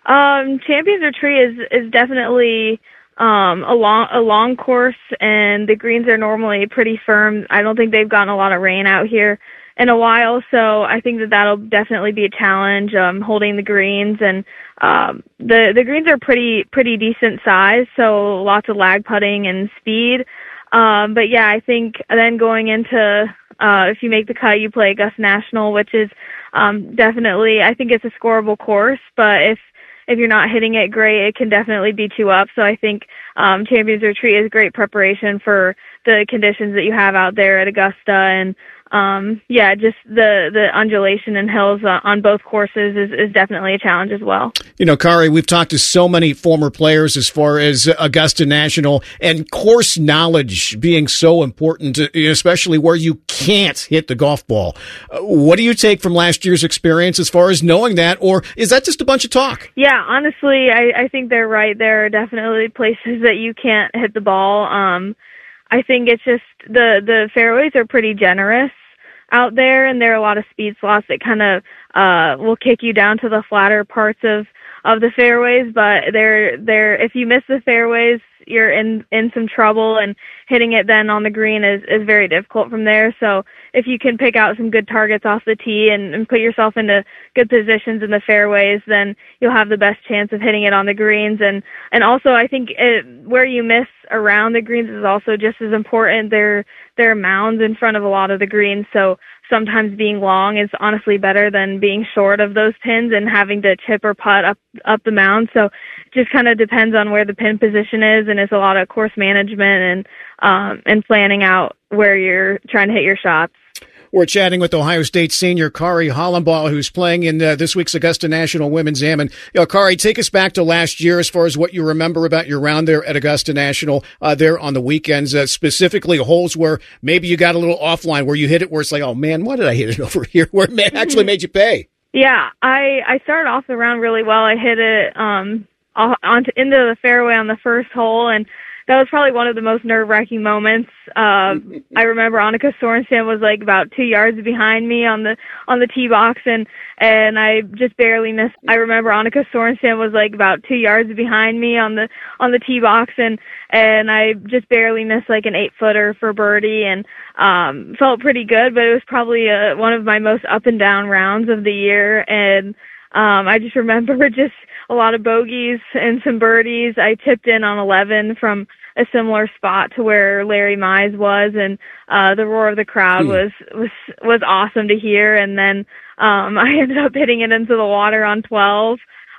Um, Champions Retreat is is definitely um, a long a long course, and the greens are normally pretty firm. I don't think they've gotten a lot of rain out here in a while, so I think that that'll definitely be a challenge, um, holding the greens. And um, the the greens are pretty pretty decent size, so lots of lag putting and speed. Um, but yeah, I think then going into uh, if you make the cut, you play Augusta National, which is um, definitely, I think it's a scoreable course, but if if you're not hitting it great, it can definitely beat you up. So I think um, Champions Retreat is great preparation for the conditions that you have out there at Augusta. And um, yeah, just the, the undulation and hills uh, on both courses is, is definitely a challenge as well.
You know, Kari, we've talked to so many former players as far as Augusta National and course knowledge being so important, especially where you can't hit the golf ball. Uh, what do you take from last year's experience as far as knowing that, or is that just a bunch of talk?
Yeah, honestly, I, I think they're right. There are definitely places that you can't hit the ball. Um, I think it's just the, the fairways are pretty generous out there, and there are a lot of speed slots that kind of uh, will kick you down to the flatter parts of, of the fairways. But they're they're if you miss the fairways, you're in, in some trouble, and hitting it then on the green is, is very difficult from there. So if you can pick out some good targets off the tee and, and put yourself into good positions in the fairways, then you'll have the best chance of hitting it on the greens. And, and also I think it, where you miss around the greens is also just as important. There, there are mounds in front of a lot of the greens, so sometimes being long is honestly better than being short of those pins and having to chip or putt up up the mound. So it just kind of depends on where the pin position is, and it's a lot of course management and um, and planning out where you're trying to hit your shots.
We're chatting with Ohio State senior Kari Hollenbaugh, who's playing in uh, this week's Augusta National Women's Am. And, you know, Kari, take us back to last year as far as what you remember about your round there at Augusta National uh, there on the weekends, uh, specifically holes where maybe you got a little offline, where you hit it where it's like, oh, man, why did I hit it over here, where it actually made you pay?
Yeah, I, I started off the round really well. I hit it um, onto, into the fairway on the first hole, and that was probably one of the most nerve-wracking moments. Uh, I remember Annika Sorenstam was like about two yards behind me on the on the tee box, and and I just barely missed. I remember Annika Sorenstam was like about two yards behind me on the on the tee box, and and I just barely missed like an eight footer for birdie, and um, felt pretty good. But it was probably uh, one of my most up and down rounds of the year, and um, I just remember just a lot of bogeys and some birdies. I tipped in on eleven from a similar spot to where Larry Mize was, and uh, the roar of the crowd was, was was awesome to hear. And then um, I ended up hitting it into the water on twelve,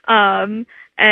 um,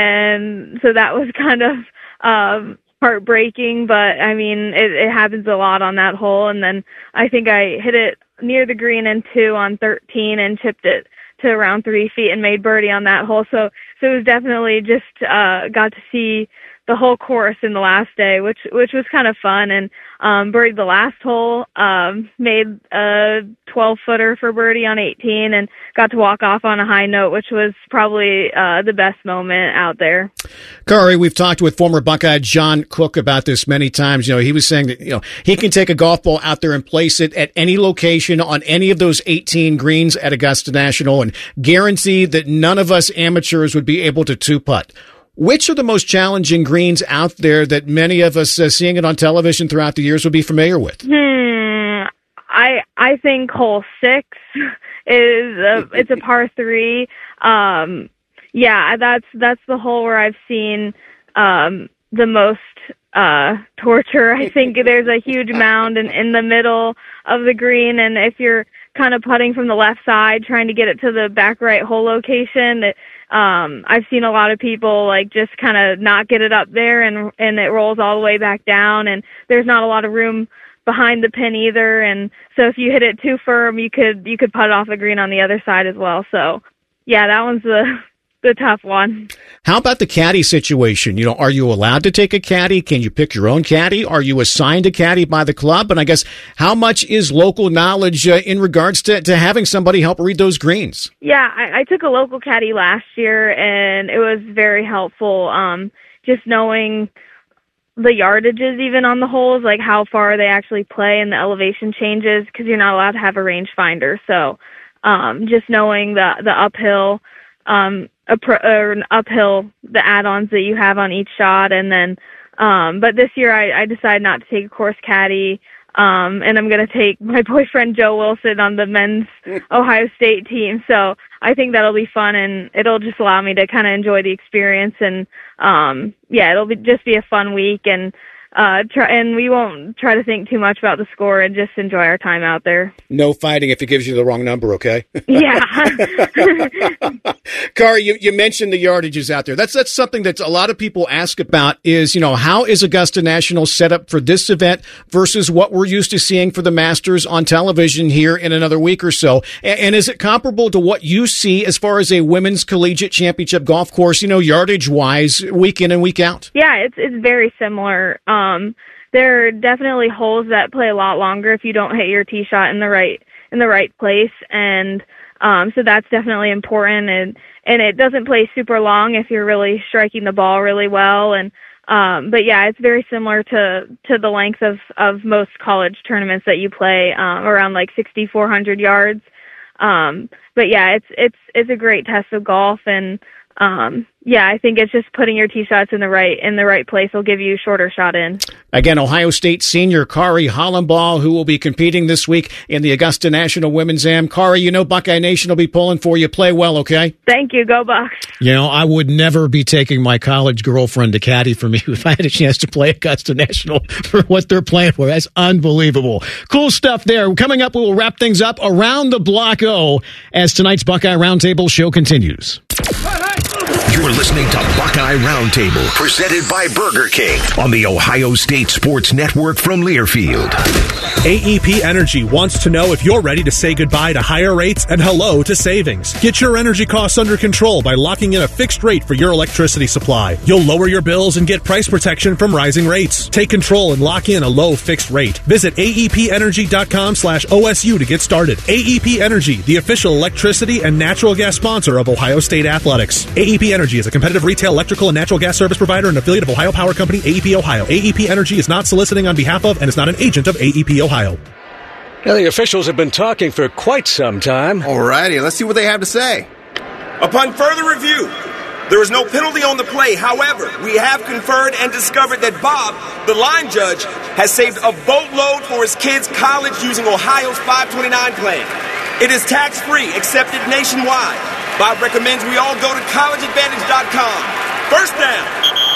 and so that was kind of um, heartbreaking. But I mean, it, it happens a lot on that hole. And then I think I hit it near the green in two on thirteen and chipped it to around three feet and made birdie on that hole. So, so it was definitely just, uh, got to see the whole course in the last day, which, which was kind of fun. And, um, birdied the last hole, um, made a twelve footer for birdie on eighteen, and got to walk off on a high note, which was probably, uh, the best moment out there.
Kari, we've talked with former Buckeye John Cook about this many times. You know, he was saying that, you know, he can take a golf ball out there and place it at any location on any of those eighteen greens at Augusta National and guarantee that none of us amateurs would be able to two-putt. Which are the most challenging greens out there that many of us uh, seeing it on television throughout the years would be familiar with?
Hmm. I I think hole six is a, it's a par three. Um, yeah, that's that's the hole where I've seen um, the most uh, torture. I think there's a huge mound in, in the middle of the green, and if you're kind of putting from the left side, trying to get it to the back right hole location, it, Um, I've seen a lot of people like just kind of not get it up there, and and it rolls all the way back down, and there's not a lot of room behind the pin either. And so if you hit it too firm, you could you could putt off the green on the other side as well. So yeah, that one's the the tough one.
How about the caddy situation? You know, are you allowed to take a caddy? Can you pick your own caddy? Are you assigned a caddy by the club? And I guess how much is local knowledge uh, in regards to, to having somebody help read those greens?
Yeah, I, I took a local caddy last year, and it was very helpful. Um, just knowing the yardages even on the holes, like how far they actually play and the elevation changes, because you're not allowed to have a rangefinder. So um, just knowing the the uphill um, a pro, or an uphill, the add-ons that you have on each shot. And then, um, but this year I, I decided not to take a course caddy. Um, and I'm going to take my boyfriend Joe Wilson on the men's Ohio State team. So I think that'll be fun, and it'll just allow me to kind of enjoy the experience. And, um, yeah, it'll be, just be a fun week, and, uh, try, and we won't try to think too much about the score and just enjoy our time out there.
No fighting if it gives you the wrong number, okay?
Yeah.
Kari, you, you mentioned the yardages out there. That's that's something that a lot of people ask about is, you know, how is Augusta National set up for this event versus what we're used to seeing for the Masters on television here in another week or so? And, and is it comparable to what you see as far as a women's collegiate championship golf course, you know, yardage-wise, week in and week out?
Yeah, it's it's very similar. Um, there are definitely holes that play a lot longer if you don't hit your tee shot in the right in the right place, and um, so that's definitely important. And and it doesn't play super long if you're really striking the ball really well. And um, but yeah, it's very similar to to the length of of most college tournaments that you play, um, around like sixty-four hundred yards. Um, but yeah, it's it's it's a great test of golf, and um, yeah, I think it's just putting your tee shots in the right in the right place will give you a shorter shot in.
Again, Ohio State senior Kari Hollenbaugh, who will be competing this week in the Augusta National Women's Am. Kari, you know Buckeye Nation will be pulling for you. Play well, okay?
Thank you. Go Bucks.
You know, I would never be taking my college girlfriend to caddy for me if I had a chance to play Augusta National for what they're playing for. That's unbelievable. Cool stuff there. Coming up, we will wrap things up around the Block O as tonight's Buckeye Roundtable show continues.
You're listening to Buckeye Roundtable, presented by Burger King on the Ohio State Sports Network from Learfield.
A E P Energy wants to know if you're ready to say goodbye to higher rates and hello to savings. Get your energy costs under control by locking in a fixed rate for your electricity supply. You'll lower your bills and get price protection from rising rates. Take control and lock in a low fixed rate. Visit A E P energy dot com slash O S U to get started. A E P Energy, the official electricity and natural gas sponsor of Ohio State Athletics. A E P Energy is a competitive retail electrical and natural gas service provider and affiliate of Ohio Power Company, A E P Ohio. A E P Energy is not soliciting on behalf of and is not an agent of A E P Ohio.
Now, the officials have been talking for quite some time.
Alrighty, let's see what they have to say.
Upon further review, there is no penalty on the play. However, we have conferred and discovered that Bob, the line judge, has saved a boatload for his kids' college using Ohio's five twenty-nine plan. It is tax-free, accepted nationwide. Bob recommends we all go to college advantage dot com. First down.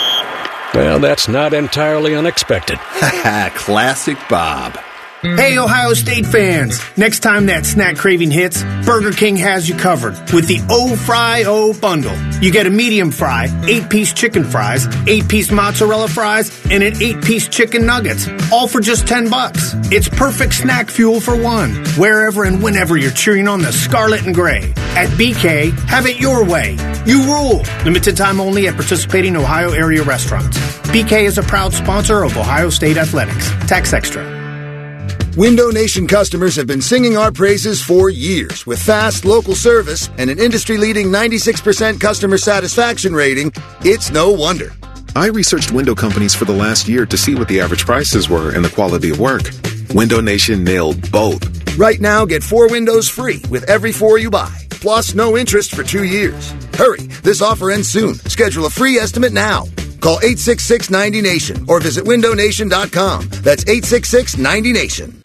Well, that's not entirely unexpected.
Classic Bob.
Hey, Ohio State fans! Next time that snack craving hits, Burger King has you covered with the O-Fry-O bundle. You get a medium fry, eight-piece chicken fries, eight-piece mozzarella fries, and an eight-piece chicken nuggets, all for just ten bucks. It's perfect snack fuel for one, wherever and whenever you're cheering on the Scarlet and Gray. At B K, have it your way. You rule! Limited time only at participating Ohio area restaurants. B K is a proud sponsor of Ohio State Athletics. Tax extra.
Window Nation customers have been singing our praises for years. With fast, local service and an industry-leading ninety-six percent customer satisfaction rating, it's no wonder.
I researched window companies for the last year to see what the average prices were and the quality of work. Window Nation nailed both.
Right now, get four windows free with every four you buy, plus no interest for two years. Hurry, this offer ends soon. Schedule a free estimate now. Call eight six six, ninety nation or visit window nation dot com. That's eight six six, ninety nation.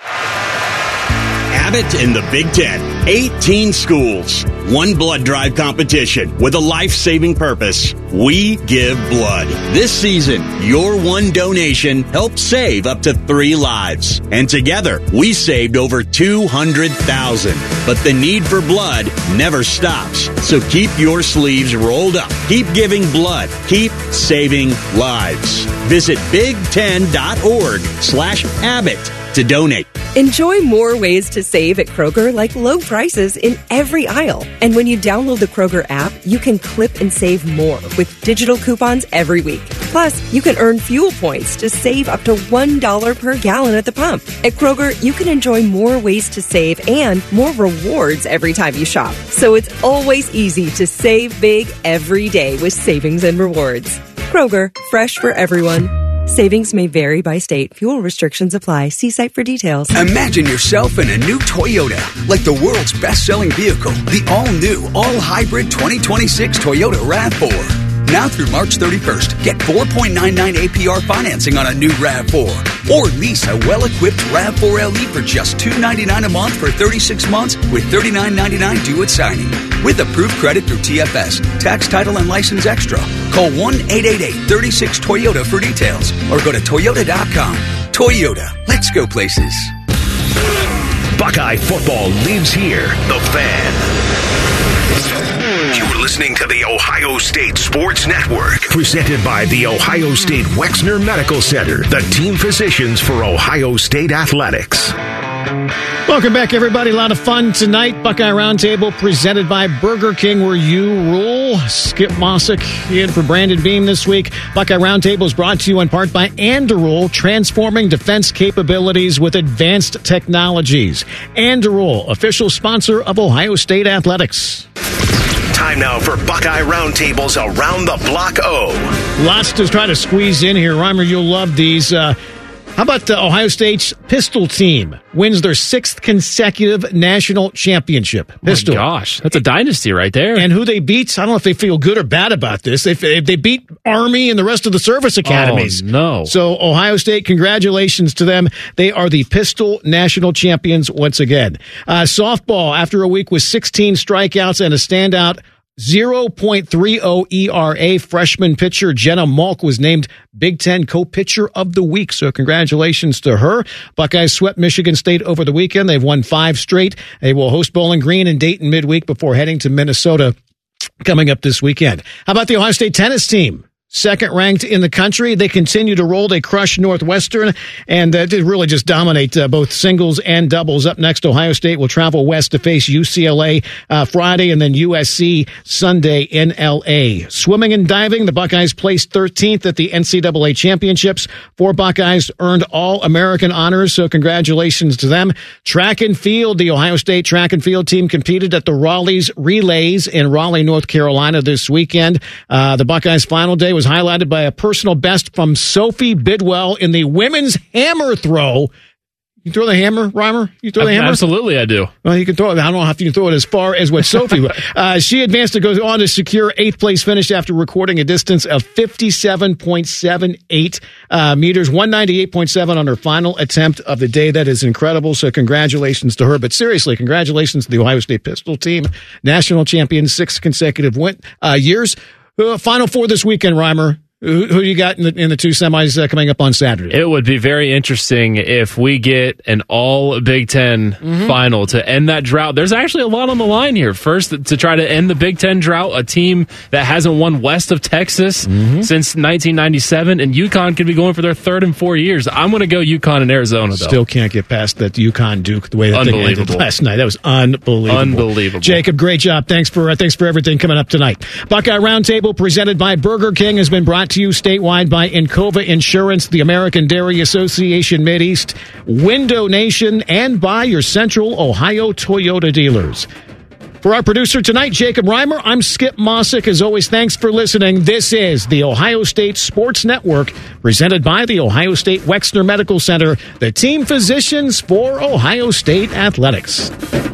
Abbott in the Big Ten. eighteen schools. One blood drive competition with a life-saving purpose. We give blood. This season, your one donation helped save up to three lives. And together, we saved over two hundred thousand. But the need for blood never stops. So keep your sleeves rolled up. Keep giving blood. Keep saving lives. Visit big ten dot org slash Abbott to donate.
Enjoy more ways to save at Kroger, like low prices in every aisle. And when you download the Kroger app, you can clip and save more with digital coupons every week. Plus, you can earn fuel points to save up to one dollar per gallon at the pump. At Kroger, you can enjoy more ways to save and more rewards every time you shop. So it's always easy to save big every day with savings and rewards. Kroger, fresh for everyone. Savings may vary by state. Fuel restrictions apply. See site for details.
Imagine yourself in a new Toyota, like the world's best-selling vehicle, the all-new, all-hybrid twenty twenty-six Toyota RAV four. Now through March thirty-first, get four point nine nine A P R financing on a new RAV four. Or lease a well-equipped RAV four L E for just two hundred ninety-nine dollars a month for thirty-six months with thirty-nine ninety-nine due at signing. With approved credit through T F S, tax, title, and license extra. Call one eight eight eight, three six, Toyota for details or go to toyota dot com. Toyota, let's go places.
Buckeye football lives here. The Fan. You're listening to the Ohio State Sports Network, presented by the Ohio State Wexner Medical Center, the team physicians for Ohio State Athletics.
Welcome back, everybody. A lot of fun tonight. Buckeye Roundtable presented by Burger King, where you rule. Skip Mossick in for Brandon Beam this week. Buckeye Roundtable is brought to you in part by Anduril, transforming defense capabilities with advanced technologies. Anduril, official sponsor of Ohio State Athletics.
Time now for Buckeye Roundtables Around the Block O.
Lots to try to squeeze in here. Reimer, you'll love these. Uh, how about the Ohio State's pistol team wins their sixth consecutive national championship? Pistol.
Oh my gosh, that's a dynasty right there.
And who they beat, I don't know if they feel good or bad about this. They, they beat Army and the rest of the service academies.
Oh, no.
So Ohio State, congratulations to them. They are the pistol national champions once again. Uh, softball, after a week with sixteen strikeouts and a standout zero point three oh E R A, freshman pitcher Jenna Malk was named Big Ten Co-Pitcher of the Week, so congratulations to her. Buckeyes swept Michigan State over the weekend. They've won five straight. They will host Bowling Green in Dayton midweek before heading to Minnesota coming up this weekend. How about the Ohio State tennis team? Second ranked in the country. They continue to roll. They crush Northwestern and uh, did really just dominate uh, both singles and doubles. Up next, Ohio State will travel west to face U C L A uh, Friday and then U S C Sunday in L A. Swimming and diving, the Buckeyes placed thirteenth at the N C double A championships. Four Buckeyes earned All-American honors, so congratulations to them. Track and field, the Ohio State track and field team competed at the Raleigh's Relays in Raleigh, North Carolina this weekend. Uh, the Buckeyes' final day was highlighted by a personal best from Sophie Bidwell in the women's hammer throw. You throw the hammer, Reimer? You throw the hammer?
Absolutely, I do.
Well, you can throw it. I don't know if you can throw it as far as what Sophie. uh, she advanced to go on to secure eighth place finish after recording a distance of fifty-seven point seven eight uh, meters, one ninety-eight point seven on her final attempt of the day. That is incredible. So congratulations to her. But seriously, congratulations to the Ohio State pistol team, national champions, six consecutive win- uh, years. Uh, Final four this weekend, Reimer. Who, who you got in the, in the two semis uh, coming up on Saturday?
It would be very interesting if we get an all Big Ten mm-hmm. final to end that drought. There's actually a lot on the line here. First, to try to end the Big Ten drought, a team that hasn't won west of Texas mm-hmm. since nineteen ninety-seven, and UConn could be going for their third in four years. I'm going to go UConn and Arizona, though.
Still can't get past that UConn Duke the way that thing ended last night. That was unbelievable.
Unbelievable.
Jacob, great job. Thanks for uh, thanks for everything coming up tonight. Buckeye Roundtable presented by Burger King has been brought to you statewide by Encova Insurance, the American Dairy Association Mideast, Window Nation, and by your Central Ohio Toyota dealers. For our producer tonight, Jacob Reimer, I'm Skip Mossick. As always, thanks for listening. This is the Ohio State Sports Network, presented by the Ohio State Wexner Medical Center, the team physicians for Ohio State Athletics.